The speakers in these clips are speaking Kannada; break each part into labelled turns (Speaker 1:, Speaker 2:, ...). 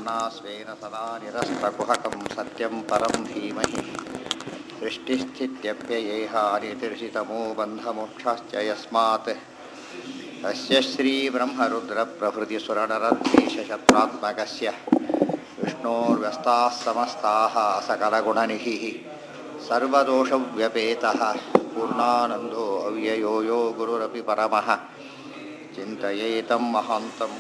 Speaker 1: नाम्ना स्वेन सदा निरस्तकुहकं सत्यं परं धीमहि सृष्टिस्थित्यप्ययेहानितिर्षितमो बन्धमोक्षाश्च यस्मात् अस्य श्रीब्रह्मरुद्रप्रभृतिसुरनरद्वेषशत्रुत्मकस्य विष्णोर्व्यस्ताः समस्ताः सकलगुणनिधिः सर्वदोषव्यपेतः पूर्णानन्दो अव्ययो यो गुरुरपि परमः चिन्तयेतं महान्तम्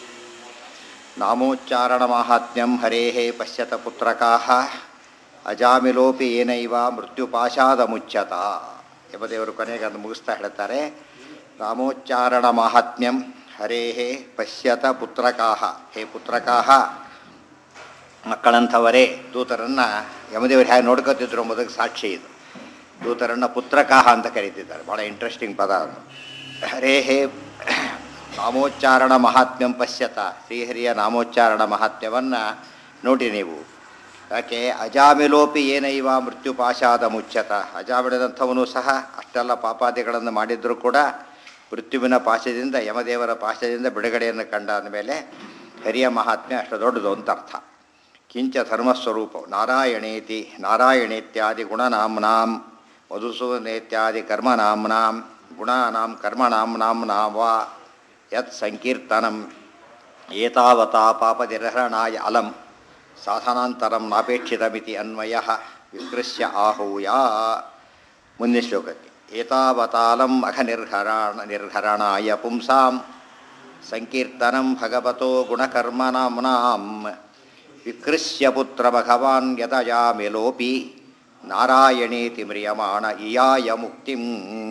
Speaker 1: नामोच्चारणमाहात्म्यं हरेः पश्यत पुत्रकाः ಅಜಾಮಿಲೋಪಿ ಏನೈವ ಮೃತ್ಯುಪಾಶಾದಮುಚ್ಯತ ಎಂಬುದೇವರು ಕೊನೆಗೆ ಅದು ಮುಗಿಸ್ತಾ ಹೇಳ್ತಾರೆ. ನಾಮೋಚ್ಚಾರಣ ಮಾಹಾತ್ಮ್ಯಂ ಹರೇಹೇ ಪಶ್ಯತ ಪುತ್ರಕಾಹ, ಹೇ ಪುತ್ರಕಾಹ ಮಕ್ಕಳಂಥವರೇ, ದೂತರನ್ನು ಯಮದೇವರು ಹೇಗೆ ನೋಡ್ಕೋತಿದ್ರು ಎಂಬುದಕ್ಕೆ ಸಾಕ್ಷಿ ಇದು. ದೂತರನ್ನು ಪುತ್ರಕಾಹ ಅಂತ ಕರೀತಿದ್ದಾರೆ. ಭಾಳ ಇಂಟ್ರೆಸ್ಟಿಂಗ್ ಪದ ಅದು. ಹರೇಹೇ ನಾಮೋಚ್ಚಾರಣ ಮಹಾತ್ಮ್ಯಂ ಪಶ್ಯತ, ಶ್ರೀಹರಿಯ ನಾಮೋಚ್ಚಾರಣ ಮಹಾತ್ಮ್ಯವನ್ನು ನೋಡಿ ನೀವು. ಯಾಕೆ ಅಜಾಮಿಲೋಪಿ ಏನೈವ ಮೃತ್ಯುಪಾಶಾದ ಮುಚ್ಚತ, ಅಜಾಮಿಳದಂಥವನು ಸಹ ಅಷ್ಟೆಲ್ಲ ಪಾಪಾದಿಗಳನ್ನು ಮಾಡಿದರೂ ಕೂಡ ಮೃತ್ಯುವಿನ ಪಾಶದಿಂದ, ಯಮದೇವರ ಪಾಶದಿಂದ ಬಿಡುಗಡೆಯನ್ನು ಕಂಡಾದ ಮೇಲೆ ಹರಿಯ ಮಹಾತ್ಮ್ಯ ಅಷ್ಟು ದೊಡ್ಡದು ಅಂತ ಅರ್ಥ. ಕಿಂಚ ಧರ್ಮಸ್ವರೂಪ ನಾರಾಯಣೇತಿ, ನಾರಾಯಣೇತ್ಯಾದಿ ಗುಣನಾಮ್ನಾಂ ಮಧುಸೂದನೇತ್ಯಾದಿ ಕರ್ಮನಾಮ್ನಾಂ ಗುಣಾನಾಂ ಕರ್ಮನಾಮ್ನಾಂ ವಾ ಯತ್ ಸಂಕೀರ್ತನಂ ಏತಾವತಾ ಪಾಪನಿರ್ಹರಣಾಯ ಅಲಂ ಸಾಧನಾಂತರಂ ನಾಪೇಕ್ಷಿತಮಿತಿ ಅನ್ವಯ ವಿಕೃಷ್ಯ ಆಹೂಯ. ಮುಂದಿನ ಶ್ಲೋಕಕ್ಕೆ ಏತಾವತಾಲಂ ನಿರ್ಹರಣಾಯ ಪುಂಸಾಂ ಸಂಕೀರ್ತನಂ ಭಗವತೋ ಗುಣಕರ್ಮನಾಮ್ನಾಂ ವಿಕೃಷ್ಯ ಪುತ್ರ ಭಗವಾನ್ ಯತಯಾಮಿಲೋಪಿ ನಾರಾಯಣೇತಿ ಮ್ರಿಯಮಾಣ ಇಯಾಯ ಮುಕ್ತಿಂ.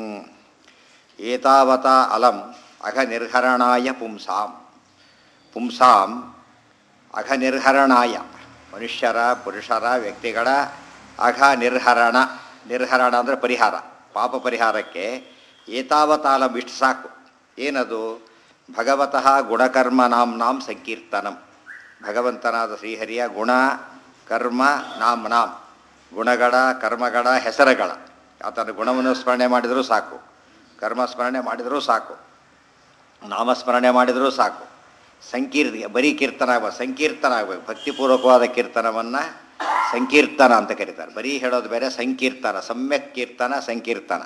Speaker 1: ಏತಾವತಾ ಅಲಂ ಅಘನಿರ್ಹರಣಾಯ ಪುಂಸಾಂ, ಪುಂಸಾಂ ಅಘನಿರ್ಹರಣಾಯ ಮನುಷ್ಯರ, ಪುರುಷರ, ವ್ಯಕ್ತಿಗಳ ಅಘ ನಿರ್ಹರಣ, ನಿರ್ಹರಣ ಅಂದರೆ ಪರಿಹಾರ, ಪಾಪ ಪರಿಹಾರಕ್ಕೆ ಏತಾವತಾಲಂ ಇಷ್ಟು ಸಾಕು. ಏನದು? ಭಗವತಃ ಗುಣಕರ್ಮನಾಮ್ನಾಂ ಸಂಕೀರ್ತನಂ, ಭಗವಂತನಾದ ಶ್ರೀಹರಿಯ ಗುಣ ಕರ್ಮ ನಾಮ್ನಾಂ, ಗುಣಗಳ ಕರ್ಮಗಳ ಹೆಸರುಗಳ, ಆತನ ಗುಣವನ್ನು ಸ್ಮರಣೆ ಮಾಡಿದರೂ ಸಾಕು, ಕರ್ಮಸ್ಮರಣೆ ಮಾಡಿದರೂ ಸಾಕು, ನಾಮಸ್ಮರಣೆ ಮಾಡಿದರೂ ಸಾಕು. ಬರೀ ಕೀರ್ತನ ಆಗಬೇಕು, ಸಂಕೀರ್ತನ ಆಗಬೇಕು. ಭಕ್ತಿಪೂರ್ವಕವಾದ ಕೀರ್ತನವನ್ನು ಸಂಕೀರ್ತನ ಅಂತ ಕರೀತಾರೆ. ಬರೀ ಹೇಳೋದು ಬೇರೆ, ಸಂಕೀರ್ತನ, ಸಮ್ಯಕ್ ಕೀರ್ತನ, ಸಂಕೀರ್ತನ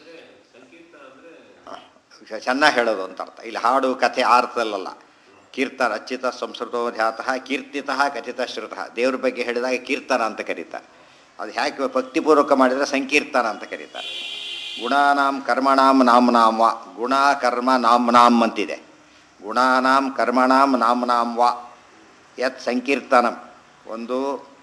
Speaker 1: ಚೆನ್ನಾಗಿ ಹೇಳೋದು ಅಂತ ಅರ್ಥ. ಇಲ್ಲಿ ಹಾಡು ಕಥೆ ಆ ಅರ್ಥದಲ್ಲ. ಕೀರ್ತನ ಅಚ್ಯುತ ಸಂಸ್ಕೃತೋ ಧ್ಯಾತಃ ಕೀರ್ತಿತಃ ಕಥಿತ ಶ್ರುತಃ, ದೇವ್ರ ಬಗ್ಗೆ ಹೇಳಿದಾಗ ಕೀರ್ತನ ಅಂತ ಕರೀತಾರೆ. ಅದು ಯಾಕೆ ಭಕ್ತಿಪೂರ್ವಕ ಮಾಡಿದರೆ ಸಂಕೀರ್ತನ ಅಂತ ಕರೀತಾರೆ. ಗುಣಾನಾಂ ಕರ್ಮಣಾಂ ನಾಮ್ನಾಂ ವಾ, ಗುಣ ಕರ್ಮ ನಾಮ್ನಾಂ ಅಂತಿದೆ. ಗುಣಾನಾಂ ಕರ್ಮಣಾಂ ನಾಮ್ನಾಂ ವಾ ಯತ್ ಸಂಕೀರ್ತನಂ. ಒಂದು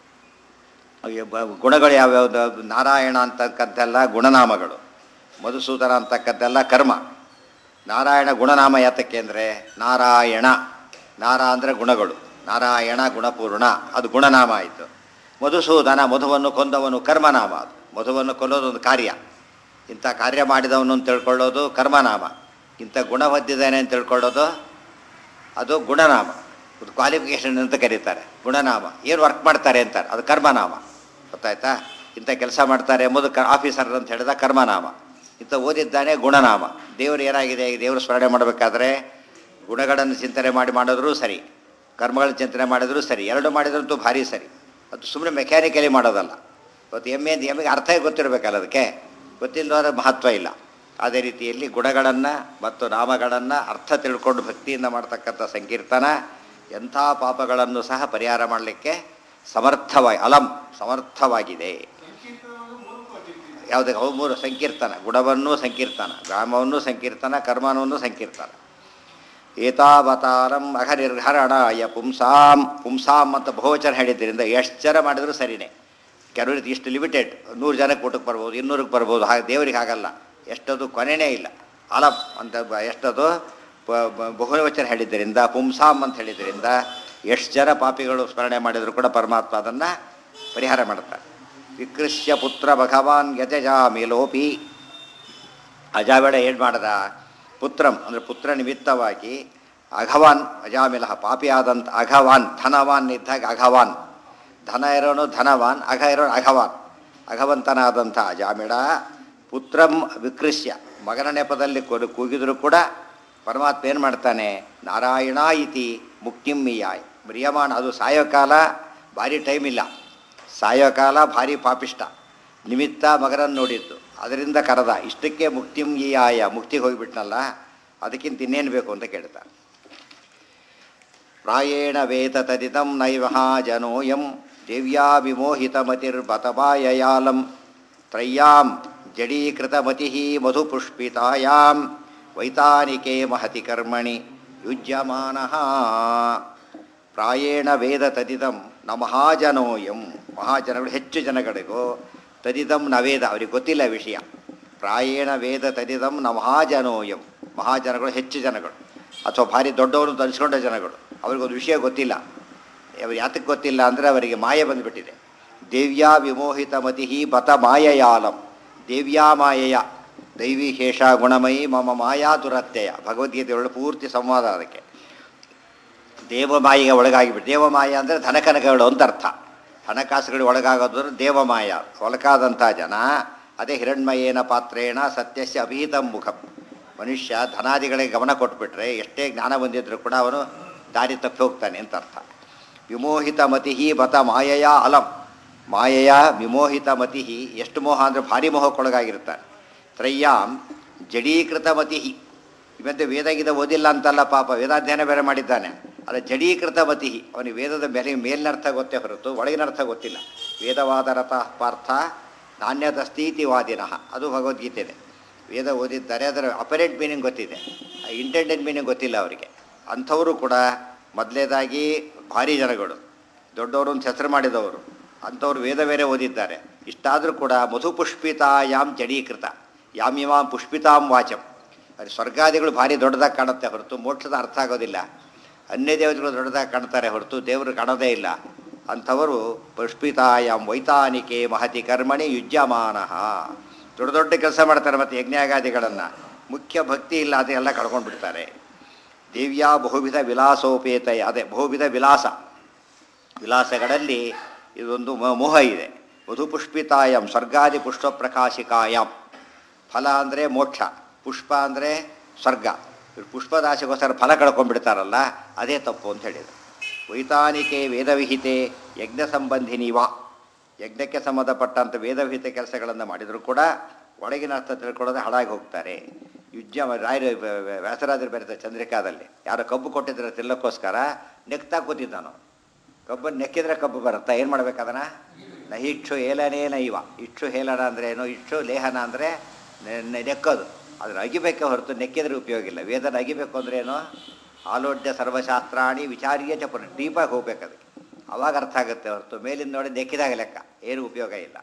Speaker 1: ಗುಣಗಳು ಯಾವ್ಯಾವುದು? ನಾರಾಯಣ ಅಂತಕ್ಕಂಥೆಲ್ಲ ಗುಣನಾಮಗಳು, ಮಧುಸೂದನ ಅಂತಕ್ಕಂಥೆಲ್ಲ ಕರ್ಮ. ನಾರಾಯಣ ಗುಣನಾಮ ಯಾತಕ್ಕೆ ಅಂದರೆ ನಾರಾಯಣ, ನಾರ ಅಂದರೆ ಗುಣಗಳು, ನಾರಾಯಣ ಗುಣಪೂರ್ಣ, ಅದು ಗುಣನಾಮ ಆಯಿತು. ಮಧುಸೂದನ, ಮಧುವನ್ನು ಕೊಂದವನು, ಕರ್ಮನಾಮ. ಅದು ಮಧುವನ್ನು ಕೊಲ್ಲೋದು ಒಂದು ಕಾರ್ಯ, ಇಂಥ ಕಾರ್ಯ ಮಾಡಿದವನು ಅಂತ ತಿಳ್ಕೊಳ್ಳೋದು ಕರ್ಮನಾಮ. ಇಂಥ ಗುಣ ಹೊಂದಿದ್ದಾನೆ ಅಂತ ತಿಳ್ಕೊಳ್ಳೋದು ಅದು ಗುಣನಾಮ. ಅದು ಕ್ವಾಲಿಫಿಕೇಷನ್ ಅಂತ ಕರೀತಾರೆ. ಗುಣನಾಮ ಏನು ವರ್ಕ್ ಮಾಡ್ತಾರೆ ಅಂತಾರೆ, ಅದು ಕರ್ಮನಾಮ. ಗೊತ್ತಾಯ್ತಾ? ಇಂಥ ಕೆಲಸ ಮಾಡ್ತಾರೆ ಎಂಬುದು ಆಫೀಸರ್ ಅಂತ ಹೇಳಿದ ಕರ್ಮನಾಮ. ಇಂಥ ಓದಿದ್ದಾನೆ ಗುಣನಾಮ. ದೇವರು ಏನಾಗಿದೆ, ದೇವರು ಸ್ಮರಣೆ ಮಾಡಬೇಕಾದ್ರೆ ಗುಣಗಳನ್ನು ಚಿಂತನೆ ಮಾಡಿದ್ರೂ ಸರಿ, ಕರ್ಮಗಳನ್ನು ಚಿಂತನೆ ಮಾಡಿದರೂ ಸರಿ, ಎರಡು ಮಾಡಿದ್ರಂತೂ ಭಾರಿ ಸರಿ. ಅದು ಸುಮ್ಮನೆ ಮೆಕ್ಯಾನಿಕಲಿ ಮಾಡೋದಲ್ಲ. ಇವತ್ತು ಎಮ್ಮೆಗೆ ಅರ್ಥ ಗೊತ್ತಿರಬೇಕಲ್ಲ, ಅದಕ್ಕೆ ಗೊತ್ತಿಲ್ಲದವರ ಮಹತ್ವ ಇಲ್ಲ. ಅದೇ ರೀತಿಯಲ್ಲಿ ಗುಣಗಳನ್ನು ಮತ್ತು ನಾಮಗಳನ್ನು ಅರ್ಥ ತಿಳ್ಕೊಂಡು ಭಕ್ತಿಯಿಂದ ಮಾಡ್ತಕ್ಕಂಥ ಸಂಕೀರ್ತನ ಎಂಥ ಪಾಪಗಳನ್ನು ಸಹ ಪರಿಹಾರ ಮಾಡಲಿಕ್ಕೆ ಅಲಂ ಸಮರ್ಥವಾಗಿದೆ. ಯಾವುದೇ ಮೂರು ಸಂಕೀರ್ತನ, ಗುಣವನ್ನು ಸಂಕೀರ್ತನ, ಗ್ರಾಮವನ್ನು ಸಂಕೀರ್ತನ, ಕರ್ಮವನ್ನು ಸಂಕೀರ್ತನ. ಏತಾವತಾರಂ ಅಘನಿರ್ಹರಣಾಯ ಪುಂಸಾಂ, ಪುಂಸಾಂ ಅಂತ ಬಹುವಚನ ಹೇಳಿದ್ದರಿಂದ ಎಷ್ಟು ಜನ ಮಾಡಿದರೂ ಸರಿಯೇ. ಕೆಲವರು ಇಷ್ಟು ಲಿಮಿಟೆಡ್, 100 ಜನಕ್ಕೆ ಊಟಕ್ಕೆ ಬರ್ಬೋದು, 200ಕ್ಕೆ ಬರ್ಬೋದು. ಹಾಗೆ ದೇವರಿಗೆ ಹಾಗಲ್ಲ, ಎಷ್ಟದು ಕೊನೆಯೇ ಇಲ್ಲ. ಅಲಂ ಅಂತ ಎಷ್ಟದು ಬಹುವಚನ ಹೇಳಿದ್ದರಿಂದ, ಪುಂಸಾಂ ಅಂತ ಹೇಳಿದ್ದರಿಂದ ಎಷ್ಟು ಜನ ಪಾಪಿಗಳು ಸ್ಮರಣೆ ಮಾಡಿದರೂ ಕೂಡ ಪರಮಾತ್ಮ ಅದನ್ನು ಪರಿಹಾರ ಮಾಡ್ತಾರೆ. ವಿಕೃಷ್ಯ ಪುತ್ರ ಭಗವಾನ್ ಯತಜಾಮಿಲೋಪಿ, ಅಜಾಬೇಡ ಏನು ಮಾಡ್ದ? ಪುತ್ರಂ ಅಂದರೆ ಪುತ್ರ ನಿಮಿತ್ತವಾಗಿ ಅಘವಾನ್, ಅಜಾಮಿಲ ಪಾಪಿಯಾದಂಥ ಅಘವಾನ್, ಧನವಾನ್ ಇದ್ದಾಗ ಅಘವಾನ್, ಧನ ಇರೋನು ಧನವಾನ್, ಅಘ ಇರೋನು ಅಘವಾನ್, ಅಘವಂತನಾದಂಥ ಅಜಾಮಿಳ ಪುತ್ರಂ ವಿಕೃಷ್ಯ, ಮಗನ ನೆಪದಲ್ಲಿ ಕೂಗಿದರೂ ಕೂಡ ಪರಮಾತ್ಮ ಏನು ಮಾಡ್ತಾನೆ? ನಾರಾಯಣ ಇತಿ ಮುಕ್ತಿಂ ಮೀಯಾಯ್, ಮ್ರಿಯಮಾಣ ಅದು ಸಾಯೋಕಾಲ ಭಾರಿ ಟೈಮ್ ಇಲ್ಲ, ಸಾಯೋಕಾಲ ಭಾರಿ ಪಾಪಿಷ್ಟ, ನಿಮಿತ್ತ ಮಗರನ್ನು ನೋಡಿದ್ದು, ಅದರಿಂದ ಕರೆದ. ಇಷ್ಟಕ್ಕೆ ಮುಕ್ತಿಂ ಗೀಯಾಯ, ಮುಕ್ತಿಗೆ ಹೋಗಿಬಿಟ್ನಲ್ಲ, ಅದಕ್ಕಿಂತ ಇನ್ನೇನು ಬೇಕು ಅಂತ ಕೇಳ್ತಾನೆ. ಪ್ರಾಯೇಣ ವೇದ ತದಿದಂ ನೈವಹ ಜನೋಯಂ ದೇವ್ಯಾ ವಿಮೋಹಿತಮತಿರ್ಬತಮಾಯಯಾಲಂ ತ್ರಯ್ಯಾಂ ಜಡೀಕೃತಮತಿ ಮಧುಪುಷ್ಪಿತಾಯಾಂ ವೈತಾನಿಕೆ ಮಹತಿ ಕರ್ಮಣಿ ಯುಜ್ಯಮಾನಃ. ಪ್ರಾಯೇಣ ವೇದ ತದಿದಂ ನ ಮಹಾಜನೋಯಂ, ಮಹಾಜನಗಳು ಹೆಚ್ಚು ಜನಗಳಿಗೂ, ತದಿದಂ ನ ವೇದ ಅವ್ರಿಗೆ ಗೊತ್ತಿಲ್ಲ ವಿಷಯ. ಪ್ರಾಯೇಣ ವೇದ ತದಿದಂ ನ ಮಹಾಜನೋಯಂ, ಮಹಾಜನಗಳು ಹೆಚ್ಚು ಜನಗಳು ಅಥವಾ ಭಾರಿ ದೊಡ್ಡವರು ತರಿಸ್ಕೊಂಡ ಜನಗಳು, ಅವ್ರಿಗೊಂದು ವಿಷಯ ಗೊತ್ತಿಲ್ಲ. ಅವ್ರು ಯಾತಕ್ಕೆ ಗೊತ್ತಿಲ್ಲ ಅಂದರೆ ಅವರಿಗೆ ಮಾಯೆ ಬಂದುಬಿಟ್ಟಿದೆ. ದೇವ್ಯಾ ವಿಮೋಹಿತ ಮತಿ ಬತ ಮಾಯಯಾಲಂ, ದೇವ್ಯಾ ಮಾಯೆಯ, ದೈವಿ ಶೇಷ ಗುಣಮಯಿ ಮಮ ಮಾಯಾ ದುರತ್ಯಯ, ಭಗವದ್ಗೀತೆಯೊಳಗೆ ಪೂರ್ತಿ ಸಂವಾದ ಅದಕ್ಕೆ. ದೇವಮಾಯಿಗೆ ಒಳಗಾಗಿಬಿಟ್ಟು, ದೇವಮಾಯ ಅಂದರೆ ಧನಕನಕಗಳು ಅಂತ ಅರ್ಥ. ಹಣಕಾಸುಗಳಿಗೆ ಒಳಗಾಗೋದು ದೇವಮಾಯ, ಒಳಗಾದಂಥ ಜನ. ಅದೇ ಹಿರಣ್ಮಯೇನ ಪಾತ್ರೇಣ ಸತ್ಯಸ್ಯ ಅಭಿಹಿತಂ ಮುಖಂ. ಮನುಷ್ಯ ಧನಾದಿಗಳಿಗೆ ಗಮನ ಕೊಟ್ಬಿಟ್ರೆ ಎಷ್ಟೇ ಜ್ಞಾನ ಬಂದಿದ್ರೂ ಕೂಡ ಅವನು ದಾರಿ ತಪ್ಪಿ ಹೋಗ್ತಾನೆ ಅಂತ ಅರ್ಥ. ವಿಮೋಹಿತ ಮತಿ ಬತ ಮಾಯೆಯ ಅಲಂ, ಮಾಯೆಯ ವಿಮೋಹಿತ ಮತಿ, ಎಷ್ಟು ಮೋಹ ಅಂದರೆ ಭಾರಿ ಮೋಹಕ್ಕೊಳಗಾಗಿರ್ತಾನೆ. ತ್ರಯ್ಯಾಂ ಜಡೀಕೃತ ಮತಿ, ಇವತ್ತು ವೇದಗೀತ ಓದಿಲ್ಲ ಅಂತಲ್ಲ ಪಾಪ, ವೇದಾಧ್ಯಯನ ಬೇರೆ ಮಾಡಿದ್ದಾನೆ, ಅದು ಜಡೀಕೃತ ಮತಿ. ಅವನಿಗೆ ವೇದದ ಮೇಲಿನರ್ಥ ಗೊತ್ತೇ ಹೊರತು ಒಳಗಿನರ್ಥ ಗೊತ್ತಿಲ್ಲ. ವೇದವಾದ ರಥ ಪಾರ್ಥ ನಾಣ್ಯದಸ್ತೀತಿ ವಾದಿನಃ, ಅದು ಭಗವದ್ಗೀತೆದೆ. ವೇದ ಓದಿದ್ದಾರೆ, ಅದರ ಅಪರೆಂಟ್ ಮೀನಿಂಗ್ ಗೊತ್ತಿದೆ, ಇಂಟೆಂಡೆಡ್ ಮೀನಿಂಗ್ ಗೊತ್ತಿಲ್ಲ ಅವರಿಗೆ. ಅಂಥವರು ಕೂಡ ಮೊದಲೇದಾಗಿ ಭಾರಿ ಜನಗಳು, ದೊಡ್ಡವರು ಹೆಸರು ಮಾಡಿದವರು, ಅಂಥವ್ರು ವೇದ ಬೇರೆ ಓದಿದ್ದಾರೆ. ಇಷ್ಟಾದರೂ ಕೂಡ ಮಧುಪುಷ್ಪಿತಾಯಾಮ್ ಜಡೀಕೃತ ಯಾಮಿಮಾಂ ಪುಷ್ಪಿತಾಂ ವಾಚಂ. ಅದು ಸ್ವರ್ಗಾದಿಗಳು ಭಾರಿ ದೊಡ್ಡದಾಗಿ ಕಾಣುತ್ತೆ ಹೊರತು ಮೋಕ್ಷದ ಅರ್ಥ ಆಗೋದಿಲ್ಲ. ಅನ್ಯ ದೇವತೆಗಳು ದೊಡ್ಡದಾಗಿ ಕಾಣ್ತಾರೆ ಹೊರತು ದೇವರು ಕಾಣೋದೇ ಇಲ್ಲ. ಅಂಥವರು ಪುಷ್ಪಿತಾಯಾಮ್ ವೈತಾನಿಕೆ ಮಹತಿ ಕರ್ಮಣಿ ಯುಜ್ಯಮಾನಃ, ದೊಡ್ಡ ದೊಡ್ಡ ಕೆಲಸ ಮಾಡ್ತಾರೆ. ಮತ್ತು ಯಜ್ಞಾಗಾದಿಗಳನ್ನು ಮುಖ್ಯ ಭಕ್ತಿ ಇಲ್ಲ, ಅದೆಲ್ಲ ಕಳ್ಕೊಂಡು ಬಿಡ್ತಾರೆ. ದೇವ್ಯಾ ಬಹುವಿಧ ವಿಲಾಸೋಪೇತಯ, ಅದೇ ಬಹುವಿಧ ವಿಲಾಸಗಳಲ್ಲಿ ಇದೊಂದು ಮೋಹ ಇದೆ. ಮಧುಪುಷ್ಪಿತಾಯಂ ಸ್ವರ್ಗಾದಿ ಪುಷ್ಪ ಪ್ರಕಾಶಿಕಾಯಂ. ಫಲ ಅಂದರೆ ಮೋಕ್ಷ, ಪುಷ್ಪ ಅಂದರೆ ಸ್ವರ್ಗ. ಪುಷ್ಪದಾಸೆಗೋಸ್ಕರ ಫಲ ಕಳ್ಕೊಂಡ್ಬಿಡ್ತಾರಲ್ಲ, ಅದೇ ತಪ್ಪು ಅಂತ ಹೇಳಿದರು. ವೈತಾನಿಕೆ ವೇದವಿಹಿತೆ ಯಜ್ಞ ಸಂಬಂಧಿನಿವ, ಯಜ್ಞಕ್ಕೆ ಸಂಬಂಧಪಟ್ಟಂಥ ವೇದವಿಹಿತ ಕೆಲಸಗಳನ್ನು ಮಾಡಿದರೂ ಕೂಡ ಒಳಗಿನ ಅರ್ಥ ತಿಳ್ಕೊಳ್ಳೋದು ಹಾಳಾಗಿ ಹೋಗ್ತಾರೆ. ರಾಯರು ವ್ಯಾಸರಾಜರು ಬರೀತಾರೆ ಚಂದ್ರಿಕಾದಲ್ಲಿ, ಯಾರೋ ಕಬ್ಬು ಕೊಟ್ಟಿದ್ರೆ ತಿನ್ನೋಕ್ಕೋಸ್ಕರ ನೆಕ್ತಾ ಕೂತಿದ್ದಾನು. ಕಬ್ಬನ್ನು ನೆಕ್ಕಿದ್ರೆ ಕಬ್ಬು ಬರುತ್ತಾ, ಏನು ಮಾಡ್ಬೇಕದನ್ನು? ನ ಇಕ್ಷು ಏಲನೇನ ಇವ. ಇಕ್ಷು ಹೇಲನ ಅಂದರೆ ಏನು, ಇಕ್ಷು ಲೇಹನ ಅಂದರೆ ನೆಕ್ಕೋದು. ಅದನ್ನು ಅಗಿಬೇಕೆ ಹೊರತು ನೆಕ್ಕಿದ್ರೆ ಉಪಯೋಗ ಇಲ್ಲ. ವೇದನ ಅಗಿಬೇಕು ಅಂದರೆ ಏನು, ಆಲೋಡ್ಯ ಸರ್ವಶಾಸ್ತ್ರಾಣಿ ವಿಚಾರ್ಯ ಚ ಪುನಃ ಡೀಪಾಗಿ ಹೋಗ್ಬೇಕು ಅದಕ್ಕೆ, ಅವಾಗ ಅರ್ಥ ಆಗುತ್ತೆ ಹೊರತು ಮೇಲಿಂದ ನೋಡಿ ನೆಕ್ಕಿದಾಗ ಲೆಕ್ಕ ಏನು ಉಪಯೋಗ ಇಲ್ಲ.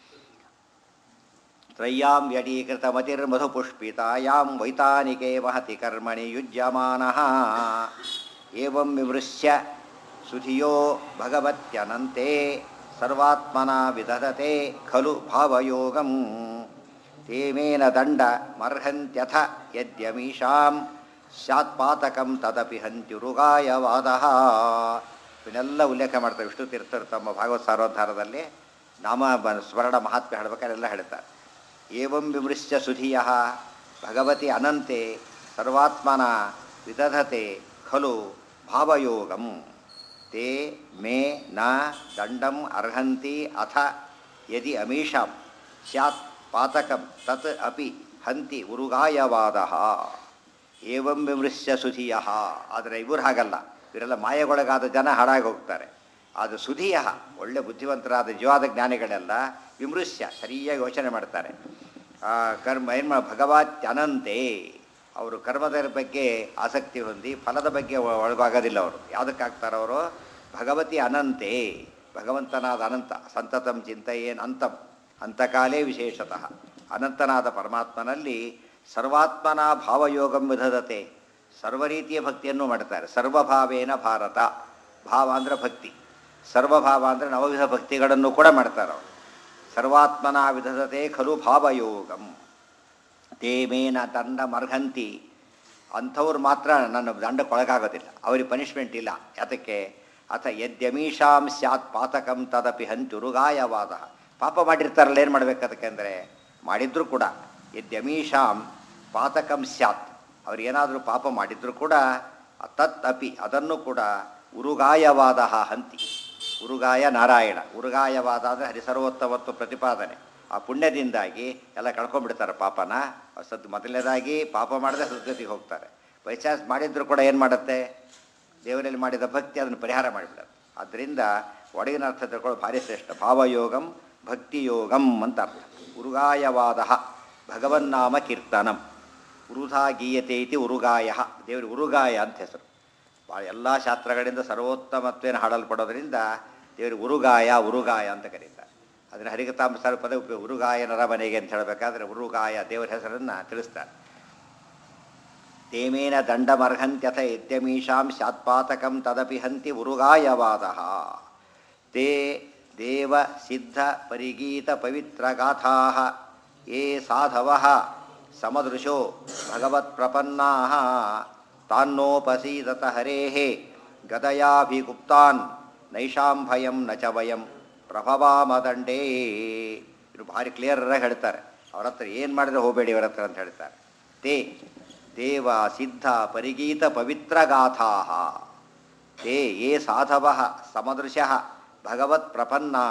Speaker 1: ತ್ರಯ್ಯಾಂ ವ್ಯಡೀಕೃತ ಮತಿರ್ ಮಧುಪುಷ್ಪಿತಾಯಾಂ ವೈತಾನಿಕೆ ಮಹತಿ ಕರ್ಮಣಿ ಯುಜ್ಯಮಾನಃ. ಏವಂ ವಿಮೃಶ್ಯ ಸುಧಿಯೋ ಭಗವತ್ಯನಂತೆ ಸರ್ವಾತ್ಮನ ವಿದಧತೆ ಖಲು ಭಾವಯೋಗಂ ತೇಮೇನ ದಂಡ ಮರ್ಹಂತ್ಯಥ ಯದ್ಯಮೀಶಾಂ ಸ್ಯಾತ್ಪಾತಕಂ ತದಪಿ ಹಂತ್ಯುರುಗಾಯವಾದಃ. ಇವನ್ನೆಲ್ಲ ಉಲ್ಲೇಖ ಮಾಡ್ತಾರೆ ವಿಷ್ಣು ತೀರ್ಥರು ತಮ್ಮ ಭಾಗವತ್ ಸಾರೋದ್ಧಾರದಲ್ಲಿ. ನಾಮ ಸ್ಮರಣ ಮಹಾತ್ಮೆ ಹೇಳಬೇಕಾರೆಲ್ಲ ಹೇಳ್ತಾರೆ. ಏವಂ ವಿಮೃಶ್ಯ ಸುಧಿಯ ಭಗವತಿ ಅನಂತೆ ಸರ್ವಾತ್ಮನ ವಿದಧತೆ ಖಲು ಭಾವಯೋಗಂ ತೇ ಮೇ ನ ದಂಡಂ ಅರ್ಹಂತಿ ಅಥ ಯದಿ ಅಮೀಷಾಂ ಸ್ಯಾತ್ ಪಾತಕಂ ತತ್ ಅಪಿ ಹಂತಿ ಉರುಗಾಯವಾದಃ. ಏವಂ ವಿಮೃಶ್ಯ ಸುಧಿಯ, ಆದರೆ ಇವರು ಹಾಗಲ್ಲ, ಇವರೆಲ್ಲ ಮಾಯೆಗೊಳಗಾದ ಜನ ಹಾಳಾಗಿ ಹೋಗ್ತಾರೆ. ಅದು ಸುಧಿಯ ಒಳ್ಳೆ ಬುದ್ಧಿವಂತರಾದ ಜೀವಾದ ಜ್ಞಾನಿಗಳೆಲ್ಲ ವಿಮೃಶ್ಯ ಸರಿಯಾಗಿ ಯೋಚನೆ ಮಾಡ್ತಾರೆ. ಕರ್ಮ ಏನು ಭಗವತ್ಯನಂತೆ, ಅವರು ಕರ್ಮದ ಬಗ್ಗೆ ಆಸಕ್ತಿ ಹೊಂದಿ ಫಲದ ಬಗ್ಗೆ ಒಳಗಾಗೋದಿಲ್ಲ. ಅವರು ಯಾವುದಕ್ಕಾಗ್ತಾರೆ? ಅವರು ಭಗವತಿ ಅನಂತೆ, ಭಗವಂತನಾದ ಅನಂತ ಸಂತತಂ ಚಿಂತೆಯೇನ್ ಅಂತಂ ಅಂತಕಾಲೇ ವಿಶೇಷತಃ ಅನಂತನಾದ ಪರಮಾತ್ಮನಲ್ಲಿ ಸರ್ವಾತ್ಮನ ಭಾವಯೋಗಂ ವಿಧದತೆ, ಸರ್ವ ರೀತಿಯ ಭಕ್ತಿಯನ್ನು ಮಾಡ್ತಾರೆ. ಸರ್ವಭಾವೇನ ಭಾರತ, ಭಾವ ಅಂದರೆ ಭಕ್ತಿ, ಸರ್ವಭಾವ ಅಂದರೆ ನವವಿಧ ಭಕ್ತಿಗಳನ್ನು ಕೂಡ ಮಾಡ್ತಾರೆ ಅವರು. ಸರ್ವಾತ್ಮನ ವಿಧದತೆ ಖಲು ಭಾವಯೋಗಂ ತೇ ಮೇನ ದಂಡ ಮರ್ಹಂತಿ, ಅಂಥವ್ರು ಮಾತ್ರ ನನ್ನ ದಂಡಕ್ಕೊಳಗಾಗೋದಿಲ್ಲ, ಅವ್ರಿಗೆ ಪನಿಷ್ಮೆಂಟ್ ಇಲ್ಲ. ಯಾತಕ್ಕೆ? ಅಥ ಯದ್ಯಮೀಷಾಂ ಸ್ಯಾತ್ ಪಾತಕಂ ತದಪಿ ಹಂತ್ಯುರುಗಾಯವಾದ. ಪಾಪ ಮಾಡಿರ್ತಾರಲ್ಲ, ಏನು ಮಾಡಬೇಕು ಅದಕ್ಕೆ ಅಂದರೆ, ಮಾಡಿದ್ರೂ ಕೂಡ ಯದ್ಯಮೀಷಾಂ ಪಾತಕಂ ಸ್ಯಾತ್, ಅವ್ರಿಗೇನಾದರೂ ಪಾಪ ಮಾಡಿದ್ರೂ ಕೂಡ ತತ್ ಅಪಿ ಅದನ್ನು ಕೂಡ ಉರುಗಾಯವಾದ ಹಂತಿ. ಉರುಗಾಯ ನಾರಾಯಣ, ಉರುಗಾಯವಾದ ಅಂದರೆ ಹರಿಸರ್ವೋತ್ತಮತ್ವ ಪ್ರತಿಪಾದನೆ. ಆ ಪುಣ್ಯದಿಂದಾಗಿ ಎಲ್ಲ ಕಳ್ಕೊಂಡ್ಬಿಡ್ತಾರೆ ಪಾಪನ. ಮೊದಲನೇದಾಗಿ ಪಾಪ ಮಾಡಿದ್ರೆ ಸದ್ಗತಿಗೆ ಹೋಗ್ತಾರೆ. ಬೈ ಚಾನ್ಸ್ ಮಾಡಿದ್ರು ಕೂಡ ಏನು ಮಾಡುತ್ತೆ, ದೇವರಲ್ಲಿ ಮಾಡಿದ ಭಕ್ತಿ ಅದನ್ನು ಪರಿಹಾರ ಮಾಡಿಬಿಡುತ್ತೆ. ಆದ್ದರಿಂದ ಒಳಗಿನ ಅರ್ಥ ತಿಳ್ಕೊಳ್ಳೋದು ಭಾರಿ ಶ್ರೇಷ್ಠ. ಭಾವಯೋಗಂ ಭಕ್ತಿಯೋಗಂ ಅಂತ ಅರ್ಥ. ಉರುಗಾಯವಾದ ಭಗವನ್ನಾಮ ಕೀರ್ತನಂ. ಉರುಧಾ ಗೀಯತೆ ಇತಿ ಉರುಗಾಯ. ದೇವರಿಗೆ ಉರುಗಾಯ ಅಂತ ಹೆಸರು. ಎಲ್ಲ ಶಾಸ್ತ್ರಗಳಿಂದ ಸರ್ವೋತ್ತಮತ್ವೇನ ಹಾಡಲ್ಪಡೋದ್ರಿಂದ ದೇವರಿಗೆ ಉರುಗಾಯ ಅಂತ ಕರೀತಾರೆ. ಅದನ್ನು ಹರಿಕಥಾಂಸಾರ ಪದ ಉರುಗಾಯ ನರಮನೆಗೆ ಅಂತ ಹೇಳಬೇಕಾದ್ರೆ ಉರುಗಾಯ ದೇವರ ಹೆಸರನ್ನು ತಿಳಿಸ್ತಾರೆ. ತೇಮೇನ ದಂಡಮರ್ಹಂತ್ಯಥ ಯದ್ಯಮೀಶಾಂ ಸ್ಯಾತ್ಪಾತಕಂ ತದಪಿ ಹಂತಿ ಉರುಗಾಯವಾದ. ತೇ ದೇವ ಸಿದ್ಧ ಪರಿಗೀತ ಪವಿತ್ರಗಾಥಾ ಯೇ ಸಾಧವಃ ಸಮದೃಶೋ ಭಗವತ್ಪ್ರಪನ್ನಾ ತಾನ್ನೋಪಸೀದತ ಹರೇಃ ಗದಯಾಭಿಗುಪ್ತಾನ್ ನೈಷಾಂ ಭಯಂ ನ ಚ ವಯಂ ಪ್ರಭವಾಮದಂಡೇ. ಇದು ಭಾರಿ ಕ್ಲಿಯರಾಗಿ ಹೇಳ್ತಾರೆ. ಅವ್ರ ಹತ್ರ ಏನು ಮಾಡಿದ್ರೆ ಹೋಗಬೇಡಿ ಇವರ ಹತ್ರ ಅಂತ ಹೇಳ್ತಾರೆ. ತೇ ದೇವ ಸಿದ್ಧ ಪರಿಗೀತ ಪವಿತ್ರಗಾಥಾ ತೇ ಯೇ ಸಾಧವಃ ಸಮದೃಶಃ ಭಗವತ್ಪ್ರಪನ್ನಾ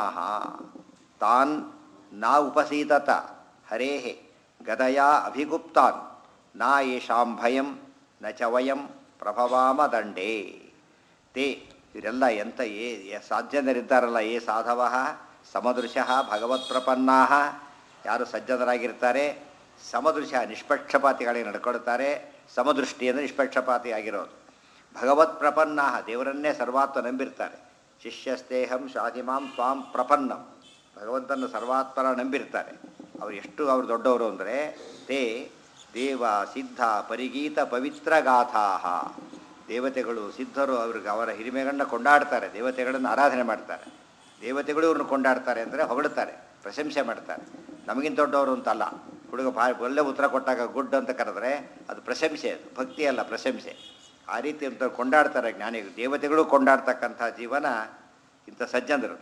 Speaker 1: ತಾನ್ ನ ಉಪಸೀದತ ಹರೇಃ ಗದಯಾ ಅಭಿಗುಪ್ತಾನ್ ನ ಯೇಷಾಂ ಭಯಂ ನ ಚ ವಯಂ ಪ್ರಭವಾಮ ದಂಡೇ. ತೇ ಇವರೆಲ್ಲ ಎಂಥ ಸಾಧ್ಯನರಿದ್ದಾರಲ್ಲ, ಯೇ ಸಾಧವಃ ಸಮದೃಶಃ ಭಗವತ್ಪ್ರಪನ್ನಾ, ಯಾರು ಸಜ್ಜನರಾಗಿರ್ತಾರೆ, ಸಮದೃಶ ನಿಷ್ಪಕ್ಷಪಾತಿಗಳಿಗೆ ನಡ್ಕೊಳ್ತಾರೆ. ಸಮದೃಷ್ಟಿ ಅಂದರೆ ನಿಷ್ಪಕ್ಷಪಾತಿ ಆಗಿರೋದು. ಭಗವತ್ಪ್ರಪನ್ನಾ ದೇವರನ್ನೇ ಸರ್ವಾತ್ಮ ನಂಬಿರ್ತಾರೆ. ಶಿಷ್ಯಸ್ತೇಹಂ ಶಾಧಿಮಾಂ ತ್ವಾಂ ಪ್ರಪನ್ನಂ, ಭಗವಂತನ ಸರ್ವಾತ್ಮರ ನಂಬಿರ್ತಾರೆ. ಅವರು ಎಷ್ಟು ಅವರು ದೊಡ್ಡವರು ಅಂದರೆ ತೇ ದೇವ ಸಿದ್ಧ ಪರಿಗೀತ ಪವಿತ್ರ ಗಾಥಾ. ದೇವತೆಗಳು ಸಿದ್ಧರು ಅವ್ರಿಗೆ ಅವರ ಹಿರಿಮೆಗಳನ್ನ ಕೊಂಡಾಡ್ತಾರೆ, ದೇವತೆಗಳನ್ನು ಆರಾಧನೆ ಮಾಡ್ತಾರೆ. ದೇವತೆಗಳು ಇವ್ರನ್ನ ಕೊಂಡಾಡ್ತಾರೆ ಅಂದರೆ ಹೊಗಳುತ್ತಾರೆ, ಪ್ರಶಂಸೆ ಮಾಡ್ತಾರೆ. ನಮಗಿಂತ ದೊಡ್ಡವರು ಅಂತಲ್ಲ. ಹುಡುಗ ಒಳ್ಳೆ ಉತ್ತರ ಕೊಟ್ಟಾಗ ಗುಡ್ ಅಂತ ಕರೆದ್ರೆ ಅದು ಪ್ರಶಂಸೆ, ಅದು ಭಕ್ತಿ ಅಲ್ಲ ಪ್ರಶಂಸೆ. ಆ ರೀತಿ ಅಂತ ಕೊಂಡಾಡ್ತಾರೆ ಜ್ಞಾನಿಗಳು. ದೇವತೆಗಳು ಕೊಂಡಾಡ್ತಕ್ಕಂಥ ಜೀವನ ಇಂಥ ಸಜ್ಜನರು.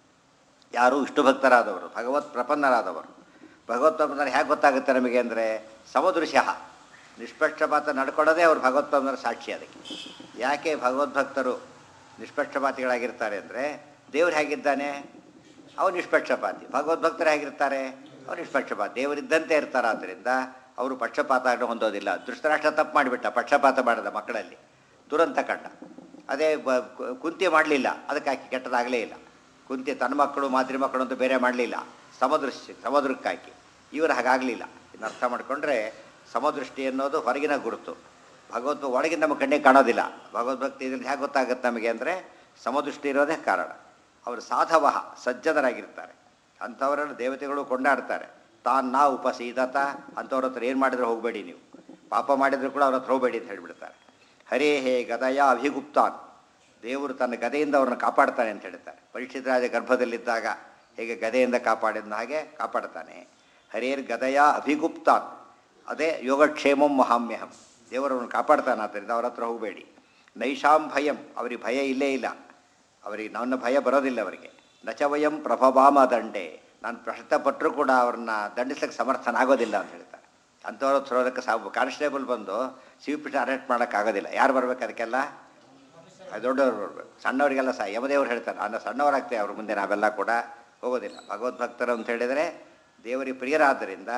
Speaker 1: ಯಾರು ಇಷ್ಟು ಭಕ್ತರಾದವರು, ಭಗವತ್ ಪ್ರಪನ್ನರಾದವರು. ಭಗವತ್ ಪ್ರಪನ್ನರು ಹೇಗೆ ಗೊತ್ತಾಗುತ್ತೆ ನಮಗೆ ಅಂದರೆ ಸಮದೃಶಃ ನಿಷ್ಪಕ್ಷಪಾತ ನಡ್ಕೊಳ್ಳೋದೇ ಅವರು ಭಗವತ್ಪಾದರ ಸಾಕ್ಷಿ. ಅದಕ್ಕೆ ಯಾಕೆ ಭಗವದ್ಭಕ್ತರು ನಿಷ್ಪಕ್ಷಪಾತಿಗಳಾಗಿರ್ತಾರೆ ಅಂದರೆ ದೇವ್ರು ಹೇಗಿದ್ದಾನೆ ಅವ್ರು ನಿಷ್ಪಕ್ಷಪಾತಿ, ಭಗವದ್ಭಕ್ತರು ಹೇಗಿರ್ತಾರೆ ಅವ್ರು ನಿಷ್ಪಕ್ಷಪಾತಿ, ದೇವರಿದ್ದಂತೆ ಇರ್ತಾರೆ. ಆದ್ದರಿಂದ ಅವರು ಪಕ್ಷಪಾತ ಹೊಂದೋದಿಲ್ಲ. ಧೃತರಾಷ್ಟ್ರ ತಪ್ಪು ಮಾಡಿಬಿಟ್ಟ, ಪಕ್ಷಪಾತ ಮಾಡಿದ ಮಕ್ಕಳಲ್ಲಿ ದುರಂತ ಕಂಡ. ಅದೇ ಕುಂತಿ ಮಾಡಲಿಲ್ಲ, ಅದಕ್ಕೆ ಆಕೆ ಕೆಟ್ಟದಾಗಲೇ ಇಲ್ಲ. ಕುಂತಿ ತನ್ನ ಮಕ್ಕಳು ಮಾತೃ ಮಕ್ಕಳು ಅಂತ ಬೇರೆ ಮಾಡಲಿಲ್ಲ, ಸಮದೃಕ್ಕಾಕಿ. ಇವರು ಹಾಗಾಗಲಿಲ್ಲ. ಇನ್ನು ಅರ್ಥ ಮಾಡಿಕೊಂಡ್ರೆ ಸಮದೃಷ್ಟಿ ಅನ್ನೋದು ಹೊರಗಿನ ಗುರುತು, ಭಗವತ್ ಒಳಗಿನ ನಮ್ಮ ಕಣ್ಣಿಗೆ ಕಾಣೋದಿಲ್ಲ. ಭಗವದ್ಭಕ್ತಿ ಇದರಲ್ಲಿ ಹೇಗೆ ಗೊತ್ತಾಗುತ್ತೆ ನಮಗೆ ಅಂದರೆ ಸಮದೃಷ್ಟಿ ಇರೋದೇ ಕಾರಣ. ಅವರು ಸಾಧವಃ ಸಜ್ಜನರಾಗಿರ್ತಾರೆ. ಅಂಥವರನ್ನು ದೇವತೆಗಳು ಕೊಂಡಾಡ್ತಾರೆ. ತಾನು ನಾ ಉಪಸೀದತ, ಅಂಥವ್ರ ಹತ್ರ ಏನು ಮಾಡಿದ್ರೆ ಹೋಗಬೇಡಿ, ನೀವು ಪಾಪ ಮಾಡಿದರೂ ಕೂಡ ಅವ್ರ ಹತ್ರ ಹೋಗಬೇಡಿ ಅಂತ ಹೇಳಿಬಿಡ್ತಾರೆ. ಹರೇ ಹೇ ಗದಯ ಅಭಿಗುಪ್ತಾನ್, ದೇವರು ತನ್ನ ಗದೆಯಿಂದ ಅವ್ರನ್ನ ಕಾಪಾಡ್ತಾನೆ ಅಂತ ಹೇಳ್ತಾರೆ. ಪರೀಕ್ಷಿತ ರಾಜ ಗರ್ಭದಲ್ಲಿದ್ದಾಗ ಹೇಗೆ ಗದೆಯಿಂದ ಕಾಪಾಡಿದ ಹಾಗೆ ಕಾಪಾಡ್ತಾನೆ. ಹರೇರ್ ಗದಯ ಅಭಿಗುಪ್ತಾನ್, ಅದೇ ಯೋಗಕ್ಷೇಮಂ ಮಹಾಮ್ಯಹಂ, ದೇವರವ್ರನ್ನ ಕಾಪಾಡ್ತಾನೆ. ಆದ್ದರಿಂದ ಅವ್ರ ಹತ್ರ ಹೋಗಬೇಡಿ. ನೈಷಾಂ ಭಯಂ, ಅವ್ರಿಗೆ ಭಯ ಇಲ್ಲೇ ಇಲ್ಲ, ಅವರಿಗೆ ನನ್ನ ಭಯ ಬರೋದಿಲ್ಲ ಅವರಿಗೆ. ನಚವಯಂ ಪ್ರಭವಾಮ ದಂಡೆ, ನಾನು ಕಷ್ಟಪಟ್ಟರೂ ಕೂಡ ಅವ್ರನ್ನ ದಂಡಿಸ್ಲಿಕ್ಕೆ ಸಮರ್ಥನಾಗೋದಿಲ್ಲ ಅಂತ ಹೇಳ್ತಾರೆ. ಅಂಥವ್ರ ಥ್ರೋದಕ್ಕೆ ಕಾನ್ಸ್ಟೇಬಲ್ ಬಂದು ಸಿವಿಪಿಟ ಅರೆಸ್ಟ್ ಮಾಡೋಕ್ಕಾಗೋದಿಲ್ಲ. ಯಾರು ಬರ್ಬೇಕು ಅದಕ್ಕೆಲ್ಲ? ದೊಡ್ಡವ್ರು ಬರಬೇಕು. ಸಣ್ಣವರಿಗೆಲ್ಲ ಯಮದೇವರು ಹೇಳ್ತಾರೆ, ನಾನು ಸಣ್ಣವರಾಗ್ತೇವೆ ಅವ್ರ ಮುಂದೆ ನಾವೆಲ್ಲ ಕೂಡ ಹೋಗೋದಿಲ್ಲ. ಭಗವದ್ಭಕ್ತರು ಅಂತ ಹೇಳಿದರೆ ದೇವರಿಗೆ ಪ್ರಿಯರಾದ್ದರಿಂದ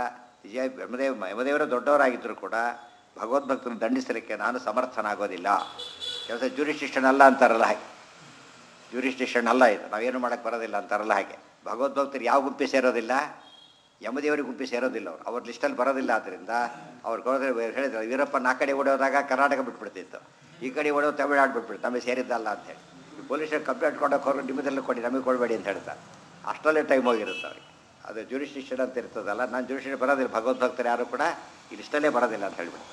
Speaker 1: ಯಮದೇವರು ದೊಡ್ಡವರಾಗಿದ್ದರೂ ಕೂಡ ಭಗವದ್ಭಕ್ತರನ್ನು ದಂಡಿಸಲಿಕ್ಕೆ ನಾನು ಸಮರ್ಥನಾಗೋದಿಲ್ಲ. ಕೆಲಸ ಜ್ಯೂರಿಸ್ಟಿಕ್ಷನ್ ಅಲ್ಲ ಅಂತಾರಲ್ಲ ಹಾಗೆ, ಜ್ಯೂರಿಸ್ಟಿಕ್ಷನ್ ಅಲ್ಲ ಇದು, ನಾವೇನು ಮಾಡೋಕ್ಕೆ ಬರೋದಿಲ್ಲ ಅಂತಾರಲ್ಲ ಹಾಗೆ. ಭಗವದ್ಭಕ್ತರು ಯಾವ ಗುಂಪಿ ಸೇರೋದಿಲ್ಲ, ಯಮದೇವರಿಗೆ ಗುಂಪಿ ಸೇರೋದಿಲ್ಲ. ಅವ್ರ ಲಿಸ್ಟಲ್ಲಿ ಬರೋದಿಲ್ಲ. ಆದ್ದರಿಂದ ಅವ್ರು ಹೇಳಿದ್ರು, ವೀರಪ್ಪನ ಆ ಕಡೆ ಓಡೋದಾಗ ಕರ್ನಾಟಕ ಬಿಟ್ಬಿಡ್ತಿತ್ತು, ಈ ಕಡೆ ಓಡೋ ತಮಿಳ್ನಾಡು ಬಿಟ್ಬಿಡ್ತು, ನಮಗೆ ಸೇರಿದ್ದಲ್ಲ ಅಂತೇಳಿ. ಈ ಪೊಲೀಸರು ಕಂಪ್ಲೇಂಟ್ ಕೊಡೋಕೆ ಹೋಗಿ ನಿಮ್ಮದೆಲ್ಲ ಕೊಡಿ, ನಮಗೆ ಕೊಡಬೇಡಿ ಅಂತ ಹೇಳ್ತಾರೆ. ಅಷ್ಟರಲ್ಲೇ ಟೈಮ್ ಹೋಗಿರುತ್ತೆ ಅವ್ರಿಗೆ. ಅದು ಜ್ಯೂರಿಸ್ಟಿಕ್ಷನ್ ಅಂತ ಇರ್ತದಲ್ಲ, ನಾನು ಜ್ಯೂರಿಸ್ಟಿಕ್ಷನ್ ಬರೋದಿಲ್ಲ, ಭಗವದ್ಭಕ್ತರು ಯಾರು ಕೂಡ ಈ ಲಿಸ್ಟಲ್ಲೇ ಬರೋದಿಲ್ಲ ಅಂತ ಹೇಳಿಬಿಡ್ತಾರೆ.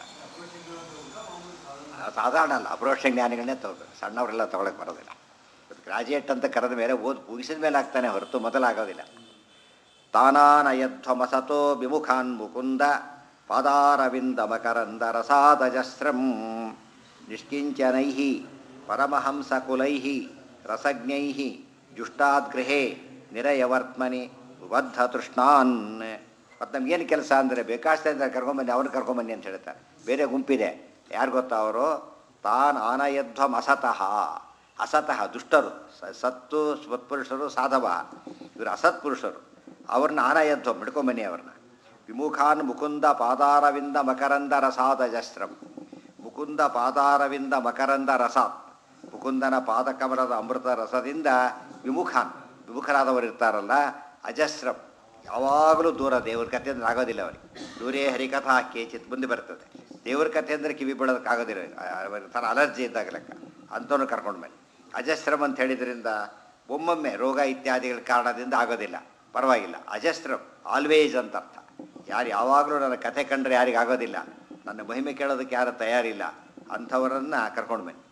Speaker 1: ಸಾಧಾರಣ ಅಲ್ಲ, ಅಪ್ರೋಕ್ಷ ಜ್ಞಾನಿಗಳನ್ನೇ ತಗೋಬೇಕು, ಸಣ್ಣವರೆಲ್ಲ ತೊಗೊಳಕ್ಕೆ ಬರೋದಿಲ್ಲ. ಗ್ರಾಜುಯೇಟ್ ಅಂತ ಕರೆದ ಮೇಲೆ ಮುಗಿಸಿದ ಮೇಲೆ ಆಗ್ತಾನೆ ಹೊರತು ಮೊದಲಾಗೋದಿಲ್ಲ. ತಾನಾನಯಧ್ವಮಸತೋ ವಿಮುಖಾನ್ ಮುಕುಂದ ಪಾದಾರವಿಂದ ಮಕರಂದ ರಸಾದಜಸ್ರಂ ನಿಷ್ಕಿಂಚನೈ ಪರಮಹಂಸಕುಲೈ ರಸಜ್ಞೈ ಜುಷ್ಟಾದ್ಗೃಹೇ ನಿರಯವರ್ತ್ಮನಿ ಬದ್ಧ ತೃಷ್ಣಾನ್. ಮತ್ತು ನಮ್ಗೇನು ಕೆಲಸ ಅಂದರೆ ಬೇಕಾಷ್ಟದಿಂದ ಕರ್ಕೊಂಬನ್ನಿ, ಅವ್ರನ್ನ ಕರ್ಕೊಂಬನ್ನಿ ಅಂತ ಹೇಳ್ತಾರೆ. ಬೇರೆ ಗುಂಪಿದೆ, ಯಾರು ಗೊತ್ತಾ ಅವರು? ತಾನ್ ಆನಯಧ್ವಂ ಅಸತಃ, ಅಸತಃ ದುಷ್ಟರು, ಸತ್ತು ಸತ್ಪುರುಷರು ಸಾಧವ, ಇವರು ಅಸತ್ಪುರುಷರು. ಅವ್ರನ್ನ ಆನಯಂತ ಬಿಡ್ಕೊಂಬನ್ನಿ ಅವ್ರನ್ನ. ವಿಮುಖಾನ್ ಮುಕುಂದ ಪಾದಾರವಿಂದ ಮಕರಂದ ರಸಾದಜಸ್ರಂ. ಮುಕುಂದ ಪಾದಾರವಿಂದ ಮಕರಂದ ರಸಾತ್, ಮುಕುಂದನ ಪಾದಕಮಲದ ಅಮೃತ ರಸದಿಂದ ವಿಮುಖಾನ್, ವಿಮುಖರಾದವರು ಇರ್ತಾರಲ್ಲ, ಅಜಸ್ರಂ, ಯಾವಾಗಲೂ ದೂರ. ದೇವ್ರ ಕಥೆ ಅಂದ್ರೆ ಆಗೋದಿಲ್ಲ ಅವರಿಗೆ. ದೂರೇ ಹರಿಕಥಾ ಕೇಚಿತ್ ಮುಂದೆ ಬರ್ತದೆ. ದೇವ್ರ ಕಥೆ ಅಂದರೆ ಕಿವಿ ಬಿಡೋದಕ್ಕಾಗೋದಿಲ್ಲ, ಥರ ಅಲರ್ಜಿ ಇದ್ದಾಗ ಲೆಕ್ಕ. ಅಂಥವ್ನು ಕರ್ಕೊಂಡು ಬನ್ನಿ. ಅಜಸ್ರಂ ಅಂತ ಹೇಳಿದ್ರಿಂದ ಒಮ್ಮೊಮ್ಮೆ ರೋಗ ಇತ್ಯಾದಿಗಳ ಕಾರಣದಿಂದ ಆಗೋದಿಲ್ಲ, ಪರವಾಗಿಲ್ಲ. ಅಜಸ್ರಂ ಆಲ್ವೇಜ್ ಅಂತ ಅರ್ಥ. ಯಾರು ಯಾವಾಗಲೂ ನನ್ನ ಕಥೆ ಕಂಡ್ರೆ ಯಾರಿಗೆ ಆಗೋದಿಲ್ಲ, ನನ್ನ ಮಹಿಮೆ ಕೇಳೋದಕ್ಕೆ ಯಾರು ತಯಾರಿಲ್ಲ, ಅಂಥವರನ್ನು ಕರ್ಕೊಂಡು ಬನ್ನಿ.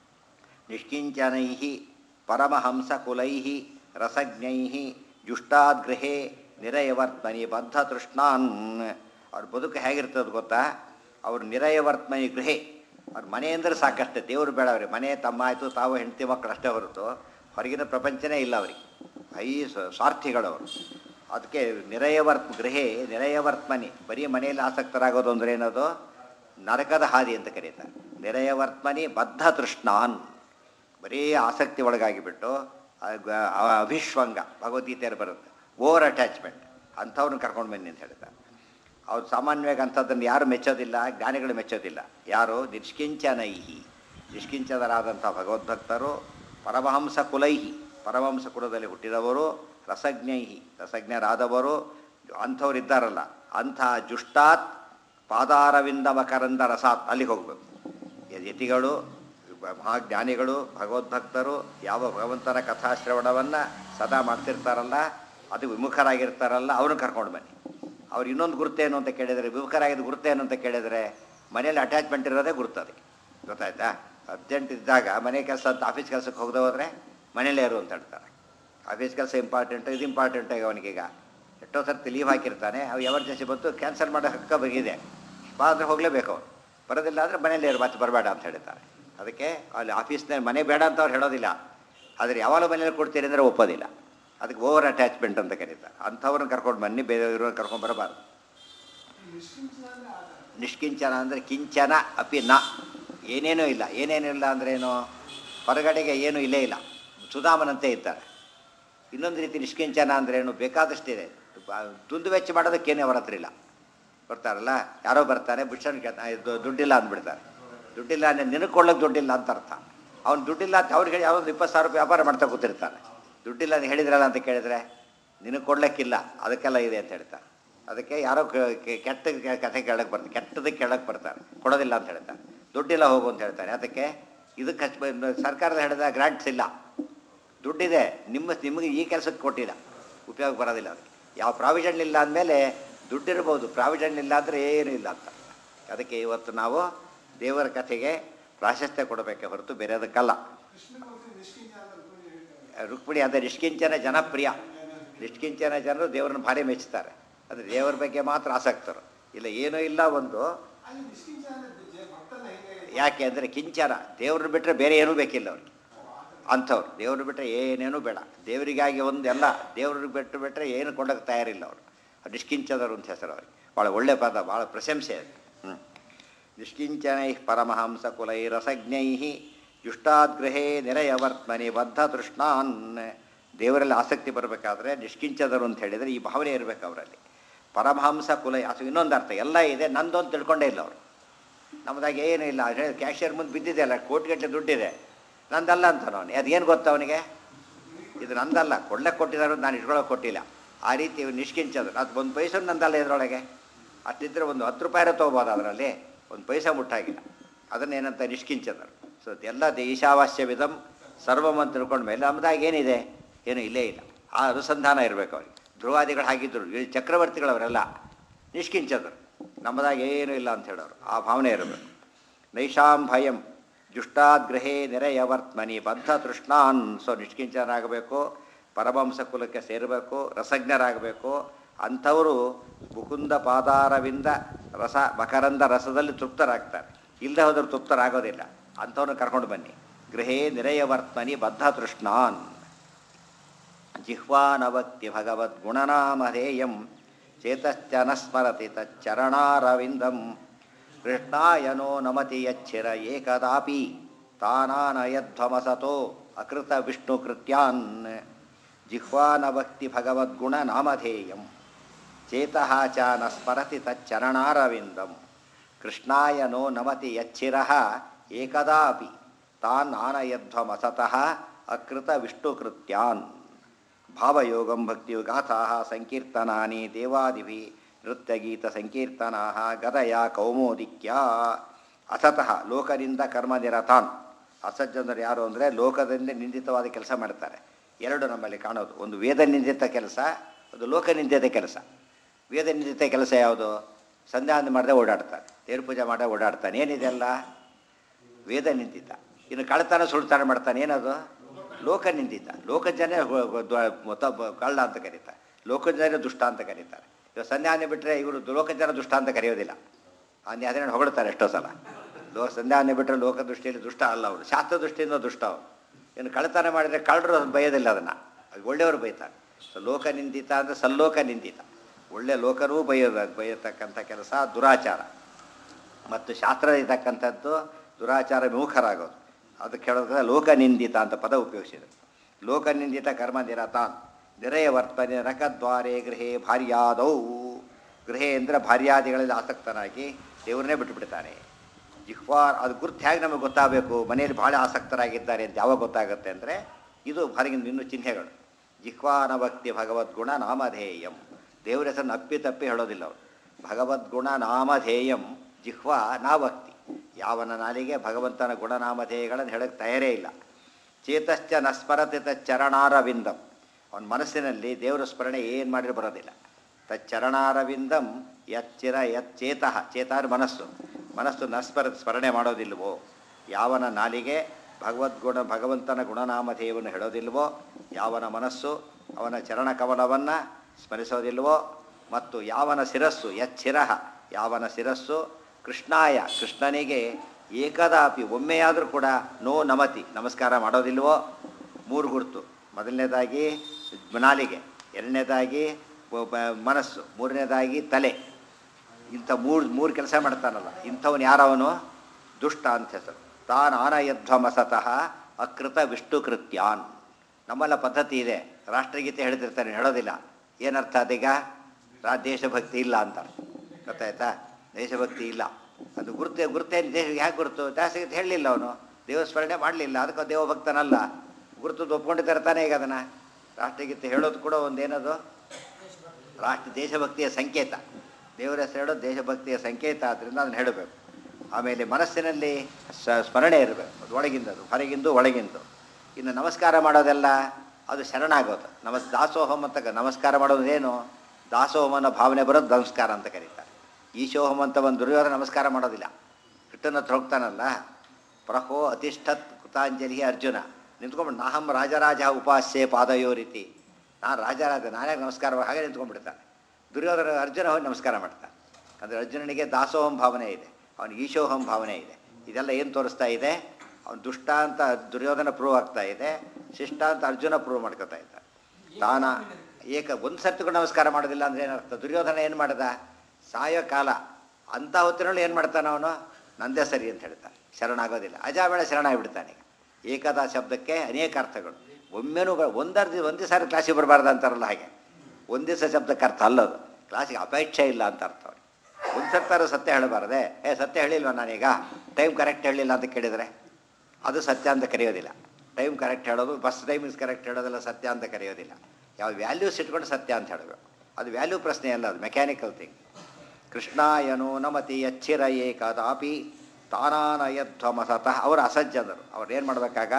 Speaker 1: ನಿಷ್ಕಿಂಚನೈ ಪರಮಹಂಸ ಕುಲೈ ರಸಜ್ಞೈ ಜುಷ್ಟಾದ್ಗೃಹೇ ನಿರಯವರ್ತ್ಮನಿ ಬದ್ಧ ತೃಷ್ಣಾನ್. ಅವ್ರ ಬದುಕು ಹೇಗಿರ್ತದೆ ಗೊತ್ತಾ? ಅವ್ರು ನಿರಯವರ್ತ್ಮನಿ ಗೃಹೆ, ಅವ್ರ ಮನೆ ಅಂದರೆ ಸಾಕಷ್ಟೇ, ದೇವರು ಬೇಡ ಅವ್ರಿಗೆ. ಮನೆ ತಮ್ಮ ಆಯಿತು, ತಾವು ಹೆಂಡತಿ ಮಕ್ಕಳು ಅಷ್ಟೇ ಹೊರತು ಹೊರಗಿನ ಪ್ರಪಂಚನೇ ಇಲ್ಲ ಅವರಿಗೆ. ಸ್ವಾರ್ಥಿಗಳವರು. ಅದಕ್ಕೆ ಗೃಹೇ ನಿರಯವರ್ತ್ಮನಿ, ಬರೀ ಮನೆಯಲ್ಲಿ ಆಸಕ್ತರಾಗೋದು ಅಂದರೆ ಏನದು? ನರಕದ ಹಾದಿ ಅಂತ ಕರೀತಾರೆ. ನಿರಯವರ್ತ್ಮನಿ ಬದ್ಧ ತೃಷ್ಣಾನ್, ಬರೀ ಆಸಕ್ತಿ ಒಳಗಾಗಿಬಿಟ್ಟು ಅಭಿಶ್ವಂಗ, ಭಗವದ್ಗೀತೆಯಲ್ಲಿ ಬರುತ್ತೆ, ಓವರ್ ಅಟ್ಯಾಚ್ಮೆಂಟ್, ಅಂಥವ್ರನ್ನ ಕರ್ಕೊಂಡು ಬನ್ನಿ ಅಂತ ಹೇಳ್ತಾರೆ. ಅವ್ರು ಸಾಮಾನ್ಯವಾಗಿ ಅಂಥದ್ದನ್ನು ಯಾರು ಮೆಚ್ಚೋದಿಲ್ಲ, ಜ್ಞಾನಿಗಳು ಮೆಚ್ಚೋದಿಲ್ಲ. ಯಾರು? ನಿಷ್ಕಿಂಚನೈಹಿ, ನಿಷ್ಕಿಂಚನರಾದಂಥ ಭಗವದ್ಭಕ್ತರು, ಪರಮಹಂಸ ಕುಲೈಹಿ, ಪರಮಹಂಸ ಕುಲದಲ್ಲಿ ಹುಟ್ಟಿದವರು, ರಸಜ್ಞೈಹಿ, ರಸಜ್ಞರಾದವರು, ಅಂಥವ್ರು ಇದ್ದಾರಲ್ಲ, ಅಂಥ ಜುಷ್ಟಾತ್ ಪಾದಾರವಿಂದ ಮಕರಂದ ರಸಾತ್, ಅಲ್ಲಿಗೆ ಹೋಗಬೇಕು. ಯತಿಗಳು, ಮಹಾಜ್ಞಾನಿಗಳು, ಭಗವದ್ಭಕ್ತರು ಯಾವ ಭಗವಂತನ ಕಥಾಶ್ರವಣವನ್ನು ಸದಾ ಮಾಡ್ತಿರ್ತಾರಲ್ಲ, ಅದು ವಿಮುಖರಾಗಿರ್ತಾರಲ್ಲ, ಅವ್ರನ್ನ ಕರ್ಕೊಂಡು ಬನ್ನಿ. ಅವ್ರು ಇನ್ನೊಂದು ಗುರುತೇನು ಅಂತ ಕೇಳಿದರೆ, ವಿಮುಖರಾಗಿದ್ದು ಗುರುತೇನು ಅಂತ ಕೇಳಿದರೆ, ಮನೇಲಿ ಅಟ್ಯಾಚ್ಮೆಂಟ್ ಇರೋದೇ ಗುರುತದೆ. ಗೊತ್ತಾಯ್ತಾ? ಅರ್ಜೆಂಟ್ ಇದ್ದಾಗ ಮನೆ ಕೆಲಸ ಅಂತ ಆಫೀಸ್ ಕೆಲಸಕ್ಕೆ ಹೋಗದೆ ಹೋದರೆ ಮನೇಲೇ ಇರು ಅಂತ ಹೇಳ್ತಾರೆ. ಆಫೀಸ್ ಕೆಲಸ ಇಂಪಾರ್ಟೆಂಟು, ಇದು ಇಂಪಾರ್ಟೆಂಟಾಗಿ ಅವನಿಗೀಗ ಎಷ್ಟೋ ಸರ್ತಿ ಲೀವ್ ಹಾಕಿರ್ತಾನೆ, ಅವು ಎಮರ್ಜೆನ್ಸಿ ಬಂತು ಕ್ಯಾನ್ಸಲ್ ಮಾಡೋ ಹಕ್ಕ ಬಗಿದೆ, ಬಾ ಅಂದರೆ ಹೋಗಲೇಬೇಕು. ಅವ್ರು ಬರೋದಿಲ್ಲ ಅಂದರೆ ಮನೇಲೇ ಇರು, ಮತ್ತೆ ಬರಬೇಡ ಅಂತ ಹೇಳ್ತಾರೆ. ಅದಕ್ಕೆ ಅಲ್ಲಿ ಆಫೀಸ್ನಲ್ಲಿ ಮನೆ ಬೇಡ ಅಂತ ಅವ್ರು ಹೇಳೋದಿಲ್ಲ, ಆದರೆ ಯಾವಾಗ ಮನೇಲಿ ಕೊಡ್ತೀರಿ ಅಂದರೆ ಒಪ್ಪೋದಿಲ್ಲ. ಅದಕ್ಕೆ ಓವರ್ ಅಟ್ಯಾಚ್ಮೆಂಟ್ ಅಂತ ಕರೀತಾರೆ. ಅಂಥವ್ರನ್ನ ಕರ್ಕೊಂಡು ಬನ್ನಿ, ಬೇರೆಯವ್ರನ್ನ ಕರ್ಕೊಂಡು ಬರಬಾರ್ದು. ನಿಷ್ಕಿಂಚನ ಅಂದರೆ ಕಿಂಚನ ಅಪಿ ನ, ಏನೇನೂ ಇಲ್ಲ. ಏನೇನೂ ಇಲ್ಲ ಅಂದ್ರೇನು? ಹೊರಗಡೆಗೆ ಏನೂ ಇಲ್ಲೇ ಇಲ್ಲ, ಸುಧಾಮನಂತೆ ಇದ್ದಾರೆ. ಇನ್ನೊಂದು ರೀತಿ ನಿಷ್ಕಿಂಚನ ಅಂದ್ರೇನು? ಬೇಕಾದಷ್ಟಿದೆ, ದುಂದು ವೆಚ್ಚ ಮಾಡೋದಕ್ಕೇನೇ ಅವರ ಹತ್ರ ಇಲ್ಲ. ಬರ್ತಾರಲ್ಲ, ಯಾರೋ ಬರ್ತಾರೆ, ಬುಷನ್ ದುಡ್ಡಿಲ್ಲ ಅಂದ್ಬಿಡ್ತಾರೆ. ದುಡ್ಡಿಲ್ಲ ಅಂದರೆ ನಿನಗೆ ಕೊಳ್ಳೋಕೆ ದುಡ್ಡಿಲ್ಲ ಅಂತ ಅರ್ಥ. ಅವ್ನು ದುಡ್ಡಿಲ್ಲ ಅಂತ ಅವ್ರಿಗೆ ಯಾವ್ದು 20,000 ರೂಪಾಯಿ ವ್ಯಾಪಾರ ಮಾಡ್ತಾ ಕೂತಿರ್ತಾನೆ. ದುಡ್ಡಿಲ್ಲ ಅಂತ ಹೇಳಿದ್ರಲ್ಲ ಅಂತ ಕೇಳಿದರೆ, ನಿನಗೆ ಕೊಡ್ಲಿಕ್ಕಿಲ್ಲ, ಅದಕ್ಕೆಲ್ಲ ಇದೆ ಅಂತ ಹೇಳ್ತಾರೆ. ಅದಕ್ಕೆ ಯಾರೋ ಕೆಟ್ಟ ಕಥೆ ಕೇಳಕ್ಕೆ ಬರ್ತಾರೆ, ಕೆಟ್ಟದಕ್ಕೆ ಕೇಳಕ್ಕೆ ಬರ್ತಾರೆ, ಕೊಡೋದಿಲ್ಲ ಅಂತ ಹೇಳ್ತಾರೆ. ದುಡ್ಡಿಲ್ಲ ಹೋಗು ಅಂತ ಹೇಳ್ತಾರೆ. ಅದಕ್ಕೆ ಇದಕ್ಕೆ ಸರ್ಕಾರದ ಹೇಳಿದ ಗ್ರಾಂಟ್ಸ್ ಇಲ್ಲ, ದುಡ್ಡಿದೆ, ನಿಮಗೆ ಈ ಕೆಲಸಕ್ಕೆ ಕೊಟ್ಟಿಲ್ಲ, ಉಪಯೋಗ ಬರೋದಿಲ್ಲ. ಅದಕ್ಕೆ ಯಾವ ಪ್ರಾವಿಷನ್ ಇಲ್ಲ ಅಂದಮೇಲೆ ದುಡ್ಡಿರ್ಬೋದು, ಪ್ರಾವಿಷನ್ ಇಲ್ಲ ಅಂದರೆ ಏನೂ ಇಲ್ಲ ಅಂತ. ಅದಕ್ಕೆ ಇವತ್ತು ನಾವು ದೇವರ ಕಥೆಗೆ ಪ್ರಾಶಸ್ತ್ಯ ಕೊಡಬೇಕೆ ಹೊರತು ಬೇರೆದಕ್ಕಲ್ಲ. ರುಕ್ಮಿಣಿ ಅಂದರೆ ನಿಷ್ಕಿಂಚನ ಜನಪ್ರಿಯ. ನಿಷ್ಕಿಂಚನ ಜನರು ದೇವರನ್ನು ಭಾರಿ ಮೆಚ್ಚುತ್ತಾರೆ. ಅಂದರೆ ದೇವರ ಬಗ್ಗೆ ಮಾತ್ರ ಆಸಕ್ತರು. ಇಲ್ಲ ಏನೂ ಇಲ್ಲ ಒಂದು. ಯಾಕೆ ಅಂದರೆ ಕಿಂಚನ, ದೇವ್ರನ್ನ ಬಿಟ್ಟರೆ ಬೇರೆ ಏನೂ ಬೇಕಿಲ್ಲ ಅವ್ರಿಗೆ. ಅಂಥವ್ರು ದೇವ್ರನ್ನ ಬಿಟ್ಟರೆ ಏನೇನೂ ಬೇಡ, ದೇವರಿಗಾಗಿ ಒಂದೆಲ್ಲ, ದೇವ್ರಿಗೆ ಬಿಟ್ಟರೆ ಏನು ಕೊಂಡೋಕ್ಕೆ ತಯಾರಿಲ್ಲ ಅವರು. ನಿಷ್ಕಿಂಚನರು ಅಂತ ಹೆಸರು ಅವ್ರಿಗೆ. ಭಾಳ ಒಳ್ಳೆಯ ಪದ, ಭಾಳ ಪ್ರಶಂಸೆ ಅದು. ನಿಷ್ಕಿಂಚನೈ ಪರಮಹಂಸ ಕುಲೈ ರಸಜ್ಞೈ ಜುಷ್ಟಾದ್ಗೃಹೇ ನಿರಯವರ್ತ್ಮನಿ ಬದ್ಧ ತೃಷ್ಣಾನ್. ದೇವರಲ್ಲಿ ಆಸಕ್ತಿ ಬರಬೇಕಾದ್ರೆ ನಿಷ್ಕಿಂಚದರು ಅಂತ ಹೇಳಿದರೆ ಈ ಭಾವನೆ ಇರಬೇಕು ಅವರಲ್ಲಿ. ಪರಮಹಂಸ ಕುಲೈ, ಅದು ಇನ್ನೊಂದು ಅರ್ಥ, ಎಲ್ಲ ಇದೆ, ನಂದು ಅಂತ ತಿಳ್ಕೊಂಡೇ ಇಲ್ಲ ಅವರು. ನಮ್ಮದಾಗಿ ಏನೂ ಇಲ್ಲ, ಕ್ಯಾಶಿಯರ್ ಮುಂದೆ ಬಿದ್ದಿದೆ ಅಲ್ಲ, ಕೋಟಿಗಟ್ಟಲೆ ದುಡ್ಡಿದೆ, ನಂದಲ್ಲ ಅಂತ ಅವನು. ಅದೇನು ಗೊತ್ತಾ ಅವನಿಗೆ? ಇದು ನಂದಲ್ಲ, ಕೊಡ್ಲಕ್ಕೆ ಕೊಟ್ಟಿದ್ದಾರೆ, ನಾನು ಇಟ್ಕೊಳ್ಳೋಕೆ ಕೊಟ್ಟಿಲ್ಲ. ಆ ರೀತಿ ನಿಷ್ಕಿಂಚದ್ರು. ಅದು ಒಂದು ಪೈಸೆ ನಂದಲ್ಲ ಇದರೊಳಗೆ. ಅಷ್ಟಿದ್ದರೆ ಒಂದು 10 ರೂಪಾಯಿ ತೊಗೋಬೋದು, ಅದರಲ್ಲಿ ಒಂದು ಪೈಸೆ ಮುಟ್ಟಾಗಿಲ್ಲ. ಅದನ್ನೇನಂತ ನಿಷ್ಕಿಂಚದರು. ಸೊ ಎಲ್ಲ ಈಶಾವಾಸ್ಯವಿದಂ ಸರ್ವಂ ಅಂತ ತಿಳ್ಕೊಂಡ ಮೇಲೆ ನಮ್ಮದಾಗ ಏನಿದೆ? ಏನೂ ಇಲ್ಲೇ ಇಲ್ಲ. ಆ ಅನುಸಂಧಾನ ಇರಬೇಕು ಅವ್ರಿಗೆ. ಧ್ರುವಾದಿಗಳು ಹಾಗಿದ್ದರು, ಈ ಚಕ್ರವರ್ತಿಗಳವರೆಲ್ಲ ನಿಷ್ಕಿಂಚದರು, ನಮ್ಮದಾಗ ಏನೂ ಇಲ್ಲ ಅಂತ ಹೇಳೋರು. ಆ ಭಾವನೆ ಇರಬೇಕು. ನೈಷಾಂ ಭಯಂ ಜುಷ್ಟಾದ್ಗೃಹೇ ನಿರಯವರ್ತ್ಮನಿ ಬದ್ಧ ತೃಷ್ಣಾನ್. ಸೊ ನಿಷ್ಕಿಂಚನಾಗಬೇಕು, ಪರಮಹಂಸ ಕುಲಕ್ಕೆ ಸೇರಬೇಕು, ರಸಜ್ಞರಾಗಬೇಕು. ಅಂಥವರು ಮುಕುಂದ ಪಾದಾರವಿಂದ ರಸ ಮಕರಂದ ರಸದಲ್ಲಿ ತೃಪ್ತರಾಗ್ತಾರೆ. ಇಲ್ಲದೆ ಹೋದರೂ ತೃಪ್ತರಾಗೋದಿಲ್ಲ. ಅಂಥವ್ರನ್ನ ಕರ್ಕೊಂಡು ಬನ್ನಿ. ಗೃಹೇ ನಿರಯವರ್ತ್ಮನಿ ಬದ್ಧ ತೃಷ್ಣಾನ್. ಜಿಹ್ವಾನವಕ್ತಿ ಭಗವದ್ಗುಣನಾಮಧೇಯಂ ಚೇತಶ್ಚನ ಸ್ಮರತಿ ತಚ್ಚರಣಾರವಿಂದಂ ಕೃಷ್ಣಾಯನೋ ನಮತಿ ಯಚ್ಚಿರ ಏಕದಾಪಿ ತಾನಾನಯಧ್ವಮಸತೋ ಅಕೃತ ವಿಷ್ಣು ಕೃತ್ಯಾನ್ ಜಿಹ್ವಾನಭಕ್ತಿ ಭಗವದ್ಗುಣ ನಾಮಧೇಯಂ ಚೇತಃ ಚ ನ ಸ್ಮರತಿ ತಚ್ಚರಣಾರವಿಂದಂ ಕೃಷ್ಣಾಯ ನೋ ನಮತಿ ಯಚ್ಚಿರಃ ಏಕದಾಪಿ ತಾನ್ ಆನಯಧ್ವಮಸತಃ ಅಕೃತ ವಿಷ್ಣುಕೃತ್ಯಾನ್ ಭಾವಯೋಗಂ ಭಕ್ತಿಯುಗಾಥಾ ಸಂಕೀರ್ತನಾನಿ ದೇವಾದಿಭಿ ನೃತ್ಯಗೀತ ಸಂಕೀರ್ತನಾ ಗದಯ ಕೌಮೋದಿಕ್ಯ ಅಸತಃ ಲೋಕದಿಂದ ಕರ್ಮನಿರತಾನ್. ಅಸಜ್ಜನರು ಯಾರು ಅಂದರೆ ಲೋಕದಿಂದ ನಿಂದಿತವಾದ ಕೆಲಸ ಮಾಡ್ತಾರೆ. ಎರಡು ನಮ್ಮಲ್ಲಿ ಕಾಣೋದು, ಒಂದು ವೇದ ನಿಂದಿತ ಕೆಲಸ, ಒಂದು ಲೋಕನಿಂದಿತ ಕೆಲಸ. ವೇದ ನಿಂದಿತ ಕೆಲಸ ಯಾವುದು? ಸಂಧ್ಯಾವಂದನೆ ಮಾಡದೆ ಓಡಾಡ್ತಾನೆ, ದೇವ್ರ ಪೂಜೆ ಮಾಡದೆ ಓಡಾಡ್ತಾನೆ, ಏನಿದೆಲ್ಲ ವೇದ ನಿಂದಿತ. ಇನ್ನು ಕಳ್ತನ ಸುಳ್ತಾನ ಮಾಡ್ತಾನೆ, ಏನದು ಲೋಕನಿಂದಿತ. ಲೋಕಜನ ಕಳ್ಳ ಅಂತ ಕರೀತಾರೆ, ಲೋಕಜನ ದುಷ್ಟ ಅಂತ ಕರೀತಾರೆ. ಇವಾಗ ಸಂಧ್ಯಾವಂದನೆ ಬಿಟ್ಟರೆ ಇವರು ಲೋಕಜನ ದುಷ್ಟ ಅಂತ ಕರೆಯೋದಿಲ್ಲ, ಅದನ್ನು ಹೊಗಳ್ತಾರೆ ಎಷ್ಟೋ ಸಲ. ಸಂಧ್ಯಾವಂದನೆ ಬಿಟ್ಟರೆ ಲೋಕ ದೃಷ್ಟಿಯಲ್ಲಿ ದುಷ್ಟ ಅಲ್ಲ ಅವರು, ಶಾಸ್ತ್ರ ದೃಷ್ಟಿಯಿಂದ ದುಷ್ಟ ಅವರು. ಇನ್ನು ಕಳ್ತನ ಮಾಡಿದರೆ ಕಳ್ಳರು ಬೈಯೋದಿಲ್ಲ, ಅದನ್ನು ಅದು ಒಳ್ಳೆಯವರು ಬೈತಾರೆ. ಲೋಕ ನಿಂದಿತ ಅಂದರೆ ಸಲ್ಲೋಕ ನಿಂದಿತ, ಒಳ್ಳೆ ಲೋಕನೂ ಬೈಯತಕ್ಕಂಥ ಕೆಲಸ ದುರಾಚಾರ. ಮತ್ತು ಶಾಸ್ತ್ರ ಇರ್ತಕ್ಕಂಥದ್ದು ದುರಾಚಾರ ವಿಮುಖರಾಗೋದು. ಅದಕ್ಕೆ ಹೇಳೋದ್ರೆ ಲೋಕನಿಂದಿತ ಅಂತ ಪದ ಉಪಯೋಗಿಸಿದರು. ಲೋಕನಿಂದಿತ ಕರ್ಮ ನಿರತಾನ್ ನಿರಯ ವರ್ತನೆ ನಖದ್ವಾರೆ ಗೃಹೇ ಭಾರ್ಯಾದೌ. ಗೃಹೇ ಅಂದರೆ ಭಾರ್ಯಾದಿಗಳಲ್ಲಿ ಆಸಕ್ತನಾಗಿ ದೇವ್ರನ್ನೇ ಬಿಟ್ಟುಬಿಡ್ತಾನೆ. ಜಿಹ್ವಾ ಅದು ಗುರ್ತು ಹೇಗೆ ನಮಗೆ ಗೊತ್ತಾಗಬೇಕು? ಮನೆಯಲ್ಲಿ ಭಾಳ ಆಸಕ್ತರಾಗಿದ್ದಾರೆ ಅಂತ ಯಾವಾಗ ಗೊತ್ತಾಗುತ್ತೆ ಅಂದರೆ ಇದು ಹೊರಗಿನ ಇನ್ನೂ ಚಿಹ್ನೆಗಳು. ಜಿಹ್ವಾನ ಭಕ್ತಿ ಭಗವದ್ಗುಣ ನಾಮಧೇಯಂ. ದೇವರ ಹೆಸರನ್ನು ಅಪ್ಪಿ ಹೇಳೋದಿಲ್ಲ ಅವರು. ಭಗವದ್ಗುಣ ನಾಮಧೇಯಂ ಜಿಹ್ವಾ ನಾಭಕ್ತಿ. ಯಾವನ ನಾಲಿಗೆ ಭಗವಂತನ ಗುಣನಾಮಧೇಯಗಳನ್ನು ಹೇಳಕ್ಕೆ ತಯಾರೇ ಇಲ್ಲ. ಚೇತಶ್ಚ ನಸ್ಮರತಿ ತಚ್ಚರಣಾರವಿಂದಂ. ಅವನ ಮನಸ್ಸಿನಲ್ಲಿ ದೇವರ ಸ್ಮರಣೆ ಏನು ಮಾಡಿದ್ರೆ ಬರೋದಿಲ್ಲ. ತಚ್ಚರಣಾರವಿಂದಂ ಯಚ್ಚಿರ ಯಚ್ಚೇತಃ. ಚೇತಾರ ಮನಸ್ಸು, ಮನಸ್ಸು ಸ್ಮರಣೆ ಮಾಡೋದಿಲ್ವೋ, ಯಾವನ ನಾಲಿಗೆ ಭಗವಂತನ ಗುಣನಾಮಧೇಯವನ್ನು ಹೇಳೋದಿಲ್ವೋ, ಯಾವನ ಮನಸ್ಸು ಅವನ ಚರಣಕಮಲವನ್ನು ಸ್ಮರಿಸೋದಿಲ್ವೋ, ಮತ್ತು ಯಾವನ ಶಿರಸ್ಸು ಯಚ್ಚಿರಃ, ಯಾವನ ಶಿರಸ್ಸು ಕೃಷ್ಣಾಯ ಕೃಷ್ಣನಿಗೆ ಏಕದಾಪಿ ಒಮ್ಮೆಯಾದರೂ ಕೂಡ ನೋ ನಮತಿ ನಮಸ್ಕಾರ ಮಾಡೋದಿಲ್ವೋ. ಮೂರು ಗುರುತು: ಮೊದಲನೇದಾಗಿ ನಾಲಿಗೆ, ಎರಡನೇದಾಗಿ ಮನಸ್ಸು, ಮೂರನೇದಾಗಿ ತಲೆ. ಇಂಥ ಮೂರು ಕೆಲಸ ಮಾಡ್ತಾನಲ್ಲ, ಇಂಥವನು ಯಾರವನು? ದುಷ್ಟ ಅಂತ ಹೆಸರು. ತಾನು ಆನಯಧ್ವಮಸತಃ ಅಕೃತ ವಿಷ್ಣುಕೃತ್ಯಾನ್. ನಮ್ಮೆಲ್ಲ ಪದ್ಧತಿ ಇದೆ, ರಾಷ್ಟ್ರಗೀತೆ ಹೇಳ್ತಿರ್ತಾನೆ, ಹೇಳೋದಿಲ್ಲ. ಏನರ್ಥ ಅದೀಗ? ದೇಶಭಕ್ತಿ ಇಲ್ಲ ಅಂತ, ಗೊತ್ತಾಯ್ತಾ? ದೇಶಭಕ್ತಿ ಇಲ್ಲ ಅದು ಗುರುತೇನು ದೇಶ ಯಾಕೆ ಗುರುತು? ದೇಶಗೀತೆ ಹೇಳಲಿಲ್ಲ ಅವನು, ದೇವಸ್ಮರಣೆ ಮಾಡಲಿಲ್ಲ, ಅದಕ್ಕೆ ದೇವಭಕ್ತನಲ್ಲ. ಗುರುತದ್ದು ಒಪ್ಕೊಂಡಿದ್ದಾರೆ ತಾನೇ. ಈಗ ಅದನ್ನು ರಾಷ್ಟ್ರಗೀತೆ ಹೇಳೋದು ಕೂಡ ಒಂದೇನದು? ದೇಶಭಕ್ತಿಯ ಸಂಕೇತ. ದೇವರ ಹೆಸರು ಹೇಳೋದು ದೇಶಭಕ್ತಿಯ ಸಂಕೇತ, ಆದ್ದರಿಂದ ಅದನ್ನು ಹೇಳಬೇಕು. ಆಮೇಲೆ ಮನಸ್ಸಿನಲ್ಲಿ ಸ್ಮರಣೆ ಇರಬೇಕು, ಅದು ಒಳಗಿಂದದು, ಹೊರಗಿಂದು ಒಳಗಿಂದು. ಇನ್ನು ನಮಸ್ಕಾರ ಮಾಡೋದೆಲ್ಲ ಅದು ಶರಣಾಗೋದು. ದಾಸೋಹಂ ಅಂತ ನಮಸ್ಕಾರ ಮಾಡೋದು ಏನು? ದಾಸೋಹಂ ಅನ್ನೋ ಭಾವನೆ ಬರೋದು ನಮಸ್ಕಾರ ಅಂತ ಕರೀತಾರೆ. ಈಶೋಹಂ ಅಂತ ಒಂದು ದುರ್ಯೋಧನ ನಮಸ್ಕಾರ ಮಾಡೋದಿಲ್ಲ, ಕೃಷ್ಣನ ಹತ್ರ ಹೋಗ್ತಾನಲ್ಲ, ಪ್ರಹೋ ಅತಿಷ್ಠತ್ ಕೃತಾಂಜಲಿ ಅರ್ಜುನ ನಿಂತ್ಕೊಂಡ್ಬಿಟ್ಟು ನಾಹಂ ರಾಜರಾಜ ಉಪಾಸ್ಯೆ ಪಾದಯೋ ರೀತಿ, ನಾನು ರಾಜರಾಜ, ನಾನೇ ನಮಸ್ಕಾರ ಹಾಗೆ ನಿಂತ್ಕೊಂಡ್ಬಿಡ್ತಾನೆ. ದುರ್ಯೋಧನ ಅರ್ಜುನ ಹೋಗಿ ನಮಸ್ಕಾರ ಮಾಡ್ತಾನೆ. ಅಂದರೆ ಅರ್ಜುನನಿಗೆ ದಾಸೋಹಂ ಭಾವನೆ ಇದೆ, ಅವನಿಗೆ ಈಶೋಹಂ ಭಾವನೆ ಇದೆ. ಇದೆಲ್ಲ ಏನು ತೋರಿಸ್ತಾ ಇದೆ? ಅವನು ದುಷ್ಟ ಅಂತ ದುರ್ಯೋಧನ ಪ್ರೂವ್ ಆಗ್ತಾ ಇದೆ, ಶಿಷ್ಟ ಅಂತ ಅರ್ಜುನ ಪ್ರೂವ್ ಮಾಡ್ಕೊತಾ ಇದ್ದ. ತಾನ ಒಂದು ಸರ್ತಿ ಕೂಡ ನಮಸ್ಕಾರ ಮಾಡೋದಿಲ್ಲ ಅಂದರೆ ಏನರ್ಥ? ದುರ್ಯೋಧನ ಏನು ಮಾಡ್ದ? ಸಾಯೋ ಕಾಲ ಅಂಥ ಹೊತ್ತಿನಲ್ಲಿ ಏನು ಮಾಡ್ತಾನೆ ಅವನು? ನಂದೇ ಸರಿ ಅಂತ ಹೇಳ್ತಾನೆ, ಶರಣಾಗೋದಿಲ್ಲ. ಅಜಾಬೇಳ ಶರಣಾಗಿಬಿಡ್ತಾನೆ. ಏಕದಾ ಶಬ್ದಕ್ಕೆ ಅನೇಕ ಅರ್ಥಗಳು. ಒಮ್ಮೆನೂ ಒಂದೇ ಸಾರಿ ಕ್ಲಾಸಿಗೆ ಬರಬಾರ್ದು ಅಂತಾರಲ್ಲ, ಹಾಗೆ ಒಂದೇ ಶಬ್ದಕ್ಕೆ ಅರ್ಥ ಅಲ್ಲದು. ಕ್ಲಾಸಿಗೆ ಅಪೇಕ್ಷೆ ಇಲ್ಲ ಅಂತ ಅರ್ಥ. ಅವ್ರು ಒಂದು ಸರ್ತಾರು ಸತ್ಯ ಹೇಳಬಾರ್ದೆ. ಸತ್ಯ ಹೇಳಿಲ್ವ ನಾನೀಗ? ಟೈಮ್ ಕರೆಕ್ಟ್ ಹೇಳಲಿಲ್ಲ ಅಂತ ಕೇಳಿದರೆ ಅದು ಸತ್ಯ ಅಂತ ಕರೆಯೋದಿಲ್ಲ. ಟೈಮ್ ಕರೆಕ್ಟ್ ಹೇಳೋದು, ಬಸ್ ಟೈಮಿಂಗ್ಸ್ ಕರೆಕ್ಟ್ ಹೇಳೋದೆಲ್ಲ ಸತ್ಯ ಅಂತ ಕರೆಯೋದಿಲ್ಲ. ಯಾವ ವ್ಯಾಲ್ಯೂಸ್ ಇಟ್ಕೊಂಡು ಸತ್ಯ ಅಂತ ಹೇಳಬೇಕು. ಅದು ವ್ಯಾಲ್ಯೂ ಪ್ರಶ್ನೆ ಅಲ್ಲ, ಅದು ಮೆಕ್ಯಾನಿಕಲ್ ಥಿಂಗ್. ಕೃಷ್ಣಾಯನೋ ನಮತಿ ಯಚ್ಚಿರ ಏಕದಾಪಿ ತಾನಾನಯಧ್ವಮಸತಃ. ಅವರು ಅಸಜ್ಜನರು, ಅವ್ರು ಏನು ಮಾಡಬೇಕಾಗ?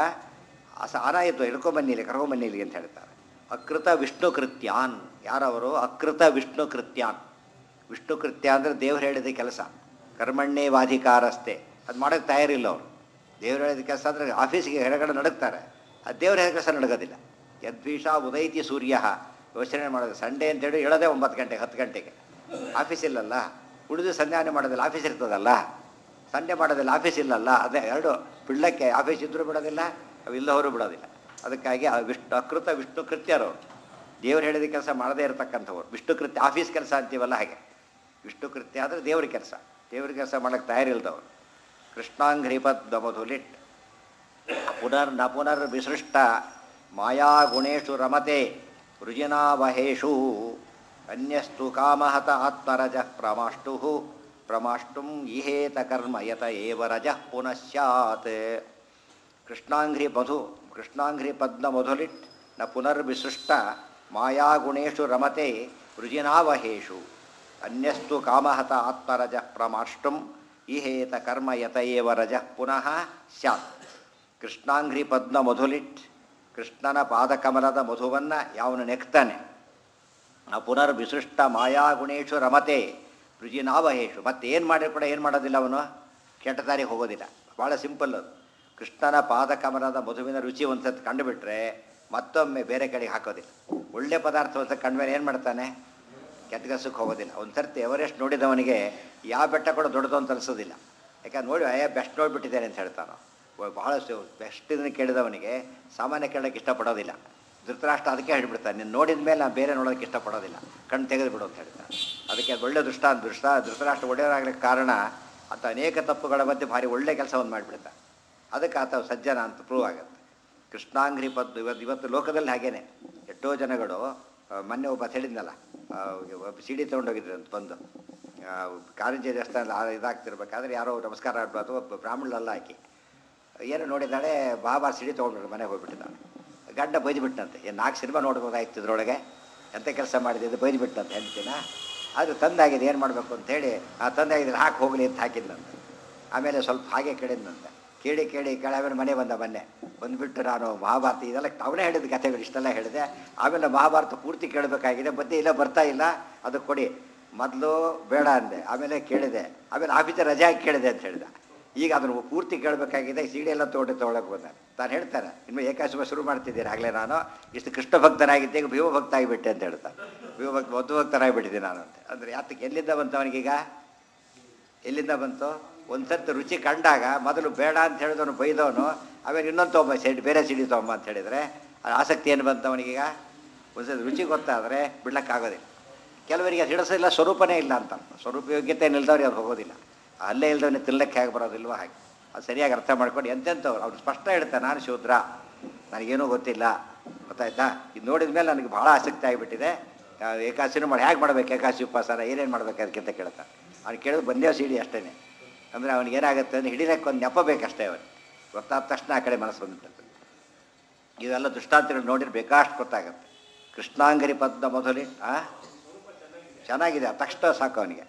Speaker 1: ಅನಾಯತ್ವ ಹಿಡ್ಕೊಂಬನ್ನಿಲಿ, ಕರ್ಕೊಂಬನ್ನಿಲಿ ಅಂತ ಹೇಳ್ತಾರೆ. ಅಕೃತ ವಿಷ್ಣು ಕೃತ್ಯಾನ್. ಯಾರವರು? ಅಕೃತ ವಿಷ್ಣು ಕೃತ್ಯಾನ್. ವಿಷ್ಣು ಕೃತ್ಯ ಅಂದರೆ ದೇವ್ರು ಹೇಳಿದ ಕೆಲಸ. ಕರ್ಮಣ್ಣೇ ವಾಧಿಕಾರಸ್ತೆ, ಅದು ಮಾಡೋಕ್ಕೆ ತಯಾರಿಲ್ಲ ಅವರು. ದೇವ್ರು ಹೇಳಿದ ಕೆಲಸ ಅಂದರೆ ಆಫೀಸಿಗೆ ಹೊರಗಡೆ ನಡುಗ್ತಾರೆ, ಅದು ದೇವ್ರ ಹೇಳಿದ ಕೆಲಸ ನಡಗೋದಿಲ್ಲ. ಯದ್ವೀಷ ಉದೈತಿ ಸೂರ್ಯ ಯೋಚನೆ ಮಾಡೋದು. ಸಂಡೇ ಅಂತೇಳಿ ಹೇಳೋದೇ 9 ಗಂಟೆಗೆ 10 ಗಂಟೆಗೆ. ಆಫೀಸ್ ಇಲ್ಲಲ್ಲ, ಉಳಿದು ಸಂಧ್ಯಾವನೆ ಮಾಡೋದಿಲ್ಲ, ಆಫೀಸ್ ಇರ್ತದಲ್ಲ. ಸಂಡೇ ಮಾಡೋದಿಲ್ಲ, ಆಫೀಸ್ ಇಲ್ಲಲ್ಲ. ಅದೇ ಎರಡು ಬಿಡಕ್ಕೆ, ಆಫೀಸ್ ಇದ್ದರೂ ಬಿಡೋದಿಲ್ಲ, ಅವಿಲ್ಲವರು ಬಿಡೋದಿಲ್ಲ. ಅದಕ್ಕಾಗಿ ಅಕೃತ ವಿಷ್ಣು ಕೃತ್ಯರು, ದೇವ್ರು ಹೇಳಿದ ಕೆಲಸ ಮಾಡದೇ ಇರತಕ್ಕಂಥವ್ರು. ವಿಷ್ಣು ಕೃತ್ಯ ಆಫೀಸ್ ಕೆಲಸ ಅಂತೀವಲ್ಲ ಹಾಗೆ. ವಿಷ್ಣು ಕೃತ್ಯ ಆದರೆ ದೇವ್ರ ಕೆಲಸ, ದೇವ್ರ ಕೆಲಸ ಮಾಡೋಕ್ಕೆ ತಯಾರಿಲ್ದವರು. ಕೃಷ್ಣಾಂಘ್ರಿಪದ್ ಮಧುಲಿಟ್ ನ ಪುನರ್ವಿಸೃಷ್ಟ ಮಾಯಾಗುಣೇಶು ರಮತೆ ವೃಜಿನಾವಹೇಷು ಅನ್ಯಸ್ತು ಕಾಮಹತ ಆತ್ಮರಜಃ ಪ್ರಮಾಷ್ಟುಂ ಇಹೇತ ಕರ್ಮ ಯತ ಏವ ರಜಃ ಪುನಃ ಸ್ಯಾತ್. ಕೃಷ್ಣಾಂಘ್ರಿ ಪದ್ಮ ಮಧುಲಿಟ್ ನ ಪುನರ್ವಿಸೃಷ್ಟ ಮಾಯಾಗುಣೇಶು ರಮತೆ ವೃಜಿನಾವಹೇಷು ಅನ್ಯಸ್ತು ಕಾಮಹತ ಆತ್ಮರಜಃ ಪ್ರಮಾಷ್ಟುಂ ಇಹೇತ ಕರ್ಮ ಯತ ಏವ ರಜಃ ಪುನಃ ಸ್ಯಾತ್. ಕೃಷ್ಣಾಂಘ್ರಿ ಪದ್ಮ ಮಧುಲಿಟ್, ಕೃಷ್ಣನ ಪಾದಕಮಲದ ಮಧುವನ್ನು ಯಾವನು ನೆಕ್ತಾನೆ, ಆ ಪುನರ್ವಿಸೃಷ್ಟ ಮಾಯಾಗುಣೇಶು ರಮತೆ ವೃಜಿನಾವಹೇಶು, ಮತ್ತೆ ಏನು ಮಾಡಿದ್ರು ಕೂಡ ಏನು ಮಾಡೋದಿಲ್ಲ, ಅವನು ಕೆಟ್ಟ ದಾರಿಗೆ ಹೋಗೋದಿಲ್ಲ. ಭಾಳ ಸಿಂಪಲ್ ಅದು. ಕೃಷ್ಣನ ಪಾದಕಮಲದ ಮಧುವಿನ ರುಚಿ ಒಂದು ಸತಿ ಕಂಡುಬಿಟ್ರೆ ಮತ್ತೊಮ್ಮೆ ಬೇರೆ ಕಡೆಗೆ ಹಾಕೋದಿಲ್ಲ. ಒಳ್ಳೆ ಪದಾರ್ಥ ಒಂದು ಸತಿ ಕಂಡ್ಮೇಲೆ ಏನು ಮಾಡ್ತಾನೆ, ಕೆಟ್ಟಗಸಕ್ಕೆ ಹೋಗೋದಿಲ್ಲ. ಒಂದು ಸರ್ತಿ ಎವರೆಸ್ಟ್ ನೋಡಿದವನಿಗೆ ಯಾವ ಬೆಟ್ಟ ಕೂಡ ದೊಡ್ಡದು ಅಂತ ಅನಿಸೋದಿಲ್ಲ. ಯಾಕಂದ್ರೆ ನೋಡಿ ಬೆಸ್ಟ್ ನೋಡಿಬಿಟ್ಟಿದ್ದೇನೆ ಅಂತ ಹೇಳ್ತಾನೋ. ಬಹಳಷ್ಟು ಬೆಸ್ಟ್ ಇದನ್ನು ಕೇಳಿದವನಿಗೆ ಸಾಮಾನ್ಯ ಕೇಳೋಕ್ಕೆ ಇಷ್ಟಪಡೋದಿಲ್ಲ. ಧೃತರಾಷ್ಟ್ರ ಅದಕ್ಕೆ ಹೇಳ್ಬಿಡ್ತಾನೆ, ನೀನು ನೋಡಿದ ಮೇಲೆ ನಾನು ಬೇರೆ ನೋಡೋದಕ್ಕೆ ಇಷ್ಟಪಡೋದಿಲ್ಲ, ಕಣ್ಣು ತೆಗೆದು ಬಿಡು ಅಂತ ಹೇಳ್ತಾನೆ. ಅದಕ್ಕೆ ಒಳ್ಳೆ ಧೃತರಾಷ್ಟ್ರ ಒಳ್ಳೆಯದಾಗಲಿಕ್ಕೆ ಕಾರಣ ಆತ ಅನೇಕ ತಪ್ಪುಗಳ ಮಧ್ಯೆ ಭಾರಿ ಒಳ್ಳೆ ಕೆಲಸವನ್ನು ಮಾಡಿಬಿಡ್ತಾನೆ. ಅದಕ್ಕೆ ಆತ ಸಜ್ಜನ ಅಂತ ಪ್ರೂವ್ ಆಗುತ್ತೆ. ಕೃಷ್ಣಾಂಘ್ರಿ ಪದ್ದು ಇವತ್ತು ಲೋಕದಲ್ಲಿ ಹಾಗೇನೆ ಎಷ್ಟೋ ಜನಗಳು, ಮೊನ್ನೆ ಒಬ್ಬ ಹೇಳಿದ್ನಲ್ಲ, ಸಿಡಿ ತೊಗೊಂಡೋಗಿದ್ರು ಅಂತ ಬಂದು ಕಾರಂಜಿ ದೇವಸ್ಥಾನ ಇದಾಗ್ತಿರ್ಬೇಕಾದ್ರೆ ಯಾರೋ ನಮಸ್ಕಾರ ಆಡ್ಬಾರ್ದು, ಒಬ್ಬ ಬ್ರಾಹ್ಮಣಲ್ಲ ಹಾಕಿ ಏನು ನೋಡಿದ್ದಾಳೆ, ಬಾಬಾ ಸಿಡಿ ತೊಗೊಂಡ್ಬಿಟ್ಟು ಮನೆಗೆ ಹೋಗ್ಬಿಟ್ಟಿದ್ದಾಳೆ. ಗಂಡ ಬೈದ್ಬಿಟ್ಟಂತೆ, ಏನು 4 ಸಿನಿಮಾ ನೋಡ್ಬೋದಾಯ್ತು ಇದ್ರೊಳಗೆ, ಎಂಥ ಕೆಲಸ ಮಾಡಿದ್ದು ಬೈದ್ಬಿಟ್ಟಂತೆ ಹೆಂಡ್ತಿನ. ಅದು ತಂದಾಗಿದೆ, ಏನು ಮಾಡಬೇಕು ಅಂತೇಳಿ ಆ ತಂದಾಗಿದ್ರೆ ಹಾಕಿ ಹೋಗಲಿ ಅಂತ ಹಾಕಿದ್ನಂತೆ. ಆಮೇಲೆ ಸ್ವಲ್ಪ ಹಾಗೆ ಕೇಳಿದ್ನಂತೆ, ಕೇಳಿ ಆಮೇಲೆ ಮನೆ ಬಂದುಬಿಟ್ಟು ನಾನು ಮಹಾಭಾರತ ಇದೆಲ್ಲ ಅವನೇ ಹೇಳಿದ ಕಥೆಗಳು ಇಷ್ಟೆಲ್ಲ ಹೇಳಿದೆ. ಆಮೇಲೆ ಮಹಾಭಾರತ ಪೂರ್ತಿ ಕೇಳಬೇಕಾಗಿದೆ, ಮತ್ತೆ ಇಲ್ಲ ಬರ್ತಾ ಇಲ್ಲ, ಅದು ಕೊಡಿ. ಮೊದಲು ಬೇಡ ಅಂದೆ, ಆಮೇಲೆ ಕೇಳಿದೆ, ಆಮೇಲೆ ಆಫೀಸರ್ ರಜೆ ಹಾಕಿ ಕೇಳಿದೆ ಅಂತ ಹೇಳಿದ. ಈಗ ಅದನ್ನು ಪೂರ್ತಿ ಕೇಳಬೇಕಾಗಿದೆ, ಸೀಡಿ ಎಲ್ಲ ತೊಗೊಳಕ್ಕೆ ಬಂದ. ತಾನು ಹೇಳ್ತಾರೆ, ಇನ್ನು ಏಕಾಶಿಮ ಶುರು ಮಾಡ್ತಿದ್ದೀನಿ, ಆಗಲೇ ನಾನು ಇಷ್ಟು ಕೃಷ್ಣ ಭಕ್ತನಾಗಿದ್ದೆ, ಈಗ ಭೀಮ ಭಕ್ತ ಆಗಿಬಿಟ್ಟೆ ಅಂತ ಹೇಳ್ತಾರೆ. ಭೀಮ ಮಧು ಭಕ್ತನಾಗಿಬಿಟ್ಟಿದ್ದೀನಿ ನಾನು ಅಂತ. ಅಂದರೆ ಯಾತಕ್ಕೆ ಎಲ್ಲಿಂದ ಬಂತು ಅವನಿಗೀಗ, ಎಲ್ಲಿಂದ ಬಂತು? ಒಂದು ಸರ್ತಿ ರುಚಿ ಕಂಡಾಗ ಮೊದಲು ಬೇಡ ಅಂತ ಹೇಳಿದವನು ಬೈದವನು, ಆಮೇಲೆ ಇನ್ನೊಂದು ತೊಗೊಂಬ ಬೇರೆ ಸಿಡಿ ತೊಗೊಂಬ ಅಂತ ಹೇಳಿದರೆ ಆಸಕ್ತಿ ಏನು ಬಂತು ಅವನಿಗೀಗ? ಒಂದು ಸರ್ತಿ ರುಚಿ ಗೊತ್ತಾದರೆ ಬಿಡ್ಲಕ್ಕಾಗೋದಿಲ್ಲ. ಕೆಲವರಿಗೆ ಅದು ಹಿಡಿಸೋದಿಲ್ಲ, ಸ್ವರೂಪನೇ ಇಲ್ಲ ಅಂತ, ಸ್ವರೂಪ ಯೋಗ್ಯತೆ ನಿಲ್ದವ್ರಿಗೆ ಅದು ಹೋಗೋದಿಲ್ಲ. ಅಲ್ಲೇ ಇಲ್ದವನೇ ತಿನ್ನಕ್ಕೆ ಹೇಗೆ ಬರೋದಿಲ್ವ ಹಾಗೆ. ಅದು ಸರಿಯಾಗಿ ಅರ್ಥ ಮಾಡ್ಕೊಂಡು ಎಂತೆಂಥವ್ರು ಅವ್ರು ಸ್ಪಷ್ಟ ಹೇಳ್ತಾರೆ, ನಾನು ಶೂದ್ರ, ನನಗೇನೂ ಗೊತ್ತಿಲ್ಲ, ಗೊತ್ತಾಯ್ತಾ, ಇದು ನೋಡಿದ ಮೇಲೆ ನನಗೆ ಭಾಳ ಆಸಕ್ತಿ ಆಗಿಬಿಟ್ಟಿದೆ, ಏಕಾಸಿನೂ ಮಾಡಿ ಹೇಗೆ ಮಾಡ್ಬೇಕು, ಏಕಾಸಿ ಉಪವಾಸನ ಏನೇನು ಮಾಡ್ಬೇಕು ಅದಕ್ಕಿಂತ ಕೇಳ್ತಾರೆ. ಅವ್ನು ಕೇಳಿದ್ರು ಬಂದೇವು ಸಿಡಿ ಅಷ್ಟೇ. ಅಂದರೆ ಅವ್ನಿಗೆ ಏನಾಗುತ್ತೆ ಅಂದರೆ ಹಿಡಿಯೋಕ್ಕೆ ಒಂದು ನೆಪ ಬೇಕಷ್ಟೇ. ಅವನು ಗೊತ್ತಾದ ತಕ್ಷಣ ಆ ಕಡೆ ಮನಸ್ಸು ಬಂದ್ಬಿಟ್ಟು ಇವೆಲ್ಲ ದೃಷ್ಟಾಂತಗಳು ನೋಡಿದ್ರೆ ಬೇಕಾಷ್ಟು ಗೊತ್ತಾಗುತ್ತೆ. ಕೃಷ್ಣಾಂಗರಿ ಪದ್ಮ ಮೊದಲಿ ಚೆನ್ನಾಗಿದೆ, ತಕ್ಷಣ ಸಾಕು ಅವನಿಗೆ.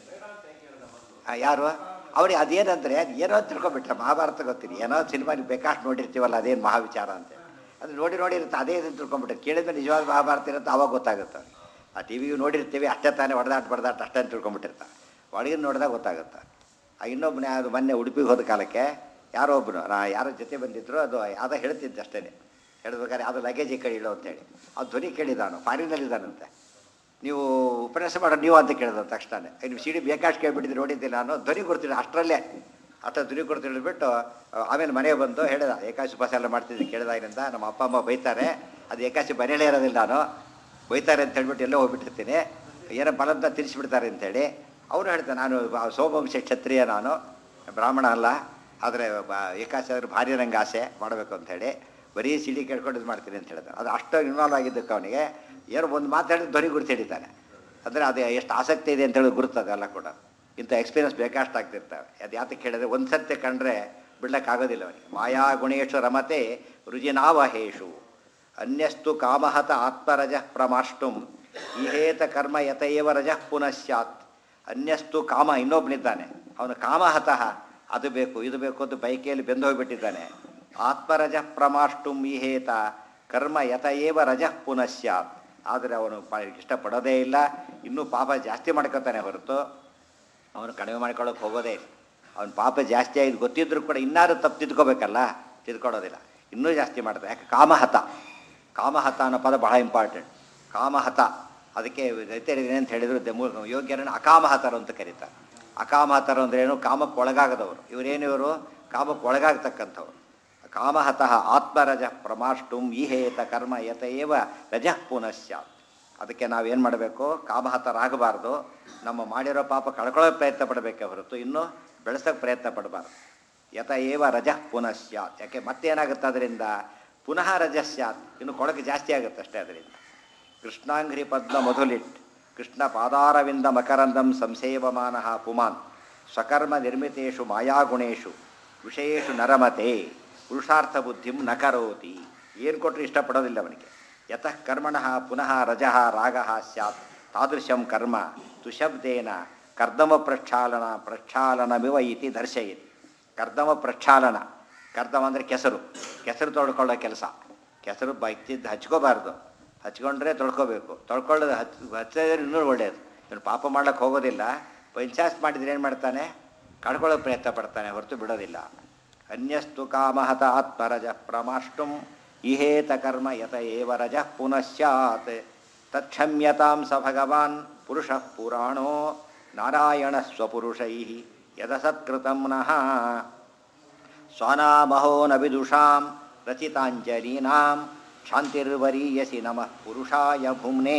Speaker 1: ಯಾರು ಅವ್ರಿಗೆ ಅದೇನಂದರೆ ಏನೋ ತಿಳ್ಕೊಬಿಟ್ರೆ, ಮಹಾಭಾರತ ಗೊತ್ತಿರಿ, ಏನೋ ಸಿನಿಮಾಗೆ ಬೇಕಾಷ್ಟು ನೋಡಿರ್ತೀವಲ್ಲ, ಅದೇನು ಮಹಾವಿಚಾರ ಅಂತ. ಅದು ನೋಡಿರುತ್ತೆ, ಅದೇ ಇದನ್ನು ತಿಳ್ಕೊಂಬಿಟ್ರೆ, ಕೇಳಿದ್ರೆ ನಿಜವಾದ ಮಹಾಭಾರತ ಇರುತ್ತೆ, ಆವಾಗ ಗೊತ್ತಾಗುತ್ತೆ. ಆ ಟಿ ವಿಯು ನೋಡಿರ್ತೀವಿ ಅಷ್ಟೇ ತಾನೇ, ಬಡ್ದಾಟ ಅಷ್ಟೇ ಅಂತ ತಿಳ್ಕೊಂಬಿಟ್ಟಿರ್ತಾರೆ. ಒಳಗಿನ ನೋಡಿದಾಗ ಗೊತ್ತಾಗುತ್ತೆ. ಇನ್ನೊಬ್ಬನೇ ಅದು ಮೊನ್ನೆ ಉಡುಪಿಗೆ ಹೋದ ಕಾಲಕ್ಕೆ ಯಾರೋ ಒಬ್ಬನು ಯಾರೋ ಜೊತೆ ಬಂದಿದ್ರು, ಅದು ಯಾವುದೋ ಹೇಳ್ತಿದ್ದೆ ಅಷ್ಟೇ. ಹೇಳ್ಬೇಕಾದ್ರೆ ಅದು ಲಗೇಜ್ ಈ ಕಡೆ ಇಡೋ ಅಂತೇಳಿ ಅದು ಧ್ವನಿ ಕೇಳಿದಾನು, ಫಾರಿನಲ್ಲಿದ್ದಾನಂತೆ. ನೀವು ಉಪನ್ಯಾಸ ಮಾಡೋದು ನೀವು ಅಂತ ಕೇಳಿದ ತಕ್ಷಣ, ನೀವು ಸಿಡಿ ಬೇಕಾಷ್ಟು ಕೇಳಿಬಿಟ್ಟಿದ್ದು ನೋಡಿದ್ದೆ ನಾನು, ಧ್ವನಿ ಕೊಡ್ತೀನಿ ಅಷ್ಟರಲ್ಲೇ ಧ್ವನಿ ಕೊಡ್ತೀನಿ ಹೇಳಿಬಿಟ್ಟು ಆಮೇಲೆ ಮನೆಗೆ ಬಂದು ಹೇಳಿದ, ಏಕಾಶಿ ಉಪವಾಸ ಎಲ್ಲ ಮಾಡ್ತಿದ್ದೆ ಕೇಳಿದಾಗಿನಿಂದ ನಮ್ಮ ಅಪ್ಪ ಅಮ್ಮ ಬೈತಾರೆ, ಅದು ಏಕಾಶಿ ಮನೆಯಲ್ಲೇ ಇರೋದಿಲ್ಲ, ನಾನು ಬೈತಾರೆ ಅಂತ ಹೇಳ್ಬಿಟ್ಟು ಎಲ್ಲೋ ಹೋಗ್ಬಿಟ್ಟಿರ್ತೀನಿ, ಏನೋ ಬಲಂತ ತಿರ್ಸಿಬಿಡ್ತಾರೆ ಅಂತೇಳಿ. ಅವನು ಹೇಳ್ತಾನೆ, ನಾನು ಸೋಮವಂಶ ಕ್ಷತ್ರಿಯ, ನಾನು ಬ್ರಾಹ್ಮಣ ಅಲ್ಲ, ಆದರೆ ಏಕಾಶಿ ಆದರೂ ಭಾರಿ ನಂಗೆ ಆಸೆ ಮಾಡಬೇಕು ಅಂಥೇಳಿ ಬರೀ ಸಿಡಿ ಕೇಳ್ಕೊಂಡು ಇದು ಮಾಡ್ತೀನಿ ಅಂತ ಹೇಳ್ತಾನೆ. ಅದು ಅಷ್ಟು ಇನ್ವಾಲ್ವ್ ಆಗಿದ್ದಕ್ಕೆ ಅವನಿಗೆ ಏನೋ ಒಂದು ಮಾತಾಡಿದ್ರೆ ಧ್ವನಿ ಗುರುತು ಹಿಡಿತಾನೆ. ಅಂದರೆ ಅದು ಎಷ್ಟು ಆಸಕ್ತಿ ಇದೆ ಅಂತೇಳಿ ಗುರುತದೆ ಎಲ್ಲ ಕೂಡ. ಇಂಥ ಎಕ್ಸ್ಪೀರಿಯನ್ಸ್ ಬೇಕಷ್ಟು ಆಗ್ತಿರ್ತವೆ. ಅದು ಯಾತಕ್ಕೆ ಹೇಳಿದ್ರೆ ಒಂದು ಸತ್ಯ ಕಂಡ್ರೆ ಬಿಡ್ಲಿಕ್ಕಾಗೋದಿಲ್ಲ ಅವನಿಗೆ. ಮಾಯಾ ಗುಣೇಶು ರಮತೆ ರುಜಿನಾವಹೇಶು ಅನ್ಯಸ್ತು ಕಾಮಹತ ಆತ್ಮರಜಃ ಪ್ರಮಾಷ್ಟುಂ ಇಹೇತ ಕರ್ಮ ಯತಯೇವ ರಜಃ ಪುನಃ ಸ್ಯಾತ್. ಅನ್ಯಸ್ತು ಕಾಮ, ಇನ್ನೊಬ್ಬನಿದ್ದಾನೆ, ಅವನು ಕಾಮಹತಃ, ಅದು ಬೇಕು ಇದು ಬೇಕು ಅಂತ ಬೈಕೆಯಲ್ಲಿ ಬೆಂದು ಹೋಗಿಬಿಟ್ಟಿದ್ದಾನೆ. ಆತ್ಮರಜ ಪ್ರಮಾಷ್ಟುಂ ಈಹೇತ ಕರ್ಮ ಯತಯೇವ ರಜಃ ಪುನಃ ಸ್ಯಾತ್. ಆದರೆ ಅವನು ಇಷ್ಟಪಡೋದೇ ಇಲ್ಲ, ಇನ್ನೂ ಪಾಪ ಜಾಸ್ತಿ ಮಾಡ್ಕೊತಾನೆ ಹೊರತು ಅವನು ಕಡಿಮೆ ಮಾಡ್ಕೊಳ್ಳೋಕೆ ಹೋಗೋದೇ ಇಲ್ಲ. ಅವನ ಪಾಪ ಜಾಸ್ತಿ ಆಗಿ ಗೊತ್ತಿದ್ರೂ ಕೂಡ ಇನ್ನಾರು ತಪ್ಪು ತಿದ್ಕೋಬೇಕಲ್ಲ, ತಿದ್ಕೊಳ್ಳೋದಿಲ್ಲ, ಇನ್ನೂ ಜಾಸ್ತಿ ಮಾಡ್ತಾರೆ. ಯಾಕೆ? ಕಾಮಹತ ಅನ್ನೋ ಪದ ಬಹಳ ಇಂಪಾರ್ಟೆಂಟ್. ಕಾಮಹತ, ಅದಕ್ಕೆ ಏನಂತ ಹೇಳಿದ್ರು, ಯೋಗ್ಯರನ್ನು ಅಕಾಮಹತರು ಅಂತ ಕರೀತಾರೆ. ಅಕಾಮಹತರು ಅಂದ್ರೆ ಏನು? ಕಾಮಕ್ಕೆ ಒಳಗಾಗದವರು. ಇವರು ಕಾಮಕ್ಕೆ ಒಳಗಾಗತಕ್ಕಂಥವ್ರು. ಕಾಮಹತಃ ಆತ್ಮರಜ ಪ್ರಮಾಷ್ಟುಂ ಈಹೇತ ಕರ್ಮ ಯತಯೇವ ರಜಃ ಪುನಃ ಸ್ಯಾತ್. ಅದಕ್ಕೆ ನಾವೇನು ಮಾಡಬೇಕು? ಕಾಮಹತರಾಗಬಾರ್ದು. ನಮ್ಮ ಮಾಡಿರೋ ಪಾಪ ಕಳ್ಕೊಳ್ಳೋಕೆ ಪ್ರಯತ್ನ ಪಡಬೇಕೆ ಹೊರತು ಇನ್ನೂ ಬೆಳೆಸೋಕ್ಕೆ ಪ್ರಯತ್ನ ಪಡಬಾರ್ದು. ಯತ ಏವ ರಜಃ ಪುನಃ ಸ್ಯಾತ್. ಯಾಕೆ ಮತ್ತೇನಾಗುತ್ತೆ ಅದರಿಂದ? ಪುನಃ ರಜಃ ಸ್ಯಾತ್, ಇನ್ನು ಕೊಳಕೆ ಜಾಸ್ತಿ ಆಗುತ್ತೆ ಅಷ್ಟೇ ಅದರಿಂದ. ಕೃಷ್ಣಾಂಘ್ರಿ ಪದ್ಮ ಮಧುಲಿಟ್ ಕೃಷ್ಣ ಪಾದಾರವಿಂದ ಮಕರಂದಂ ಸಂಸೇವಮಾನ ಪುಮಾನ್ ಸ್ವಕರ್ಮ ನಿರ್ಮಿತೇಷು ಮಾಯಾಗುಣೇಶು ವಿಷಯೇಷು ನರಮತೆ ಪುರುಷಾರ್ಥ ಬುದ್ಧಿಂ ನ ಕರೋತಿ. ಏನು ಕೊಟ್ಟರು ಇಷ್ಟಪಡೋದಿಲ್ಲ ಅವನಿಗೆ. ಯತಃ ಕರ್ಮಣಃ ಪುನಃ ರಜಃ ರಾಗಃ ಸ್ಯಾತ್ ತಾದೃಶಂ ಕರ್ಮ ತುಶಬ್ದೇನ ಕರ್ದಮ ಪ್ರಕ್ಷಾಲನಮಿವ ಇತಿ ದರ್ಶಯತಿ. ಕರ್ದಮ ಪ್ರಕ್ಷಾಲನ, ಕರ್ದಮ ಅಂದರೆ ಕೆಸರು ತೊಳ್ಕೊಳ್ಳೋ ಕೆಲಸ. ಕೆಸರು ಬೈತಿದ್ದು ಹಚ್ಕೋಬಾರ್ದು, ಹಚ್ಕೊಂಡ್ರೆ ತೊಳ್ಕೊಬೇಕು. ತೊಳ್ಕೊಳ್ಳೋದು ಹಚ್ಚಿದ್ರೆ ಇನ್ನೂ ಒಳ್ಳೆಯದು. ಇವನು ಪಾಪ ಮಾಡ್ಲಿಕ್ಕೆ ಹೋಗೋದಿಲ್ಲ, ಪಂಚಾಸ್ ಮಾಡಿದ್ರೆ ಏನು ಮಾಡ್ತಾನೆ? ಕಳ್ಕೊಳ್ಳೋ ಪ್ರಯತ್ನ ಪಡ್ತಾನೆ, ಹೊರತು ಬಿಡೋದಿಲ್ಲ. ಅನ್ಯಸ್ತು ಕಾಮಹತ ಆತ್ಮರಜ ಪ್ರಮಾಷ್ಟುಂ ಇಹೇತ ಕರ್ಮ ಯತ ಏವ ರಜಃ ಪುನಃ ಸ್ಯಾತ್ ತತ್ಕ್ಷಮ್ಯತಾಂ ಸ ಭಗವಾನ್ ಪುರುಷಃ ಪುರಾಣೋ ನಾರಾಯಣ ಸ್ವಪುರುಷೈ ಯದಸತ್ಕೃತಂ ನಃ ಸ್ವಾನಾಮಹೋ ನ ವಿದುಷಾಂ ರಚಿತಾಂಜಲೀನಾಂ ಶಾಂತಿರ್ವರೀಯಸಿ ನಮಃ ಪುರುಷಾಯ ಭುಮ್ನೇ.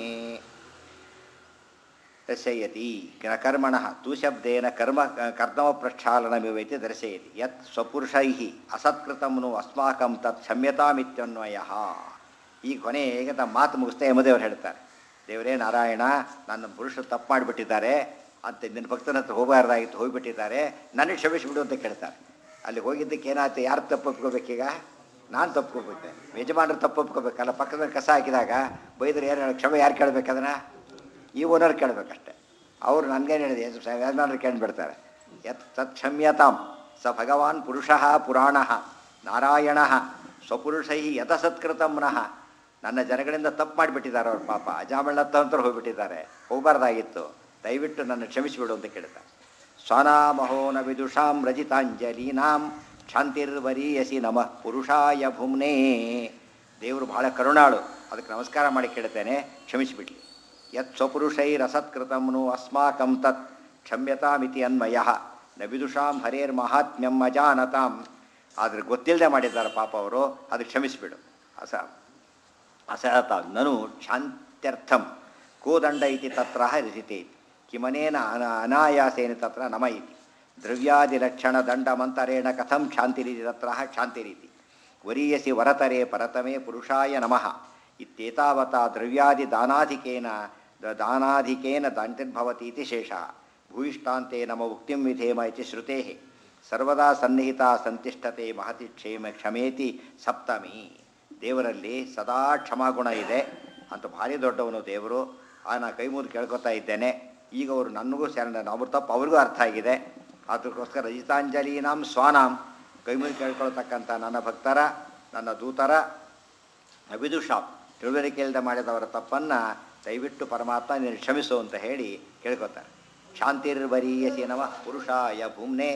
Speaker 1: ದರ್ಶಯತಿ ಕರ್ಮಣಃ ತುಶಬ್ದೇನ ಕರ್ದಮ ಪ್ರಕ್ಷಾಲನಮಿವೈತಿ ದರ್ಶಯತಿ. ಯತ್ ಸ್ವಪುರುಷೈಃ ಅಸತ್ಕೃತಮ್ನು ಅಸ್ಮಾಕಂ ತತ್ ಕ್ಷಮ್ಯತಾಮಿತ್ಯನ್ವಯಃ. ಈ ಕೊನೆಗೆ ತಮ್ಮ ಮಾತು ಮುಗಿಸ್ತಾ ಯಮದೇವರು ಹೇಳ್ತಾರೆ, ದೇವರೇ ನಾರಾಯಣ, ನನ್ನ ಪುರುಷರು ತಪ್ಪು ಮಾಡಿಬಿಟ್ಟಿದ್ದಾರೆ ಅಂತ, ನಿನ್ನ ಭಕ್ತನ ಹತ್ರ ಹೋಗಬಾರ್ದಾಗಿತ್ತು, ಹೋಗಿಬಿಟ್ಟಿದ್ದಾರೆ, ನನಗೆ ಕ್ಷಮಿಸಿಬಿಡು ಅಂತ ಕೇಳ್ತಾರೆ. ಅಲ್ಲಿ ಹೋಗಿದ್ದಕ್ಕೆ ಏನಾಯ್ತು? ಯಾರು ತಪ್ಪು ಒಪ್ಕೋಬೇಕೀಗ? ನಾನು ತಪ್ಪುಕೋಬೇಕು, ಯಜಮಾನರು ತಪ್ಪು ಒಪ್ಕೋಬೇಕಲ್ಲ. ಪಕ್ಕದಲ್ಲಿ ಕಸ ಹಾಕಿದಾಗ ಬೈದ್ರೆ ಏನು ಕ್ಷಮೆ ಯಾರು ಕೇಳಬೇಕು? ಅದನ್ನು ಈ ಓನರ್ ಕೇಳಬೇಕಷ್ಟೆ. ಅವರು ನನಗೇನು ಹೇಳಿದೆ, ಯಜಮಾನರು ಕೇಳಿಬಿಡ್ತಾರೆ. ಯತ್ ತತ್ ಕ್ಷಮ್ಯತಾಂ ಸ ಭಗವಾನ್ ಪುರುಷಃ ಪುರಾಣಃ ನಾರಾಯಣಃ ಸ್ವಪುರುಷೈ ಯತಸತ್ಕೃತಂನಃ. ನನ್ನ ಜನಗಳಿಂದ ತಪ್ಪು ಮಾಡಿಬಿಟ್ಟಿದ್ದಾರೆ ಅವ್ರ, ಪಾಪ ಅಜಾಮಳ್ಳತ್ತಂತರು ಹೋಗಿಬಿಟ್ಟಿದ್ದಾರೆ, ಹೋಗಬಾರ್ದಾಗಿತ್ತು, ದಯವಿಟ್ಟು ನನ್ನ ಕ್ಷಮಿಸಿಬಿಡು ಅಂತ ಕೇಳ್ತಾರೆ. ಸ್ವಾನಾಮಹೋ ನ ವಿದುಷಾಂ ರಜಿತಾಂಜಲೀನಾಂ ಶಾಂತಿರ್ವರೀಯಸಿ ನಮಃ ಪುರುಷಾಯ ಭುಮ್ನೇ. ದೇವರು ಬಹಳ ಕರುಣಾಳು, ಅದಕ್ಕೆ ನಮಸ್ಕಾರ ಮಾಡಿ ಕೇಳ್ತೇನೆ, ಕ್ಷಮಿಸಿಬಿಡ್ಲಿ. ಯತ್ ಸ್ವಪುರುಷೈರಸತ್ಕೃತಮ್ನು ಅಸ್ಮಾಕಂ ತತ್ ಕ್ಷಮ್ಯತಾಮಿತಿ ಅನ್ವಯಃ ನ ವಿದುಷಾಂ ಹರೇರ್ ಮಹಾತ್ಮ್ಯಂ ಅಜಾನತಾಂ. ಆದರೆ ಗೊತ್ತಿಲ್ಲದೆ ಮಾಡಿದ್ದಾರೆ ಪಾಪ ಅವರು, ಅದು ಕ್ಷಮಿಸಿಬಿಡು. ಅಸಹತ ನನು ಶಾಂತ್ಯರ್ಥಂ ಕೋದಂಡ ಇತಿ ತತ್ರ ರಚಿತೆ ಕಿಮನೇನ ಅನಾಯಾಸೇನ ತತ್ರ ನಮ ಇತಿ ದ್ರವ್ಯಾದಿಲಕ್ಷಣ ದಂಡಮಂತರೇಣ ಕಥಂ ಶಾಂತಿರಿತಿ ತತ್ರ ಶಾಂತಿರೀತಿ ವರೀಯಸಿ ವರತರೆ ಪರತಮೇ ಪುರುಷಾಯ ನಮಃ ಇತ್ಯೇತಾವತಾ ದ್ರವ್ಯಾದಿ ದಾನಾಧಿಕೇನ ದಂತಿರ್ಭವತಿ ಇತಿ ಶೇಷಃ. ಭೂಯಿಷ್ಠಾಂತೆ ನಮ ಉಕ್ತಿಂ ವಿಧೇಮ ಇತಿ ಶ್ರುತೇಃ ಸರ್ವದಾ ಸನ್ನಿಹಿತಾ ಸಂತಿಷ್ಠತೆ ಮಹತಿ ಕ್ಷಮೇತಿ ಸಪ್ತಮಿ. ದೇವರಲ್ಲಿ ಸದಾ ಕ್ಷಮಾಗುಣ ಇದೆ ಅಂತ ಭಾರಿ ದೊಡ್ಡವನು ದೇವರು. ನಾ ಕೈ ಮುಗಿದು ಕೇಳ್ಕೊತಾ ಇದ್ದೇನೆ. ಈಗ ಅವರು ನನಗೂ ಶರಣ, ಅವ್ರ ತಪ್ಪು ಅವ್ರಿಗೂ ಅರ್ಥ ಆಗಿದೆ. ಅದಕ್ಕೋಸ್ಕರ ರಜಿತಾಂಜಲೀನಾಂ ಸ್ವಾನಾಂ, ಕೈ ಮುಗಿದು ಕೇಳ್ಕೊಳ್ತಕ್ಕಂಥ ನನ್ನ ಭಕ್ತರ, ನನ್ನ ದೂತರ ವಿದುಷಾಂ, ತಿಳುವಳಿಕೆಯಿಲ್ಲದೆ ಮಾಡಿದವರ ತಪ್ಪನ್ನು ದಯವಿಟ್ಟು ಪರಮಾತ್ಮ ನೀನು ಕ್ಷಮಿಸು ಅಂತ ಹೇಳಿ ಕೇಳ್ಕೊತಾರೆ. ಶಾಂತಿರ್ವರೀಯಸಿ ನಮಃ ಪುರುಷಾಯ ಭೂಮ್ನೇ.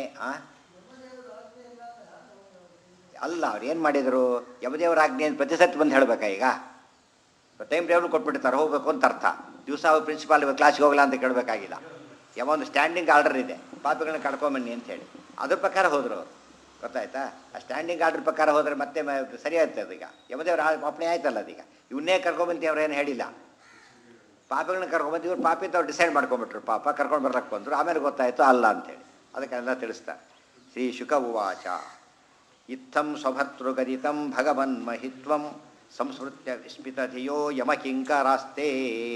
Speaker 1: ಅಲ್ಲ, ಅವ್ರು ಏನು ಮಾಡಿದರು? ಯಮದೇವರ ಆಜ್ಞೆಯನ್ನು ಪ್ರತಿ ಸತಿ ಬಂದು ಹೇಳಬೇಕಾ? ಈಗ ಟೈಮ್ ಟೇಬಲ್ ಕೊಟ್ಬಿಟ್ಟಿರ್ತಾರೆ, ಹೋಗಬೇಕು ಅಂತ ಅರ್ಥ. ದಿವಸ ಅವ್ರು ಪ್ರಿನ್ಸಿಪಾಲ್ ಕ್ಲಾಸ್ಗೆ ಹೋಗಲ್ಲ ಅಂತ ಕೇಳಬೇಕಾಗಿಲ್ಲ. ಒಂದು ಸ್ಟ್ಯಾಂಡಿಂಗ್ ಆರ್ಡರ್ ಇದೆ, ಪಾಪಿಗಳನ್ನ ಕಡ್ಕೊಂಬನ್ನಿ ಅಂತೇಳಿ, ಅದ್ರ ಪ್ರಕಾರ ಹೋದರು ಅವರು. ಗೊತ್ತಾಯ್ತಾ? ಆ ಸ್ಟ್ಯಾಂಡಿಂಗ್ ಆರ್ಡರ್ ಪ್ರಕಾರ ಹೋದರೆ ಮತ್ತೆ ಸರಿ ಆಯ್ತು. ಅದೀಗ ಯಮದೇವ್ರ ಅಪ್ಪಣೆ ಆಯ್ತಲ್ಲ, ಅದೀಗ ಇವನ್ನೇ ಕರ್ಕೊಂಬಂತ ಅವ್ರು ಏನು ಹೇಳಿಲ್ಲ. ಪಾಪಿಗಳನ್ನ ಕರ್ಕೊಂಬಂದು ಇವ್ರು ಪಾಪಿ ಅಂತ ಅವ್ರು ಡಿಸೈಡ್ ಮಾಡ್ಕೊಂಬಿಟ್ರು. ಪಾಪ ಕರ್ಕೊಂಡು ಬರ್ಲಕ್ಕೆ ಬಂದರು, ಆಮೇಲೆ ಗೊತ್ತಾಯಿತು ಅಲ್ಲ ಅಂಥೇಳಿ. ಅದಕ್ಕೆಲ್ಲ ತಿಳಿಸ್ತಾರೆ. ಶ್ರೀ ಶುಕ ಉವಾಚ ಇತ್ತಂ ಸ್ವಭರ್ತೃಗದಿತಂ ಭಗವನ್ಮಹಿತ್ವಂ ಸಂಸ್ಮೃತ್ಯ ವಿಸ್ಮಿತಧಿಯೋ ಯಮಕಿಂಕರಾಸ್ತೆ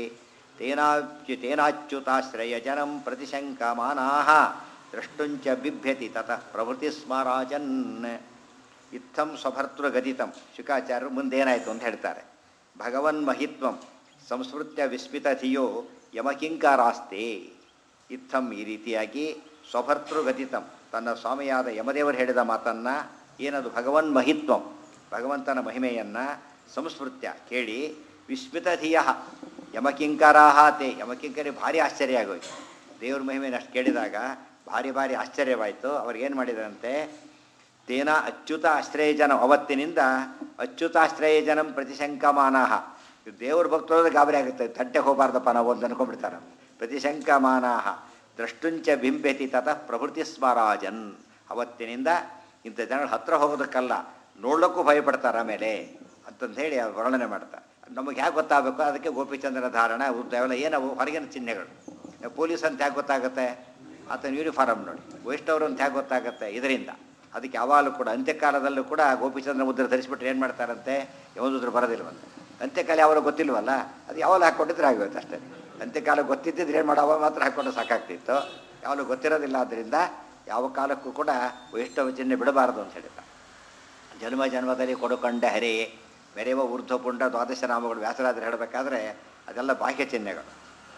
Speaker 1: ತೇನಾಚ್ಯುತಾಶ್ರಯಜನಂ ಪ್ರತಿಶಂಕಮಾನಾಃ ದ್ರಷ್ಟುಂಚ ಬಿಭ್ಯತಿ ತತಃ ಪ್ರಭೃತಿ ಸ್ಮರಾಜನ್. ಇತ್ತಂ ಸ್ವಭರ್ತೃಗದಿತಂ, ಶುಕಾಚಾರ್ಯರು ಮುಂದೇನಾಯಿತು ಅಂತ ಹೇಳ್ತಾರೆ. ಭಗವನ್ಮಹಿತ್ವಂ ಸಂಸ್ಮೃತ್ಯ ವಿಸ್ಮಿತಧಿಯೋ ಯಮಕಿಂಕರಾಸ್ತೆ. ಇತ್ತಂ, ಈ ರೀತಿಯಾಗಿ ಸ್ವಭರ್ತೃಗದಿತಂ, ತನ್ನ ಸ್ವಾಮಿಯಾದ ಯಮದೇವರು ಹೇಳಿದ ಮಾತನ್ನು, ಏನದು ಭಗವನ್ ಮಹಿತ್ವಂ, ಭಗವಂತನ ಮಹಿಮೆಯನ್ನು ಸಂಸ್ಮೃತ್ಯ ಕೇಳಿ, ವಿಸ್ಮಿತಧಿಯ ಯಮಕಿಂಕರಾಹಾತೆ, ಯಮಕಿಂಕರಿ ಭಾರಿ ಆಶ್ಚರ್ಯ ಆಗೋಯ್ತು. ದೇವ್ರ ಮಹಿಮೆಯನ್ನು ಅಷ್ಟು ಕೇಳಿದಾಗ ಭಾರಿ ಭಾರಿ ಆಶ್ಚರ್ಯವಾಯಿತು. ಅವ್ರಿಗೇನು ಮಾಡಿದ್ರಂತೆ? ತೇನ ಅಚ್ಯುತ ಆಶ್ರಯಜನ, ಅವತ್ತಿನಿಂದ ಅಚ್ಯುತಾಶ್ರಯಜನಂ ಪ್ರತಿಶಂಕಮಾನಾಹ. ದೇವ್ರ ಭಕ್ತರೋದ್ರೆ ಗಾಬರಿ ಆಗುತ್ತೆ, ತಟ್ಟೆಗೆ ಹೋಗಬಾರ್ದಪ್ಪ ನಾವು ಅಂತ ಅನ್ಕೊಂಡ್ಬಿಡ್ತಾರೆ. ಪ್ರತಿಶಂಕಮಾನಾಹ ದ್ರಷ್ಟುಂಚ ಬಿಂಬೆತಿ ತತಃ ಪ್ರಭೃತಿ ಸ್ಮರಾಜನ್. ಅವತ್ತಿನಿಂದ ಇಂಥ ಜನಗಳು ಹತ್ತಿರ ಹೋಗೋದಕ್ಕಲ್ಲ, ನೋಡ್ಲಿಕ್ಕೂ ಭಯಪಡ್ತಾರೆ ಆಮೇಲೆ ಅಂತಂದು ಹೇಳಿ ಅವ್ರು ವರ್ಣನೆ ಮಾಡ್ತಾರೆ. ನಮಗೆ ಹೇಗೆ ಗೊತ್ತಾಗಬೇಕು? ಅದಕ್ಕೆ ಗೋಪಿಚಂದ್ರನ ಧಾರಣ ಅವೆಲ್ಲ ಏನವು ಹೊರಗಿನ ಚಿಹ್ನೆಗಳು. ಪೊಲೀಸ್ ಅಂತ ಹೇಗೆ ಗೊತ್ತಾಗುತ್ತೆ? ಆತನ ಯೂನಿಫಾರಮ್ ನೋಡಿ. ವೈಷ್ಣವರು ಅಂತ ಹೇಗೆ ಗೊತ್ತಾಗುತ್ತೆ? ಇದರಿಂದ ಅದಕ್ಕೆ ಯಾವಾಗಲೂ ಕೂಡ ಅಂತ್ಯಕಾಲದಲ್ಲೂ ಕೂಡ ಗೋಪಿಚಂದ್ರ ಮುದ್ರೆ ಧರಿಸಿಬಿಟ್ರೆ ಏನು ಮಾಡ್ತಾರಂತೆ ಯಮದೂತರು ಬರೋದಿಲ್ವಂತೆ. ಅಂತ್ಯಕಾಲ ಯಾವಾಗ ಗೊತ್ತಿಲ್ವಲ್ಲ, ಅದು ಯಾವಾಗ ಹಾಕ್ಕೊಂಡಿದ್ರೆ ಆಗೋಯ್ತು ಅಷ್ಟೇ. ಅಂತ್ಯಕಾಲ ಗೊತ್ತಿದ್ದಿದ್ರೆ ಏನು ಮಾಡೋ ಅವಾಗ ಮಾತ್ರ ಹಾಕ್ಕೊಂಡು ಸಾಕಾಗ್ತಿತ್ತು. ಯಾವಾಗಲೂ ಗೊತ್ತಿರೋದಿಲ್ಲ, ಆದ್ದರಿಂದ ಯಾವ ಕಾಲಕ್ಕೂ ಕೂಡ ವೈಷ್ಣವ ಚಿಹ್ನೆ ಬಿಡಬಾರದು ಅಂತ ಹೇಳಿದ. ಜನ್ಮ ಜನ್ಮದಲ್ಲಿ ಕೊಡುಕೊಂಡ ಹರೇ ಮೆರೆವ ಊರ್ಧ್ವಪುಂಡ ದ್ವಾದಶ ನಾಮಗಳು ವ್ಯಾಸರಾದ್ರೆ ಹೇಳಬೇಕಾದ್ರೆ ಅದೆಲ್ಲ ಬಾಹ್ಯ ಚಿಹ್ನೆಗಳು.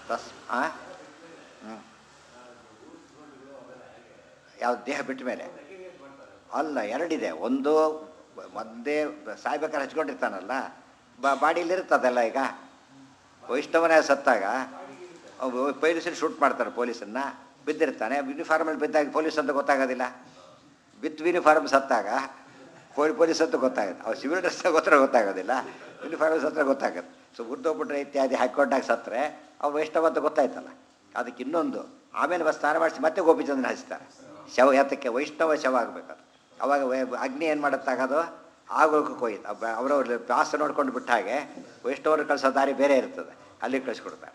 Speaker 1: ಯಾವ ದೇಹ ಬಿಟ್ಟ ಮೇಲೆ ಅಲ್ಲ, ಎರಡಿದೆ. ಒಂದು ಒಂದೇ ಸಾಯ್ಬೇಕಾದ್ರೆ ಹಚ್ಕೊಂಡಿರ್ತಾನಲ್ಲ, ಬಾಡಿಲಿರುತ್ತದೆಲ್ಲ. ಈಗ ವೈಷ್ಣವನೇ ಸತ್ತಾಗ ಪೊಲೀಸರು ಶೂಟ್ ಮಾಡ್ತಾರೆ, ಪೊಲೀಸನ್ನು ಬಿದ್ದಿರ್ತಾನೆ, ಯೂನಿಫಾರ್ಮಲ್ಲಿ ಬಿದ್ದಾಗ ಪೊಲೀಸ್ ಅಂತ ಗೊತ್ತಾಗೋದಿಲ್ಲ. ವಿತ್ ಯೂನಿಫಾರ್ಮ್ ಸತ್ತಾಗ ಪೊಲೀಸ್ ಅಂತ ಗೊತ್ತಾಗುತ್ತೆ. ಅವ್ರು ಸಿವಿಲ್ ಡ್ರೆಸ್ ಗೊತ್ತಾಗೋದಿಲ್ಲ, ಯೂನಿಫಾರ್ಮ್ ಸತ್ರ ಗೊತ್ತಾಗುತ್ತೆ. ಸೊ ಉರ್ದೋಗ್ಬಿಟ್ರೆ ಇತ್ಯಾದಿ ಹಾಕ್ಕೊಂಡಾಗ ಸತ್ತರೆ ಅವ್ರು ವೈಷ್ಣವ ಅಂತ ಗೊತ್ತಾಯ್ತಲ್ಲ. ಅದಕ್ಕೆ ಇನ್ನೊಂದು ಆಮೇಲೆ ಸ್ನಾನ ಮಾಡಿಸಿ ಮತ್ತೆ ಗೋಪಿಚಂದ್ರನ ಹಚ್ತಾರೆ. ಶವ ಯಾತಕ್ಕೆ? ವೈಷ್ಣವ ಶವ ಆಗಬೇಕದು. ಅವಾಗ ಅಗ್ನಿ ಏನು ಮಾಡುತ್ತಾಗದು ಆಗೋಕೆ ಹೋಯ್ತು. ಅವರವ್ರ ಪಾಸ ನೋಡ್ಕೊಂಡು ಬಿಟ್ಟ ಹಾಗೆ ವೈಷ್ಣವರು ಕಳಿಸೋ ದಾರಿ ಬೇರೆ ಇರ್ತದೆ, ಅಲ್ಲಿಗೆ ಕಳಿಸ್ಕೊಡ್ತಾರೆ.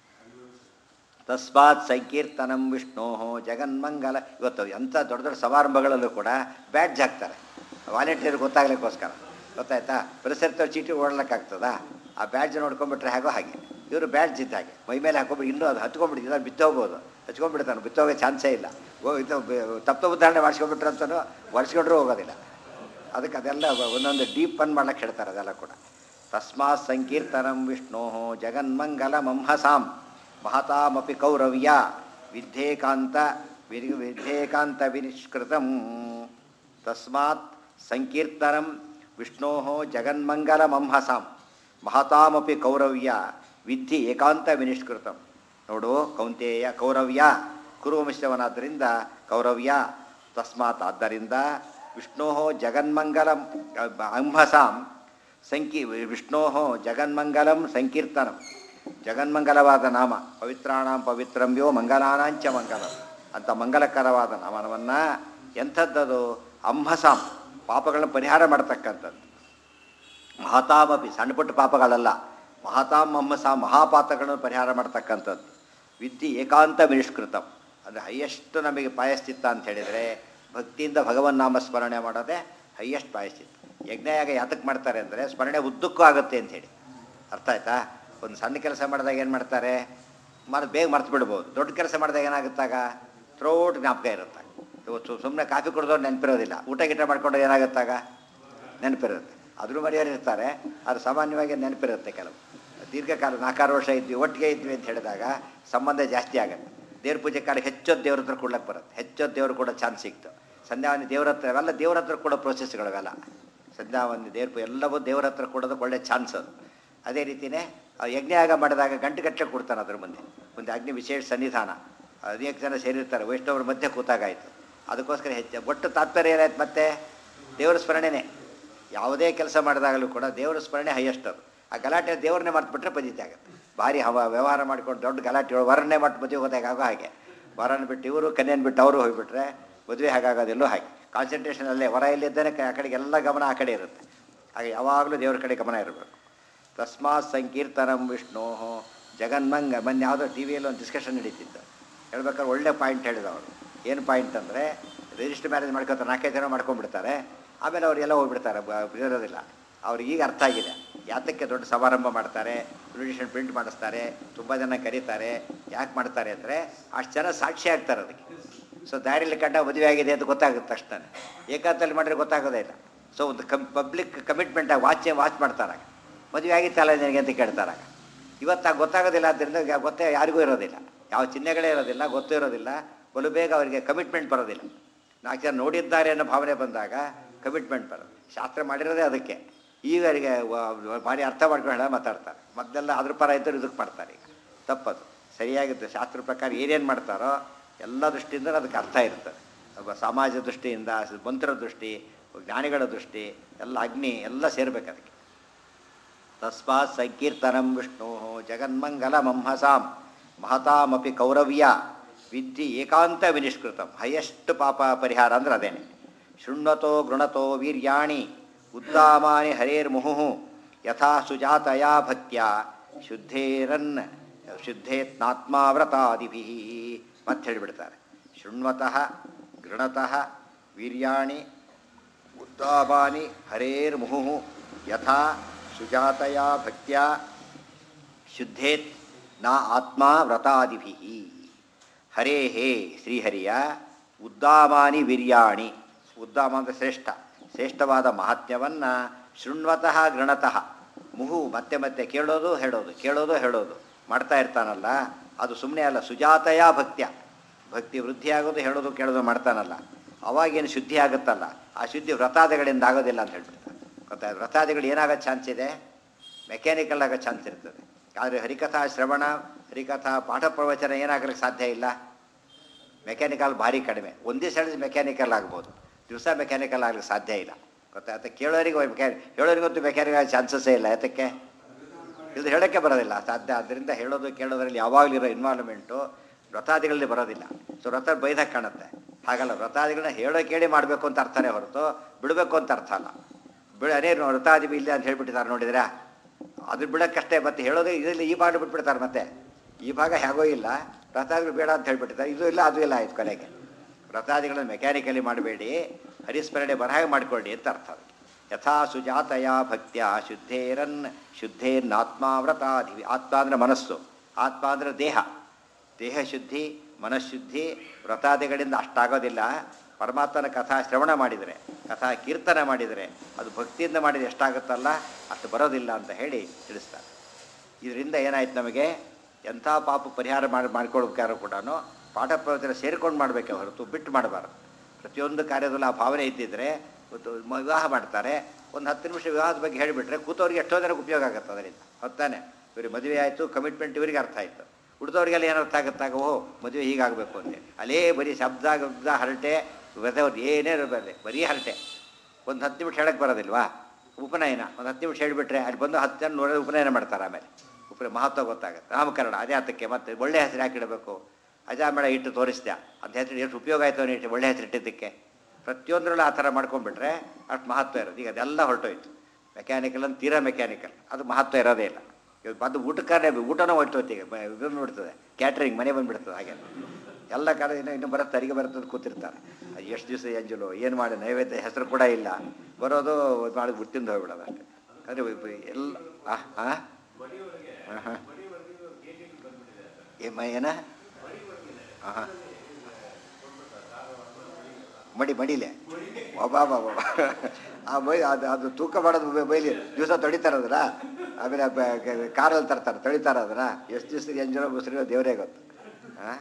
Speaker 1: ತಸ್ಮಾತ್ ಸಂಕೀರ್ತನಂ ವಿಷ್ಣೋ ಜಗನ್ಮಂಗಲ. ಇವತ್ತು ಎಂಥ ದೊಡ್ಡ ದೊಡ್ಡ ಸಮಾರಂಭಗಳಲ್ಲೂ ಕೂಡ ಬ್ಯಾಡ್ಜ್ ಹಾಕ್ತಾರೆ, ವಾಲಂಟಿಯರ್ ಗೊತ್ತಾಗ್ಲಿಕ್ಕೋಸ್ಕರ. ಗೊತ್ತಾಯ್ತಾ? ಪರಿಸರದವ್ರು ಚೀಟಿ ಓಡಲಿಕ್ಕಾಗ್ತದ? ಆ ಬ್ಯಾಡ್ಜ್ ನೋಡ್ಕೊಂಡ್ಬಿಟ್ರೆ ಹೇಗೋ ಹಾಗೆ ಇವರು ಬ್ಯಾಡ್ಜ್ ಇದ್ದ ಹಾಗೆ ಮೈ ಮೇಲೆ ಹಾಕೊಂಡ್ಬಿಟ್ಟು ಇನ್ನೂ ಅದು ಹತ್ಕೊಂಡ್ಬಿಟ್ಟಿದ್ದ ಬಿತ್ತೋಗ್ಬೋದು, ಹಚ್ಕೊಂಡ್ಬಿಡ್ತಾನೆ, ಬಿತ್ತೋಗೋ ಚಾನ್ಸೇ ಇಲ್ಲ. ಇದು ತಪ್ಪ ಉದಾಹರಣೆ ಮಾಡಿಸ್ಕೊಂಡ್ಬಿಟ್ರೆ ಅಂತಲೂ ಒರೆಸ್ಕೊಂಡ್ರೂ ಹೋಗೋದಿಲ್ಲ. ಅದಕ್ಕೆ ಅದೆಲ್ಲ ಒಂದೊಂದು ಡೀಪ್ ಅನ್ ಮಾಡ್ಲಿಕ್ಕೆ ಹೇಳ್ತಾರೆ ಅದೆಲ್ಲ ಕೂಡ. ತಸ್ಮಾತ್ ಸಂಕೀರ್ತನಂ ವಿಷ್ಣೋ ಜಗನ್ಮಂಗಲ ಮಂಹಸಾಂ ಮಹತಾಮಪಿ ಕೌರವ್ಯ ವಿದ್ಯೇಕಾಂತ ವಿನಿಷ್ಕೃತಂ. ತಸ್ಮಾತ್ ಸಂಕೀರ್ತನಂ ವಿಷ್ಣೋ ಜಗನ್ಮಂಗಲ ಮಂಹಸಾಂ ಮಹತಾಮಪಿ ಕೌರವ್ಯ ವಿದ್ಧಿ ಏಕಾಂತ ವಿನಿಷ್ಕೃತಂ. ನೋಡು ಕೌಂತೇಯ, ಕೌರವ್ಯ ಕುರುವಂಶವನಾದ್ದರಿಂದ ಕೌರವ್ಯ. ತಸ್ಮಾತ್ ಆದ್ದರಿಂದ ವಿಷ್ಣೋ ಜಗನ್ಮಂಗಲಂ ಅಂಹಸಾಂ ವಿಷ್ಣೋ ಜಗನ್ಮಂಗಲಂ ಸಂಕೀರ್ತನಂ. ಜಗನ್ಮಂಗಲವಾದ ನಾಮ, ಪವಿತ್ರಾಣಾಂ ಪವಿತ್ರಮ್ಯೋ ಮಂಗಲಾನಾಂಚ ಮಂಗಲಂ ಅಂತ ಮಂಗಲಕರವಾದ ನಾಮವನ್ನು ಎಂಥದ್ದದು? ಅಂಹಸಾಂ, ಪಾಪಗಳನ್ನು ಪರಿಹಾರ ಮಾಡ್ತಕ್ಕಂಥದ್ದು. ಮಹತಾಮಪಿ, ಸಣ್ಣ ಪುಟ್ಟ ಪಾಪಗಳಲ್ಲ, ಮಹತಾಂ ಅಂಹಸಾಂ, ಮಹಾಪಾತಗಳನ್ನು ಪರಿಹಾರ ಮಾಡ್ತಕ್ಕಂಥದ್ದು. ವಿದ್ಯೆ ಏಕಾಂತ ವಿನಿಷ್ಕೃತಂ ಅಂದರೆ ಹೈಯೆಸ್ಟ್ ನಮಗೆ ಪಾಯಶ್ಚಿತ್ತ ಅಂತ ಹೇಳಿದರೆ ಭಕ್ತಿಯಿಂದ ಭಗವನ್ ನಾಮ ಸ್ಮರಣೆ ಮಾಡೋದೇ ಹೈಯೆಸ್ಟ್ ಪಾಯಶ್ಚಿತ್ತ. ಯಜ್ಞಯಾಗ ಯಾತಕ್ಕೆ ಮಾಡ್ತಾರೆ ಅಂದರೆ ಸ್ಮರಣೆ ಉದ್ದಕ್ಕೂ ಆಗುತ್ತೆ ಅಂಥೇಳಿ. ಅರ್ಥ ಆಯ್ತಾ? ಒಂದು ಸಣ್ಣ ಕೆಲಸ ಮಾಡಿದಾಗ ಏನು ಮಾಡ್ತಾರೆ, ಬೇಗ ಮರ್ತು ಬಿಡ್ಬೋದು. ದೊಡ್ಡ ಕೆಲಸ ಮಾಡಿದಾಗ ಏನಾಗುತ್ತಾಗ ಥ್ರೋಟ್ ಜ್ಞಾಪಕ ಇರುತ್ತೆ. ಇವತ್ತು ಸುಮ್ಮನೆ ಕಾಫಿ ಕುಡಿದವ್ರು ನೆನಪಿರೋದಿಲ್ಲ, ಊಟ ಗೀಟ ಮಾಡ್ಕೊಂಡು ಏನಾಗುತ್ತಾಗ ನೆನಪಿರುತ್ತೆ. ಅದ್ರ ಮರೆಯೋರಿರ್ತಾರೆ, ಅದು ಸಾಮಾನ್ಯವಾಗಿ ನೆನಪಿರುತ್ತೆ. ಕೆಲವು ದೀರ್ಘಕಾಲ 4 ವರ್ಷ ಇದ್ವಿ, ಒಟ್ಟಿಗೆ ಇದ್ವಿ ಅಂತ ಹೇಳಿದಾಗ ಸಂಬಂಧ ಜಾಸ್ತಿ ಆಗುತ್ತೆ. ದೇವ್ರ ಪೂಜೆ ಕಾಲಕ್ಕೆ ಹೆಚ್ಚೊತ್ತು ದೇವ್ರ ಹತ್ರ ಕೊಡ್ಲಿಕ್ಕೆ ಬರುತ್ತೆ, ಹೆಚ್ಚೊತ್ತು ದೇವ್ರು ಕೂಡ ಚಾನ್ಸ್ ಸಿಕ್ತು. ಸಂಧ್ಯಾವನ್ನಿ ದೇವ್ರ ಹತ್ರ ಅವೆಲ್ಲ ದೇವ್ರ ಹತ್ರ ಕೊಡೋ ಪ್ರೋಸೆಸ್ಗಳವೆಲ್ಲ. ಸಂಧ್ಯಾವನ್ನಿ ದೇವ್ರ ಎಲ್ಲವೂ ದೇವ್ರ ಹತ್ರ ಕೊಡೋದಕ್ಕೆ ಒಳ್ಳೆ ಚಾನ್ಸ್ ಅದು. ಅದೇ ರೀತಿಯೇ ಯಜ್ಞಯಾಗ ಮಾಡಿದಾಗ ಗಂಟೆ ಕೊಡ್ತಾನೆ ಅದ್ರ ಮುಂದೆ ಅಗ್ನಿ ವಿಶೇಷ ಸನ್ನಿಧಾನ. ಅನೇಕ ಜನ ಸೇರಿರ್ತಾರೆ, ವೈಷ್ಣವ್ರ ಮಧ್ಯೆ ಕೂತಾಗಾಯಿತು. ಅದಕ್ಕೋಸ್ಕರ ಒಟ್ಟು ತಾತ್ಪರ್ಯ ಏನಾಯ್ತು? ಮತ್ತೆ ದೇವರ ಸ್ಮರಣೆನೇ. ಯಾವುದೇ ಕೆಲಸ ಮಾಡಿದಾಗಲೂ ಕೂಡ ದೇವರ ಸ್ಮರಣೆ ಹೈಯೆಸ್ಟ್ ಅದು. ಆ ಗಲಾಟೆ ದೇವ್ರನ್ನೇ ಮರ್ತ್ಬಿಟ್ರೆ ಪದ್ಧತಿ ಆಗುತ್ತೆ. ಭಾರಿ ವ್ಯವಹಾರ ಮಾಡ್ಕೊಂಡು ದೊಡ್ಡ ಗಲಾಟೆ ವರನ್ನೇ ಮಟ್ಟು ಮದುವೆ ಹೋದಾಗ ಆಗೋ ಹಾಗೆ, ವರನ ಬಿಟ್ಟು ಇವರು, ಕನ್ಯೆನ ಬಿಟ್ಟು ಅವರು ಹೋಗಿಬಿಟ್ರೆ ಮದುವೆ ಹಾಗಾಗೋದಿಲ್ಲೋ ಹಾಗೆ. ಕಾನ್ಸಂಟ್ರೇಷನಲ್ಲೇ ವರ ಇಲ್ಲಿದ್ದೇನೆ, ಆ ಕಡೆಗೆ ಎಲ್ಲ ಗಮನ ಆ ಕಡೆ ಇರುತ್ತೆ. ಹಾಗೆ ಯಾವಾಗಲೂ ದೇವ್ರ ಕಡೆ ಗಮನ ಇರಬೇಕು. ತಸ್ಮಾತ್ ಸಂಕೀರ್ತನಂ ವಿಷ್ಣೋ ಜಗನ್ಮಂಗ. ಮೊನ್ನೆ ಯಾವುದೋ ಟಿ ವಿಯಲ್ಲಿ ಒಂದು ಡಿಸ್ಕಷನ್ ನಡೀತಿತ್ತು, ಹೇಳ್ಬೇಕಾದ್ರೆ ಒಳ್ಳೆ ಪಾಯಿಂಟ್ ಹೇಳಿದವರು. ಏನು ಪಾಯಿಂಟ್ ಅಂದರೆ, ರಿಜಿಸ್ಟರ್ ಮ್ಯಾರೇಜ್ ಮಾಡ್ಕೊತಾರೆ, 4-5 ಜನ ಮಾಡ್ಕೊಂಡ್ಬಿಡ್ತಾರೆ, ಆಮೇಲೆ ಅವ್ರು ಎಲ್ಲ ಹೋಗ್ಬಿಡ್ತಾರೆ, ಇರೋದಿಲ್ಲ. ಅವ್ರಿಗೆ ಈಗ ಅರ್ಥ ಆಗಿದೆ ಯಾತಕ್ಕೆ ದೊಡ್ಡ ಸಮಾರಂಭ ಮಾಡ್ತಾರೆ, ಇನ್ವಿಟೇಷನ್ ಪ್ರಿಂಟ್ ಮಾಡಿಸ್ತಾರೆ, ತುಂಬ ಜನ ಕರೀತಾರೆ. ಯಾಕೆ ಮಾಡ್ತಾರೆ ಅಂದರೆ ಅಷ್ಟು ಜನ ಸಾಕ್ಷಿ ಆಗ್ತಾರೆ ಅದಕ್ಕೆ. ಸೊ ದಾರಿಯಲ್ಲಿ ಕಂಡ ಮದುವೆ ಆಗಿದೆ ಅಂತ ಗೊತ್ತಾಗುತ್ತೆ ತಕ್ಷಣ. ಏಕಾಂತದಲ್ಲಿ ಮಾಡಿದ್ರೆ ಗೊತ್ತಾಗೋದೇ ಇಲ್ಲ. ಸೊ ಒಂದು ಪಬ್ಲಿಕ್ ಕಮಿಟ್ಮೆಂಟಾಗಿ ವಾಚ್ ಮಾಡ್ತಾರೆ. ಮದುವೆ ಆಗಿತ್ತಲ್ಲ ನಿನಗೆ ಅಂತ ಕೇಳ್ತಾರಾಗ. ಇವತ್ತಾಗ ಗೊತ್ತಾಗೋದಿಲ್ಲ, ಆದ್ದರಿಂದ ಗೊತ್ತೇ ಯಾರಿಗೂ ಇರೋದಿಲ್ಲ, ಯಾವ ಚಿಹ್ನೆಗಳೇ ಇರೋದಿಲ್ಲ, ಗೊತ್ತೂ ಇರೋದಿಲ್ಲ. ಬಲು ಬೇಗ ಅವರಿಗೆ ಕಮಿಟ್ಮೆಂಟ್ ಬರೋದಿಲ್ಲ. 4 ಜನ ನೋಡಿದ್ದಾರೆ ಅನ್ನೋ ಭಾವನೆ ಬಂದಾಗ ಕಮಿಟ್ಮೆಂಟ್ ಬರೋದು. ಶಾಸ್ತ್ರ ಮಾಡಿರೋದೇ ಅದಕ್ಕೆ. ಈವರಿಗೆ ಭಾರಿ ಅರ್ಥ ಮಾಡ್ಕೊಂಡು ಮಾತಾಡ್ತಾರೆ. ಮೊದಲೆಲ್ಲ ಅದ್ರ ಪರ ಇದ್ದರು ಇದಕ್ಕೆ ಮಾಡ್ತಾರೆ. ಈಗ ತಪ್ಪದು. ಸರಿಯಾಗಿದ್ದು ಶಾಸ್ತ್ರ ಪ್ರಕಾರ ಏನೇನು ಮಾಡ್ತಾರೋ ಎಲ್ಲ ದೃಷ್ಟಿಯಿಂದ ಅದಕ್ಕೆ ಅರ್ಥ ಇರ್ತದೆ. ಒಬ್ಬ ಸಮಾಜ ದೃಷ್ಟಿಯಿಂದ, ಮಂತ್ರ ದೃಷ್ಟಿ, ಜ್ಞಾನಿಗಳ ದೃಷ್ಟಿ, ಎಲ್ಲ ಅಗ್ನಿ ಎಲ್ಲ ಸೇರ್ಬೇಕು ಅದಕ್ಕೆ. ತಸ್ಮಾತ್ ಸಂಕೀರ್ತನಂ ವಿಷ್ಣೋ ಜಗನ್ಮಂಗಲ ಮಂಹಸಾಂ ಮಹತಾಮಪಿ ಕೌರವ್ಯ ವಿದ್ಯೆ ಏಕಾಂತ ವಿನಿಷ್ಕೃತಂ. ಹೈಯೆಸ್ಟ್ ಪಾಪ ಪರಿಹಾರ ಅಂದ್ರೆ ಅದೇನೆ. ಶೃಣ್ವತೋ ಗೃಣತೋ ವೀರ್ಯಾಣಿ ಉದ್ದಾಮಾನಿ ಹರೇರ್ಮುಹು ಯಥಾ ಸುಜಾತಯಾ ಭಕ್ತ್ಯ ಶುದ್ಧೇತ್ನಾತ್ಮಾವ್ರತಾದಿಭಿ. ಮತ್ತೆ ಹೇಳಿಬಿಡ್ತಾರೆ, ಶೃಣ್ವತಃ ಗೃಣತಃ ವೀರ್ಯಾಣಿ ಉದ್ದಾಮಾನಿ ಹರೇರ್ಮುಹುಃ ಯಥಾ ಸುಜಾತಯ ಭಕ್ತ್ಯಾ ಶುದ್ಧೇತ್ ನ ಆತ್ಮ ವ್ರತಾದಿಭಿಃ. ಹರೇಹೇ ಶ್ರೀಹರಿಯ ಉದ್ದಾಮಾನಿ ವೀರ್ಯಾಣಿ, ಉದ್ದಾಮ ಅಂದರೆ ಶ್ರೇಷ್ಠ, ಶ್ರೇಷ್ಠವಾದ ಮಹಾತ್ಮ್ಯವನ್ನು ಶೃಣ್ವತಃ ಗೃಣತಃ ಮುಹು ಮತ್ತೆ ಮತ್ತೆ ಕೇಳೋದು ಹೇಳೋದು ಕೇಳೋದು ಹೇಳೋದು ಮಾಡ್ತಾ ಇರ್ತಾನಲ್ಲ, ಅದು ಸುಮ್ಮನೆ ಅಲ್ಲ. ಸುಜಾತಯ ಭಕ್ತ್ಯ, ಭಕ್ತಿ ವೃದ್ಧಿಯಾಗೋದು ಹೇಳೋದು ಕೇಳೋದು ಮಾಡ್ತಾನಲ್ಲ, ಅವಾಗೇನು ಶುದ್ಧಿ ಆಗುತ್ತಲ್ಲ, ಆ ಶುದ್ಧಿ ವ್ರತಾದಿಗಳಿಂದ ಆಗೋದಿಲ್ಲ ಅಂತ ಹೇಳ್ಬಿಡ್ತಾರೆ. ಗೊತ್ತಾಯ್ತು? ವ್ರತಾದಿಗಳು ಏನಾಗೋ ಚಾನ್ಸ್ ಇದೆ? ಮೆಕ್ಯಾನಿಕಲ್ ಆಗೋ ಚಾನ್ಸ್ ಇರ್ತದೆ. ಆದರೆ ಹರಿಕಥಾ ಶ್ರವಣ, ಹರಿಕಥಾ ಪಾಠ ಪ್ರವಚನ ಏನಾಗಲಿಕ್ಕೆ ಸಾಧ್ಯ ಇಲ್ಲ. ಮೆಕ್ಯಾನಿಕಲ್ ಭಾರಿ ಕಡಿಮೆ. ಒಂದೇ ಸಲ ಮೆಕ್ಯಾನಿಕಲ್ ಆಗ್ಬೋದು, ದಿವಸ ಮೆಕ್ಯಾನಿಕಲ್ ಆಗಲಿಕ್ಕೆ ಸಾಧ್ಯ ಇಲ್ಲ. ಗೊತ್ತಾಯ್ತು? ಕೇಳೋರಿಗೆ ಹೇಳೋರಿಗಂತೂ ಮೆಕ್ಯಾನಿಕಲ್ ಚಾನ್ಸಸ್ಸೇ ಇಲ್ಲ. ಯಾತಕ್ಕೆ? ಇದು ಹೇಳೋಕ್ಕೆ ಬರೋದಿಲ್ಲ, ಸಾಧ್ಯ. ಆದ್ದರಿಂದ ಹೇಳೋದು ಕೇಳೋದ್ರಲ್ಲಿ ಯಾವಾಗಲೂ ಇರೋ ಇನ್ವಾಲ್ವ್ಮೆಂಟು ವ್ರತಾದಿಗಳಲ್ಲಿ ಬರೋದಿಲ್ಲ. ಸೊ ವ್ರತ ಬೈದಾಗ ಕಾಣುತ್ತೆ. ಹಾಗಲ್ಲ, ವ್ರತಾದಿಗಳನ್ನ ಹೇಳೋ ಕೇಳಿ ಮಾಡಬೇಕು ಅಂತ ಅರ್ಥನೇ ಹೊರತು ಬಿಡಬೇಕು ಅಂತ ಅರ್ಥ ಅಲ್ಲ. ಅನೇನು ವ್ರತಾದಿ ಇಲ್ಲ ಅಂತ ಹೇಳ್ಬಿಟ್ಟಿದ್ದಾರೆ ನೋಡಿದ್ರೆ, ಅದು ಬಿಡೋಕ್ಕಷ್ಟೇ. ಮತ್ತೆ ಹೇಳೋದು ಇದರಲ್ಲಿ ಈ ಭಾಗ ಬಿಟ್ಬಿಡ್ತಾರೆ. ಮತ್ತೆ ಈ ಭಾಗ ಹೇಗೋ ಇಲ್ಲ, ವ್ರತಾದಿಗಳು ಬೇಡ ಅಂತ ಹೇಳ್ಬಿಟ್ಟಿದ್ದಾರೆ. ಇದು ಇಲ್ಲ ಅದು ಇಲ್ಲ ಆಯ್ತು ಕೊನೆಗೆ. ವ್ರತಾದಿಗಳನ್ನು ಮೆಕ್ಯಾನಿಕಲಿ ಮಾಡಬೇಡಿ, ಹರಿಸ್ಮರಣೆ ಬರಹಾಗೆ ಮಾಡಿಕೊಳ್ಳಿ ಅಂತ ಅರ್ಥ. ಯಥಾ ಸುಜಾತಯ ಭಕ್ತ್ಯ ಶುದ್ಧೇನ್ನಾತ್ಮ ವ್ರತಾದಿ. ಆತ್ಮ ಅಂದರೆ ಮನಸ್ಸು, ಆತ್ಮ ಅಂದರೆ ದೇಹ. ದೇಹ ಶುದ್ಧಿ, ಮನಃಶುದ್ಧಿ ವ್ರತಾದಿಗಳಿಂದ ಅಷ್ಟಾಗೋದಿಲ್ಲ. ಪರಮಾತ್ಮನ ಕಥಾ ಶ್ರವಣ ಮಾಡಿದರೆ, ಕಥಾ ಕೀರ್ತನ ಮಾಡಿದರೆ, ಅದು ಭಕ್ತಿಯಿಂದ ಮಾಡಿದರೆ ಎಷ್ಟಾಗುತ್ತಲ್ಲ ಅಷ್ಟು ಬರೋದಿಲ್ಲ ಅಂತ ಹೇಳಿ ತಿಳಿಸ್ತಾರೆ. ಇದರಿಂದ ಏನಾಯ್ತು ನಮಗೆ? ಎಂಥ ಪಾಪ ಪರಿಹಾರ ಮಾಡ್ಕೊಳ್ಬೇಕಾದ್ರೂ ಕೂಡ ಪಾಠ ಪ್ರವಚನ ಸೇರ್ಕೊಂಡು ಮಾಡಬೇಕೆ ಹೊರತು ಬಿಟ್ಟು ಮಾಡಬಾರ್ದು. ಪ್ರತಿಯೊಂದು ಕಾರ್ಯದಲ್ಲೂ ಆ ಭಾವನೆ ಇದ್ದಿದ್ದರೆ, ವಿವಾಹ ಮಾಡ್ತಾರೆ, ಒಂದು 10 ನಿಮಿಷ ವಿವಾಹದ ಬಗ್ಗೆ ಹೇಳಿಬಿಟ್ರೆ ಕೂತವ್ರಿಗೆ ಎಷ್ಟೋ ಜನಕ್ಕೆ ಉಪಯೋಗ ಆಗುತ್ತೆ ಅದರಿಂದ. ಹೊತ್ತಾನೆ ಇವ್ರಿಗೆ ಮದುವೆ ಆಯಿತು, ಕಮಿಟ್ಮೆಂಟ್ ಇವರಿಗೆ ಅರ್ಥ ಆಯಿತು. ಉಳಿದವ್ರಿಗೆಲ್ಲ ಏನು ಅರ್ಥ ಆಗುತ್ತಾಗ, ಓಹೋ ಮದುವೆ ಹೀಗಾಗಬೇಕು ಅಂತೇಳಿ. ಅಲ್ಲೇ ಬರೀ ಶಬ್ದ ಹರಟೆ, ವ್ರತವ್ರು ಏನೇನು ಬರಲಿ ಬರೀ ಹರಟೆ. ಒಂದು 10 ನಿಮಿಷ ಹೇಳಕ್ಕೆ ಬರೋದಿಲ್ವಾ? ಉಪನಯನ ಒಂದು 10 ನಿಮಿಷ ಹೇಳಿಬಿಟ್ರೆ ಅಲ್ಲಿ ಬಂದು 10 ಜನ ನೋಡೋದು ಉಪನಯನ ಮಾಡ್ತಾರೆ. ಆಮೇಲೆ ಮಹತ್ವ ಗೊತ್ತಾಗುತ್ತೆ. ನಾಮಕರಣ ಅದೇ ಹತ್ತಕ್ಕೆ ಮತ್ತೆ ಒಳ್ಳೆ ಹೆಸರು ಯಾಕೆ ಇಡಬೇಕು? ಅಜಾಮೇಳ ಇಟ್ಟು ತೋರಿಸ್ದೆ ಅಂತ ಹೆಸರು ಎಷ್ಟು ಉಪಯೋಗ ಆಯಿತು ಇಟ್ಟು ಒಳ್ಳೆ ಹೆಸರು ಇಟ್ಟಿದ್ದಕ್ಕೆ. ಪ್ರತಿಯೊಂದರಲ್ಲೂ ಆ ಥರ ಮಾಡ್ಕೊಂಡ್ಬಿಟ್ರೆ ಅಷ್ಟು ಮಹತ್ವ ಇರೋದು. ಈಗ ಅದೆಲ್ಲ ಹೊರಟೋಯ್ತು. ಮೆಕ್ಯಾನಿಕಲ್ ಅಂತ ತೀರಾ ಮೆಕ್ಯಾನಿಕಲ್, ಅದು ಮಹತ್ವ ಇರೋದೇ ಇಲ್ಲ. ಇವಾಗ ಬಂದು ಊಟಕ್ಕಾರೆ ಊಟನೂ ಹೊರಟೋಯ್ತು. ಈಗ ಇದು ಬಿಡ್ತದೆ, ಕ್ಯಾಟ್ರಿಂಗ್ ಮನೆ ಬಂದುಬಿಡ್ತದೆ. ಹಾಗೆ ಎಲ್ಲ ಕಾಲ ಇನ್ನೂ ಬರುತ್ತೆ, ಅರಿಗೆ ಬರುತ್ತೆ ಕೂತಿರ್ತಾರೆ. ಅದು ಎಷ್ಟು ದಿವಸ ಎಂಜಲು ಏನು ಮಾಡಿ ನೈವೇದ್ಯ ಹೆಸರು ಕೂಡ ಇಲ್ಲ, ಬರೋದು ಮಾಡಿ ಬಿಟ್ಟಿಂದ ಹೋಗ್ಬಿಡೋದು ಅಷ್ಟೇ. ಅಂದರೆ ಎಲ್ಲ ಹಾಂ ಹಾಂ ಏನ ಹಾಂ ಮಡಿಲೆ ಬಾಬಾ ಆ ಅದು ತೂಕ ಮಾಡೋದು ಬೈಲಿ ದಿವಸ ತೊಳಿತಾರದ್ರ. ಆಮೇಲೆ ಕಾರಲ್ಲಿ ತರ್ತಾರೆ, ತೊಳಿತಾರೆ ಅದನ್ನ. ಎಷ್ಟು ದಿವಸಕ್ಕೆ ಎಂಜಲೋ ಬಸ್ರಿರೋ ದೇವರೇ ಗೊತ್ತು. ಹಾಂ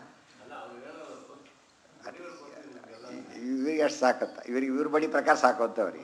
Speaker 1: ಇವ್ರಿಗೆ ಎಷ್ಟು ಸಾಕತ್ತ, ಇವ್ರ ಬಡಿ ಪ್ರಕಾರ ಸಾಕು ಅಂತ ಅವರಿಗೆ.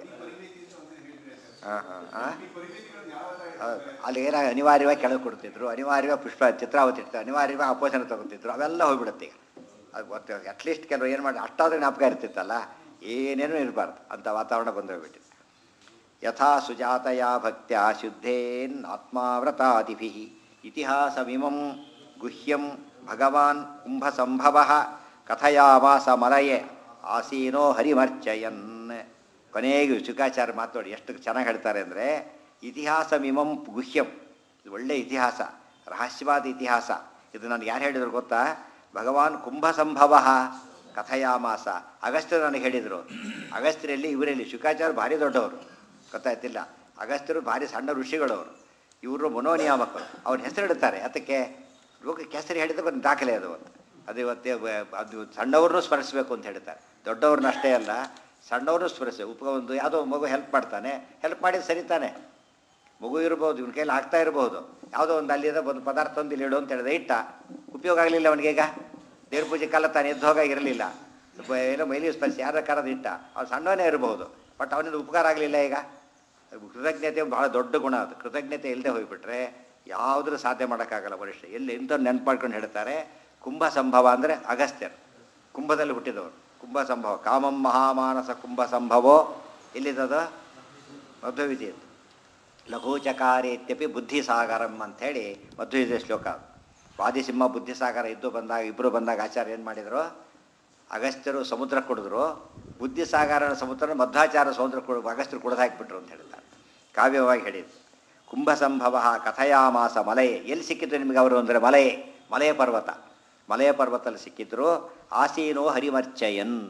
Speaker 1: ಹಾಂ ಹಾಂ ಹಾಂ ಹೌದು. ಅಲ್ಲಿ ಏನೋ ಅನಿವಾರ್ಯವಾಗಿ ಕೆಳಗೆ ಕೊಡ್ತಿದ್ರು, ಅನಿವಾರ್ಯವಾಗಿ ಪುಷ್ಪ ಚಿತ್ರಾವತಿ ಇರ್ತಾರೆ, ಅನಿವಾರ್ಯವಾಗಿ ಅಪೋಷಣ ತಗೋತಿದ್ರು. ಅವೆಲ್ಲ ಹೋಗ್ಬಿಡುತ್ತೆ ಈಗ. ಅದು ಗೊತ್ತ ಅಟ್ಲೀಸ್ಟ್ ಕೆಲವರು ಏನು ಮಾಡಿ ಅಷ್ಟಾದ್ರೂ ಜ್ಞಾಪಕ ಇರ್ತಿತ್ತಲ್ಲ, ಏನೇನೂ ಇರಬಾರ್ದು ಅಂತ ವಾತಾವರಣ ಬಂದೋಗ್ಬಿಟ್ಟಿದೆ. ಯಥಾ ಸುಜಾತಯ ಭಕ್ತ್ಯ ಶುದ್ಧೇನ್ ಆತ್ಮಾವ್ರತಾದಿಭಿ ಇತಿಹಾಸವಿಮಂ ಗುಹ್ಯಂ ಭಗವಾನ್ ಕುಂಭಸಂಭವ ಕಥಯಾಮಾಸ ಮಲಯೇ ಆಸೀನೋ ಹರಿಮರ್ಚಯನ್. ಕೊನೆಗೆ ಶುಕಾಚಾರ್ಯ ಮಾತಾಡಿ ಎಷ್ಟು ಚೆನ್ನಾಗಿ ಹೇಳ್ತಾರೆ ಅಂದರೆ, ಇತಿಹಾಸಮಿಮಂ ಗುಹ್ಯಂ, ಇದು ಒಳ್ಳೆ ಇತಿಹಾಸ, ರಹಸ್ಯವಾದ ಇತಿಹಾಸ. ಇದು ನನಗೆ ಯಾರು ಹೇಳಿದ್ರು ಗೊತ್ತಾ? ಭಗವಾನ್ ಕುಂಭಸಂಭವ ಕಥಯಾಮಾಸ. ಅಗಸ್ತ್ಯರು ನನಗೆ ಹೇಳಿದರು. ಅಗಸ್ತ್ಯರಲ್ಲಿ ಇವರಲ್ಲಿ ಶುಕಾಚಾರ್ಯ ಭಾರಿ ದೊಡ್ಡವರು, ಗೊತ್ತಾಯ್ತಿಲ್ಲ. ಅಗಸ್ತ್ಯರು ಭಾರಿ ಸಣ್ಣ ಋಷಿಗಳವರು, ಇವರು ಮನೋನಿಯಾಮಕರು. ಅವ್ರ ಹೆಸರಿಡುತ್ತಾರೆ. ಅದಕ್ಕೆ ಲೋಕಕ್ಕೆ ಹೆಸರು ಹೇಳಿದ ಒಂದು ದಾಖಲೆ ಅದು. ಅದು ಇವತ್ತೇ ಅದು ಸಣ್ಣವ್ರನ್ನೂ ಸ್ಮರಿಸಬೇಕು ಅಂತ ಹೇಳ್ತಾರೆ. ದೊಡ್ಡವ್ರನ್ನ ಅಷ್ಟೇ ಅಲ್ಲ, ಸಣ್ಣವ್ರನ್ನೂ ಸ್ಮರಿಸಬೇಕು. ಒಂದು ಯಾವುದೋ ಮಗು ಹೆಲ್ಪ್ ಮಾಡ್ತಾನೆ, ಹೆಲ್ಪ್ ಮಾಡಿದ್ದು ಸರಿತಾನೆ. ಮಗು ಇರ್ಬೋದು, ಇವನ ಕೈಲಿ ಆಗ್ತಾ ಇರಬಹುದು. ಯಾವುದೋ ಒಂದು ಅಲ್ಲಿಂದ ಒಂದು ಪದಾರ್ಥ ಒಂದು ಇಲ್ಲಿ ಇಡು ಅಂತ ಹೇಳಿದ್ರೆ ಇಟ್ಟ, ಉಪಯೋಗ ಆಗಲಿಲ್ಲ ಅವನಿಗೆ. ಈಗ ದೇವ್ರ ಪೂಜೆ ಕಾಲ ತಾನು ಎದ್ದು ಹೋಗಾಗಿರಲಿಲ್ಲ, ಏನೋ ಮೈಲಿ ಸ್ಪರ್ಶಿ ಯಾರ ಕಾರದ ಇಟ್ಟ, ಅವ್ನು ಸಣ್ಣವನೇ ಇರಬಹುದು, ಬಟ್ ಅವನಿಂದ ಉಪಕಾರ ಆಗಲಿಲ್ಲ. ಈಗ ಕೃತಜ್ಞತೆ ಭಾಳ ದೊಡ್ಡ ಗುಣ ಅದು. ಕೃತಜ್ಞತೆ ಇಲ್ಲದೆ ಹೋಗಿಬಿಟ್ರೆ ಯಾವುದ್ರೂ ಸಾಧ್ಯ ಮಾಡೋಕ್ಕಾಗಲ್ಲ. ವರಿಷ್ಠ ಎಲ್ಲಿ ಇಂಥವ್ರು ನೆನ್ಪು ಮಾಡ್ಕೊಂಡು ಹೇಳ್ತಾರೆ. ಕುಂಭ ಸಂಭವ ಅಂದರೆ ಅಗಸ್ತ್ಯರು, ಕುಂಭದಲ್ಲಿ ಹುಟ್ಟಿದವರು. ಕುಂಭ ಸಂಭವ ಕಾಮಂ ಮಹಾಮಾನಸ ಕುಂಭ ಸಂಭವೋ ಎಲ್ಲಿದ್ದದು? ಮಧ್ವವಿದ್ಯೆಯದು. ಲಘೂಚಕಾರೇತ್ಯಪಿ ಬುದ್ಧಿಸಾಗರಂ ಅಂಥೇಳಿ ಮಧ್ವವಿದ್ಯೆ ಶ್ಲೋಕ. ವಾದಿಸಿಂಹ ಬುದ್ಧಿಸಾಗರ ಇಬ್ಬರು ಬಂದಾಗ ಆಚಾರ್ಯ ಏನು ಮಾಡಿದರು? ಅಗಸ್ತ್ಯರು ಸಮುದ್ರ ಕುಡಿದ್ರು, ಬುದ್ಧಿಸಾಗರನ ಸಮುದ್ರ ಮಧ್ವಾಚಾರ್ಯ ಸಮುದ್ರ ಅಗಸ್ತ್ಯರು ಕುಡಿದು ಹಾಕಿಬಿಟ್ರು ಅಂತ ಹೇಳ್ತಾರೆ. ಕಾವ್ಯವಾಗಿ ಹೇಳಿದ್ದು. ಕುಂಭ ಸಂಭವ ಕಥಯಾಮಾಸ ಮಲಯೇ. ಎಲ್ಲಿ ಸಿಕ್ಕಿದ್ರು ನಿಮಗೆ ಅವರು ಅಂದರೆ ಮಲಯೇ ಪರ್ವತ. ಮಲಯ ಪರ್ವತದಲ್ಲಿ ಸಿಕ್ಕಿದ್ರು. ಆಸೀನೋ ಹರಿಮರ್ಚಯನ್,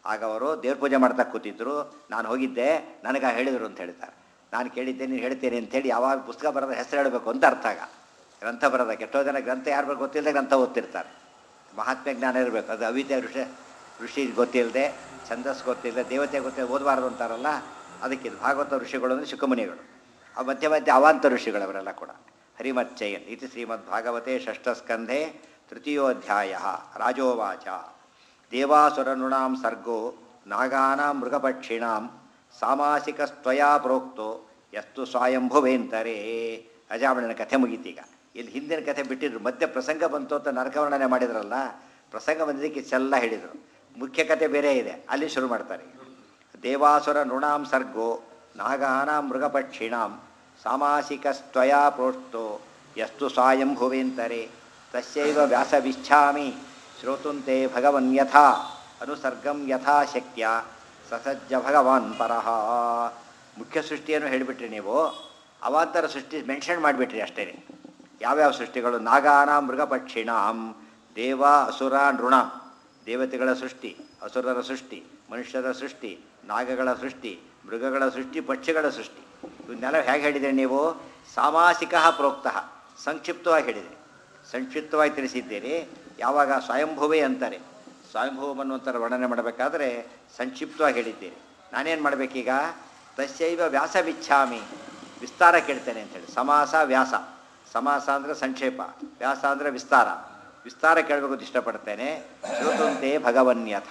Speaker 1: ಆಗ ಅವರು ದೇವ್ರ ಪೂಜೆ ಮಾಡ್ತಾ ಕೂತಿದ್ರು. ನಾನು ಹೋಗಿದ್ದೆ, ನನಗೆ ಹೇಳಿದರು ಅಂತ ಹೇಳ್ತಾರೆ. ನಾನು ಕೇಳಿದ್ದೆ, ನೀನು ಹೇಳ್ತೇನೆ ಅಂತೇಳಿ ಯಾವಾಗ ಪುಸ್ತಕ ಬರೋದ ಹೆಸರು ಹೇಳಬೇಕು ಅಂತ ಅರ್ಥ ಆಗ. ಗ್ರಂಥ ಬರೋದ ಕೆಟ್ಟೋ ಜನ ಗ್ರಂಥ ಯಾರು ಬರೋ ಗೊತ್ತಿಲ್ಲದೆ ಗ್ರಂಥ ಓದ್ತಿರ್ತಾರೆ. ಮಹಾತ್ಮೆ ಜ್ಞಾನ ಇರಬೇಕು. ಅದು ಅವಿದ್ಯೆ ಋಷಿ ಗೊತ್ತಿಲ್ಲದೆ, ಛಂದಸ್ ಗೊತ್ತಿಲ್ಲದೆ, ದೇವತೆ ಗೊತ್ತಿಲ್ಲ ಓದಬಾರ್ದು ಅಂತಾರಲ್ಲ, ಅದಕ್ಕಿದು ಭಾಗವತ ಋಷಿಗಳು ಅಂದರೆ ಶುಕಮುನಿಗಳು. ಆ ಮಧ್ಯೆ ಮಧ್ಯೆ ಅವಾಂತ ಋಷಿಗಳವರೆಲ್ಲ ಕೂಡ. ಹರಿಮಚ್ಚಯನ್ ಇತಿ ಶ್ರೀಮದ್ ಭಾಗವತೆ ಷಷ್ಠಸ್ಕಂಧೆ ತೃತೀಯೋಧ್ಯಾಯ. ರಾಜೋವಾಚ ದೇವಾಸುರನೃಣಾಂ ಸರ್ಗೋ ನಾಗಾನಾಂ ಮೃಗಪಕ್ಷಿಣಾಂ ಸಾಮಾಸಿಕಸ್ತ್ವಯಾ ಪ್ರೋಕ್ತೋ ಯಸ್ತು ಸ್ವಯಂಭುವೇಂತರೇ. ಅಜಾಮಣನ ಕಥೆ ಮುಗೀತೀಗ. ಇಲ್ಲಿ ಹಿಂದಿನ ಕಥೆ ಬಿಟ್ಟಿದ್ರು, ಮಧ್ಯೆ ಪ್ರಸಂಗ ಬಂತು ಅಂತ ನರಕವರ್ಣನೆ ಮಾಡಿದ್ರಲ್ಲ, ಪ್ರಸಂಗ ಬಂದಿದ್ದಕ್ಕೆ ಇಷ್ಟೆಲ್ಲ ಹೇಳಿದರು. ಮುಖ್ಯ ಕಥೆ ಬೇರೆ ಇದೆ, ಅಲ್ಲಿ ಶುರು ಮಾಡ್ತಾರೆ. ದೇವಾಸುರ ನೃಣಾಂ ಸರ್ಗೋ ನಾಗಾನಾಂ ಮೃಗಪಕ್ಷಿಣಾಂ ಸಾಮಾಸಿಕಸ್ತ್ವಯಾ ಪ್ರೋಕ್ತೋ ಯಸ್ತು ಸ್ವಯಂಭುವೇಂತರೇ ತಸ್ಯೈವ ವ್ಯಾಸವಿಚ್ಛಾಮಿ ಶ್ರೋತುಂತೆ ಭಗವನ್ ಯಥಾ ಅನುಸರ್ಗಂ ಯಥಾ ಶಕ್ಯ ಸಸಜ್ಜ ಭಗವಾನ್ ಪರಃ. ಮುಖ್ಯ ಸೃಷ್ಟಿಯನ್ನು ಹೇಳಿಬಿಟ್ರಿ ನೀವು, ಅವಾಂತರ ಸೃಷ್ಟಿ ಮೆನ್ಷನ್ ಮಾಡಿಬಿಟ್ರಿ ಅಷ್ಟೇ. ಯಾವ್ಯಾವ ಸೃಷ್ಟಿಗಳು? ನಾಗಾನಾಂ ಮೃಗಪಕ್ಷಿಣಾಂ, ದೇವ ಅಸುರ ನೃಣ, ದೇವತೆಗಳ ಸೃಷ್ಟಿ, ಅಸುರರ ಸೃಷ್ಟಿ, ಮನುಷ್ಯರ ಸೃಷ್ಟಿ, ನಾಗಗಳ ಸೃಷ್ಟಿ, ಮೃಗಗಳ ಸೃಷ್ಟಿ, ಪಕ್ಷಿಗಳ ಸೃಷ್ಟಿ. ಇವನ್ನೆಲ್ಲ ಹೇಗೆ ಹೇಳಿದಿರಿ ನೀವು? ಸಾಮಾಸಿಕ ಪ್ರೋಕ್ತಃ, ಸಂಕ್ಷಿಪ್ತವಾಗಿ ಹೇಳಿದಿರಿ, ಸಂಕ್ಷಿಪ್ತವಾಗಿ ತಿಳಿಸಿದ್ದೀರಿ. ಯಾವಾಗ ಸ್ವಯಂಭುವೇ ಅಂತಾರೆ, ಸ್ವಯಂಭುವನ್ನುವಂತರ ವರ್ಣನೆ ಮಾಡಬೇಕಾದ್ರೆ ಸಂಕ್ಷಿಪ್ತವಾಗಿ ಹೇಳಿದ್ದೀರಿ. ನಾನೇನು ಮಾಡಬೇಕೀಗ? ತಸ್ಯೈವ ವ್ಯಾಸವಿಚ್ಛಾಮಿ, ವಿಸ್ತಾರ ಕೇಳ್ತೇನೆ ಅಂತೇಳಿ. ಸಮಾಸ ವ್ಯಾಸ, ಸಮಾಸ ಅಂದರೆ ಸಂಕ್ಷೇಪ, ವ್ಯಾಸ ಅಂದರೆ ವಿಸ್ತಾರ. ವಿಸ್ತಾರ ಕೇಳಬೇಕು ಅಂತ ಇಷ್ಟಪಡ್ತೇನೆ. ಶ್ರೋತುಂತೆ ಭಗವನ್ಯಥ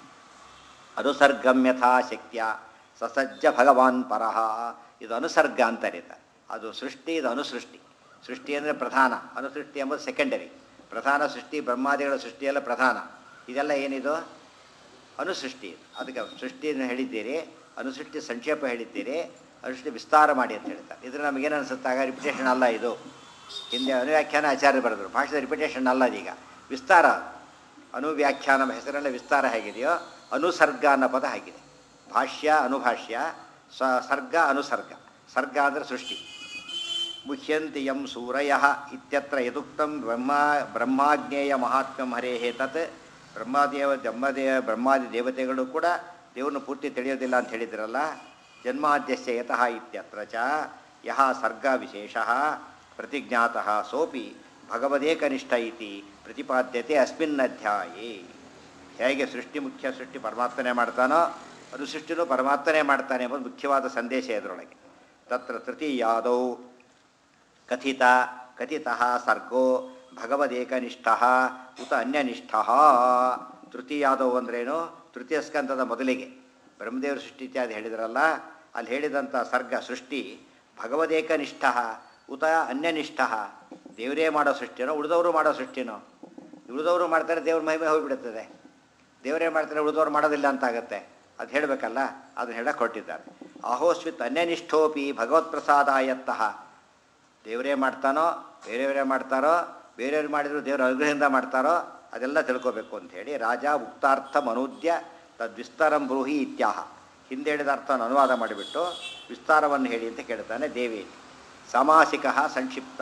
Speaker 1: ಅನುಸರ್ಗಮ್ಯಥಾ ಶಕ್ಯ ಸಸಜ್ಜ ಭಗವಾನ್ ಪರಃ. ಇದು ಅನುಸರ್ಗ ಅಂತಾರೆ. ಅದು ಸೃಷ್ಟಿ, ಇದು ಅನುಸೃಷ್ಟಿ. ಸೃಷ್ಟಿ ಅಂದರೆ ಪ್ರಧಾನ, ಅನುಸೃಷ್ಟಿ ಎಂಬುದು ಸೆಕೆಂಡರಿ. ಪ್ರಧಾನ ಸೃಷ್ಟಿ, ಬ್ರಹ್ಮಾದಿಗಳ ಸೃಷ್ಟಿಯೆಲ್ಲ ಪ್ರಧಾನ. ಇದೆಲ್ಲ ಏನಿದು? ಅನುಸೃಷ್ಟಿ. ಅದಕ್ಕೆ ಸೃಷ್ಟಿಯನ್ನು ಹೇಳಿದ್ದೀರಿ, ಅನುಸೃಷ್ಟಿ ಸಂಕ್ಷೇಪ ಹೇಳಿದ್ದೀರಿ, ಅನುಸೃಷ್ಟಿ ವಿಸ್ತಾರ ಮಾಡಿ ಅಂತ ಹೇಳ್ತಾರೆ. ಇದ್ರೆ ನಮಗೇನು ಅನಿಸುತ್ತಾಗ ರಿಪಿಟೇಷನ್ ಅಲ್ಲ ಇದು. ಹಿಂದೆ ಅನುವ್ಯಾಖ್ಯಾನ ಆಚಾರ್ಯ ಬರೆದರು, ಭಾಷೆದ ರಿಪಿಟೇಷನ್ ಅಲ್ಲ ಅದೀಗ ವಿಸ್ತಾರ. ಅನುವ್ಯಾಖ್ಯಾನ ಹೆಸರಲ್ಲೇ ವಿಸ್ತಾರ ಹೇಗಿದೆಯೋ ಅನುಸರ್ಗ ಅನ್ನೋ ಪದ ಆಗಿದೆ. ಭಾಷ್ಯ ಅನುಭಾಷ್ಯ, ಸರ್ಗ ಅನುಸರ್ಗ. ಸರ್ಗ ಅಂದರೆ ಸೃಷ್ಟಿ. ಮುಹ್ಯಂತಿ ಯಂ ಸೂರಯ ಇತ್ಯತ್ರ ಯದುಕ್ತಂ ಬ್ರಹ್ಮಾಜ್ಞೇಯ ಮಹಾತ್ಮ್ಯಂ ಹರೇಃ ತತ್. ಬ್ರಹ್ಮಾದಿ ದೇವತೆಗಳು ಕೂಡ ದೇವರನ್ನು ಪೂರ್ತಿ ತಿಳಿಯೋದಿಲ್ಲ ಅಂತ ಹೇಳಿದ್ರಲ್ಲ. ಜನ್ಮಾದ್ಯಸ್ಯ ಯತಃ ಇತ್ಯತ್ರ ಚ ಯಹ ಸರ್ಗ ವಿಶೇಷಃ ಪ್ರತಿಜ್ಞಾತಃ ಸೋಪಿ ಭಗವದೇಕನಿಷ್ಠ ಇತಿ ಪ್ರತಿಪಾದ್ಯತೆ ಅಸ್ಮಿನ್ ಅಧ್ಯಾಯೇ. ಹೇಗೆ ಸೃಷ್ಟಿ ಮುಖ್ಯ ಸೃಷ್ಟಿ ಪರಮಾತ್ಮನೇ ಮಾಡ್ತಾನೋ, ಅದು ಸೃಷ್ಟಿನೂ ಪರಮಾತ್ಮನೇ ಮಾಡ್ತಾನೆ ಎಂಬುದು ಮುಖ್ಯವಾದ ಸಂದೇಶ ಇದರೊಳಗೆ. ತತ್ರ ತೃತೀಯಾದೌ ಕಥಿತಃ ಸರ್ಗೋ ಭಗವದೇಕನಿಷ್ಠಃ ಉತ ಅನ್ಯನಿಷ್ಠಃ. ತೃತೀಯಾದವು ಅಂದ್ರೇನು? ತೃತೀಯ ಸ್ಕಂದದ ಮೊದಲಿಗೆ ಬ್ರಹ್ಮದೇವರು ಸೃಷ್ಟಿ ಇತ್ಯಾದಿ ಹೇಳಿದ್ರಲ್ಲ, ಅಲ್ಲಿ ಹೇಳಿದಂಥ ಸರ್ಗ ಸೃಷ್ಟಿ ಭಗವದೇಕನಿಷ್ಠ ಉತ ಅನ್ಯನಿಷ್ಠ. ದೇವರೇ ಮಾಡೋ ಸೃಷ್ಟಿನೋ ಉಳಿದವರು ಮಾಡೋ ಸೃಷ್ಟಿನೋ? ಉಳಿದವರು ಮಾಡ್ತಾರೆ, ದೇವ್ರ ಮಹಿಮೆ ಹೋಗಿಬಿಡುತ್ತದೆ. ದೇವರೇ ಮಾಡ್ತಾರೆ, ಉಳಿದವರು ಮಾಡೋದಿಲ್ಲ ಅಂತಾಗತ್ತೆ. ಅದು ಹೇಳಬೇಕಲ್ಲ, ಅದನ್ನು ಹೇಳಕ್ಕೆ ಹೊರಟಿದ್ದಾರೆ. ಅಹೋಸ್ವಿತ್ ಅನ್ಯನಿಷ್ಠೋಪಿ ಭಗವತ್ ಪ್ರಸಾದಾಯತ್ತಃ. ದೇವರೇ ಮಾಡ್ತಾನೋ ಬೇರೆಯವರೇ ಮಾಡ್ತಾರೋ, ಬೇರೆಯವ್ರು ಮಾಡಿದ್ರು ದೇವರ ಅನುಗ್ರಹದಿಂದ ಮಾಡ್ತಾರೋ, ಅದೆಲ್ಲ ತಿಳ್ಕೋಬೇಕು ಅಂಥೇಳಿ ರಾಜ ಉಕ್ತಾರ್ಥ ಮನೂದ್ಯ ತದ್ವಿಸ್ತಾರಂ ಬ್ರೂಹಿ ಇತ್ಯಾಹ. ಹಿಂದೆ ಹೇಳಿದ ಅರ್ಥವನ್ನು ಅನುವಾದ ಮಾಡಿಬಿಟ್ಟು ವಿಸ್ತಾರವನ್ನು ಹೇಳಿ ಅಂತ ಕೇಳ್ತಾನೆ ದೇವಿ. ಸಾಮಾಸಿಕ ಸಂಕ್ಷಿಪ್ತ.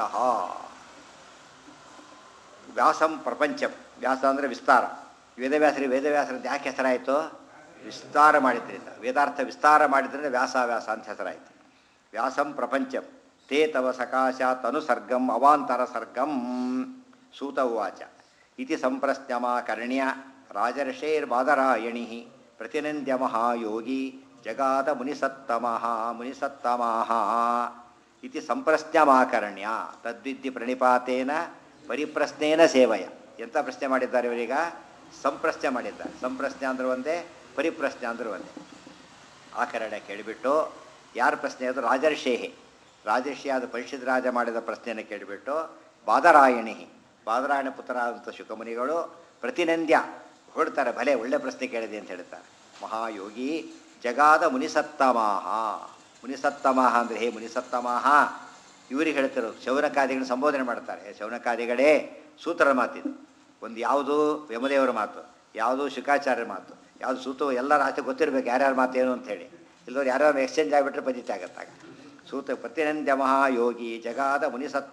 Speaker 1: ವ್ಯಾಸಂ ಪ್ರಪಂಚಂ. ವ್ಯಾಸ ಅಂದರೆ ವಿಸ್ತಾರ. ವೇದವ್ಯಾಸರಿಂದ ಯಾಕೆ ಹೆಸರಾಯಿತು? ವಿಸ್ತಾರ ಮಾಡಿದ್ರಿಂದ, ವೇದಾರ್ಥ ವಿಸ್ತಾರ ಮಾಡಿದ್ರಿಂದ ವ್ಯಾಸ ಅಂತ ಹೆಸರಾಯಿತು. ವ್ಯಾಸಂ ಪ್ರಪಂಚಂ ತೇ ತವ ಸಕಾಶಾತ್ ಅನುಸರ್ಗಂ ಅವಾಂತರ ಸರ್ಗಂ. ಸೂತ ಉವಾಚ ಇತಿ ಸಂಪ್ರಶ್ನಮಾಕರ್ಣ್ಯ ರಾಜರ್ಷೇರ್ಬಾದರಾಯಣಿ ಪ್ರತಿನಂದ್ಯ ಮಹಾಯೋಗಿ ಜಗಾದ ಮುನಿಸತ್ತಮಃ ಇತಿ ಸಂಪ್ರಶ್ನಮಾಕರ್ಣ್ಯ ತದ್ವಿದ್ಧಿ ಪ್ರಣಿಪಾತೇನ ಪರಿಪ್ರಶ್ನೇನ ಸೇವಯ. ಎಂಥ ಪ್ರಶ್ನೆ ಮಾಡಿದ್ದಾರೆ ಇವರೀಗ? ಸಂಪ್ರಶ್ನೆ ಮಾಡಿದ್ದಾರೆ. ಸಂಪ್ರಶ್ನೆ ಅಂದ್ರೆ ಒಂದೇ, ಪರಿಪ್ರಶ್ನೆ ಅಂದ್ರೆ ಒಂದೇ. ಆಕರ್ಣ್ಯ ಕೇಳಿಬಿಟ್ಟು, ಯಾರ ಪ್ರಶ್ನೆ ಅದು? ರಾಜರ್ಷೇಹೆ, ರಾಜರ್ಷಿಯಾದ ಪರೀಕ್ಷಿತ್ ರಾಜ ಮಾಡಿದ ಪ್ರಶ್ನೆಯನ್ನು ಕೇಳಿಬಿಟ್ಟು ಬಾದರಾಯಣಿ, ಬಾದರಾಯಣ ಪುತ್ರರಾದಂಥ ಶುಕಮುನಿಗಳು ಪ್ರತಿನಂದ್ಯ ಹೊಡ್ತಾರೆ. ಭಲೆ ಒಳ್ಳೆ ಪ್ರಶ್ನೆ ಕೇಳಿದೆ ಅಂತ ಹೇಳ್ತಾರೆ. ಮಹಾಯೋಗಿ ಜಗಾದ ಮುನಿಸತ್ತಮಾಹ. ಮುನಿಸತ್ತಮಾಹ ಅಂದರೆ ಹೇ ಮುನಿಸತ್ತಮಾಹ, ಇವರಿಗೆ ಹೇಳ್ತಿರೋದು. ಶೌನಕಾದಿಗಳನ್ನ ಸಂಬೋಧನೆ ಮಾಡ್ತಾರೆ. ಶೌನಕಾದಿಗಳೇ, ಸೂತ್ರರ ಮಾತಿದು. ಒಂದು ಯಾವುದು ಯಮದೇವರ ಮಾತು, ಯಾವುದು ಶುಕಾಚಾರ್ಯರ ಮಾತು, ಯಾವುದು ಸೂತು, ಎಲ್ಲರ ಆಚೆ ಗೊತ್ತಿರಬೇಕು ಯಾರ್ಯಾರ ಮಾತು ಏನು ಅಂಥೇಳಿ. ಇಲ್ಲವ್ರು ಯಾರ್ಯಾರು ಎಕ್ಸ್ಚೇಂಜ್ ಆಗಿಬಿಟ್ರೆ ಪದ್ಧತಿ ಆಗತ್ತಾಗ. ಸೂತ ಪ್ರತಿನಂದ್ಯ ಮಹಾಯೋಗಿ ಜಗಾದ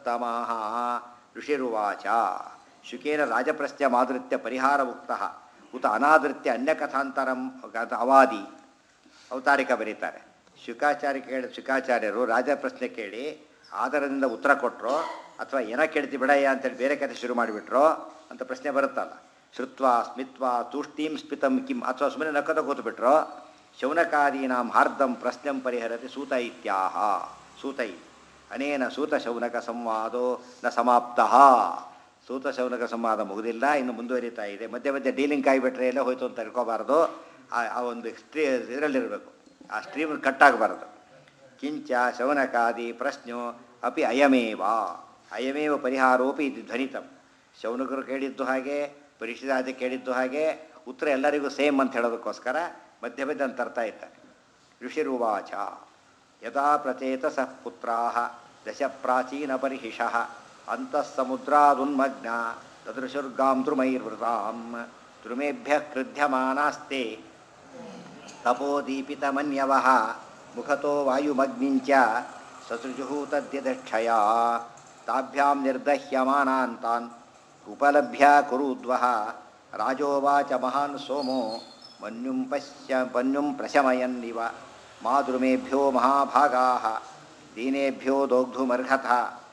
Speaker 1: ಮುನಿಸತ್ತಮಾಹ ಋಷಿರುವಾಚ ಶುಕೇನ ರಾಜಪ್ರಶ್ನೆ ಮಾಧುತ್ಯ ಪರಿಹಾರ ಉಕ್ತಃ ಉತ ಅನಾದೃತ್ಯ ಅನ್ಯಕಥಾಂತರಂ ಅವಾದಿ ಅವತಾರಿಕ ಬರೀತಾರೆ. ಶುಕಾಚಾರ್ಯರು ರಾಜ ಪ್ರಶ್ನೆ ಕೇಳಿ ಆಧಾರದಿಂದ ಉತ್ತರ ಕೊಟ್ಟರು ಅಥವಾ ಏನೋ ಕೇಳ್ತಿ ಬಿಡಯ್ಯ ಅಂತೇಳಿ ಬೇರೆ ಕಥೆ ಶುರು ಮಾಡಿಬಿಟ್ರೋ ಅಂತ ಪ್ರಶ್ನೆ ಬರುತ್ತಲ್ಲ. ಶ್ರುತ್ವ ಸ್ಮಿತ್ವ ತೂಷ್ಟೀಂ ಸ್ಮಿತಂ ಕಿಂ ಅಥವಾ ಸುಮ್ಮನೆ ನಕ್ಕದ ಕೂತ್ಬಿಟ್ರೋ ಶೌನಕಾದೀನಾಂ ಹಾರ್ದಂ ಪ್ರಶ್ನೆಂ ಪರಿಹರತಿ ಸೂತ ಇತ್ಯಾಹ. ಸೂತೈ ಅನೇನ ಸೂತ ಶೌನಕ ಸಂವಾದೋ ನ ಸಮಾಪ್ತಃ. ಸೂತ ಶೌನಕ ಸಂವಾದ ಮುಗಿದಿಲ್ಲ, ಇನ್ನು ಮುಂದುವರಿತಾ ಇದೆ. ಮಧ್ಯೆ ಮಧ್ಯೆ ಡೀಲಿಂಗ್ ಕಾಯಿಬಿಟ್ರೆ ಎಲ್ಲ ಹೋಯ್ತು ಅಂತ ತಿಳ್ಕೊಬಾರ್ದು. ಆ ಒಂದು ಇದರಲ್ಲಿರಬೇಕು, ಆ ಸ್ಟ್ರೀಮ್ ಕಟ್ಟಾಗಬಾರ್ದು. ಕಿಂಚ ಶೌನಕಾದಿ ಪ್ರಶ್ನೋ ಅಪಿ ಅಯಮೇವ ಪರಿಹಾರೋಪಿ ಇದು ಧ್ವನಿತಂ. ಶೌನಕರು ಕೇಳಿದ್ದು ಹಾಗೆ, ಪರೀಕ್ಷಿತಾದಿ ಕೇಳಿದ್ದು ಹಾಗೆ, ಉತ್ತರ ಎಲ್ಲರಿಗೂ ಸೇಮ್ ಅಂತ ಹೇಳೋದಕ್ಕೋಸ್ಕರ ಮಧ್ಯ ಮಧ್ಯೆ ಅಂತ ತರ್ತಾ ಇದ್ದಾರೆ. ಋಷಿರುವಾಚ ಯದಾ ಪ್ರಚೇತಸ ಪುತ್ರಾ ದಶ ಪ್ರಾಚೀನ ಪರಿಹಿಷಃ ಅಂತಃಸಮುದ್ರಾದುನ್ಮಗ್ನ ತದೃಶುರ್ಗಾಂ ದ್ರುಮೈರ್ವೃತಾಂ ದ್ರುಮೇಭ್ಯಃ ಕ್ರುಧ್ಯಮಾನಾಸ್ತೆ ತಪೋದೀಪಿತಮನ್ಯವಃ ಮುಖತೋ ವಾಯುಮಗ್ನಿಂಚ ಸಸೃಜುಃ ತದ್ಯದಕ್ಷಯ ತಾಭ್ಯಾಂ ನಿರ್ದಹ್ಯಮಾನಾಂತಾನ್ ಉಪಲಭ್ಯ ಕುರುದ್ವಃ ರಾಜೋವಾಚ ಮಹಾನ್ ಸೋಮೋ ಮನ್ಯುಂ ಪ್ರಶಮಯನ್ನಿವ ಮಾದ್ರುಮೇಭ್ಯೋ ಮಹಾಭಾಗಾಃ ದೀನೇಭ್ಯೋ ದೋಗ್ಧುಮರ್ಹಥ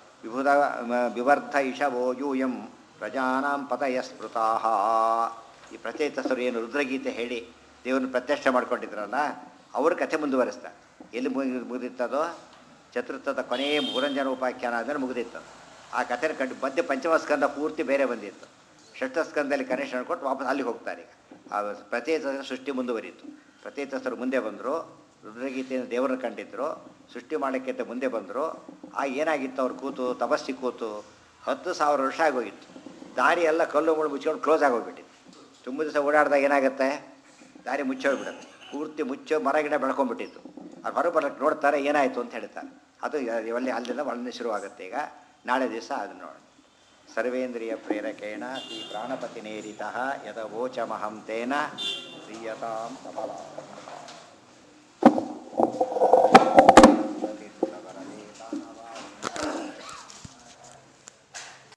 Speaker 1: ವಿವರ್ಧ ಇಷವೋ ಯೂಯಂ ಪ್ರಜಾನಾಂ ಪತಯ ಸ್ಮೃತಾಃ. ಈ ಪ್ರಚೇತಸರು ಏನು ರುದ್ರಗೀತೆ ಹೇಳಿ ದೇವರನ್ನು ಪ್ರತ್ಯಕ್ಷ ಮಾಡ್ಕೊಂಡಿದ್ರಲ್ಲ, ಅವ್ರ ಕಥೆ ಮುಂದುವರಿಸ್ತಾರೆ. ಎಲ್ಲಿ ಮುಗಿದಿತ್ತದೋ ಚತುರ್ಥದ ಕೊನೆಯ ಪುರಂಜನ ಉಪಾಖ್ಯಾನ ಆದಮೇಲೆ ಮುಗಿದಿತ್ತು. ಆ ಕಥೆನ ಕಂಡು ಮಧ್ಯೆ ಪಂಚಮಸ್ಕಂದ ಪೂರ್ತಿ ಬೇರೆ ಬಂದಿತ್ತು. ಷಷ್ಠಸ್ಕಂದಲ್ಲಿ ಕನೆಕ್ಷನ್ ಕೊಟ್ಟು ವಾಪಸ್ ಅಲ್ಲಿಗೆ ಹೋಗ್ತಾರೆ. ಈಗ ಆ ಪ್ರಚೇತಸರ ಸೃಷ್ಟಿ ಮುಂದುವರಿಯಿತು. ಪ್ರಚೇತಸರು ಮುಂದೆ ಬಂದರು, ರುದ್ರಗೀತೆಯನ್ನು ದೇವರನ್ನು ಕಂಡಿದ್ದರು, ಸೃಷ್ಟಿ ಮಾಡೋಕ್ಕಿಂತ ಮುಂದೆ ಬಂದರು. ಆ ಏನಾಗಿತ್ತು, ಅವ್ರು ಕೂತು ತಪಸ್ಸಿ ಕೂತು 10,000 ವರ್ಷ ಆಗೋಗಿತ್ತು. ದಾರಿ ಎಲ್ಲ ಕಲ್ಲು ಮುಳ್ಳು ಮುಚ್ಕೊಂಡು ಕ್ಲೋಸ್ ಆಗೋಗ್ಬಿಟ್ಟಿತ್ತು. ತುಂಬ ದಿವಸ ಓಡಾಡಿದಾಗ ಏನಾಗುತ್ತೆ, ದಾರಿ ಮುಚ್ಚೋಗ್ಬಿಡುತ್ತೆ. ಪೂರ್ತಿ ಮುಚ್ಚೋ ಮರ ಗಿಡ ಬೆಳ್ಕೊಂಡ್ಬಿಟ್ಟಿತ್ತು. ಅದು ಹೊರ ಬರೋಕ್ಕೆ ನೋಡ್ತಾರೆ ಏನಾಯಿತು ಅಂತ ಹೇಳ್ತಾರೆ. ಅದು ಇವಲ್ಲಿ ಅಲ್ಲಿಂದ ಒಳ್ಳೆ ಶುರುವಾಗುತ್ತೆ. ಈಗ ನಾಳೆ ದಿವಸ ಅದನ್ನು ನೋಡೋಣ. ಸರ್ವೇಂದ್ರಿಯ ಪ್ರೇರಕೇಣ ಶ್ರೀ ಪ್ರಾಣಪತಿನೇರಿತಃ ಯದವೋಚಮಹಂ ತೇನ ಶ್ರೀಯತಾಂ ಕಮಲಾ.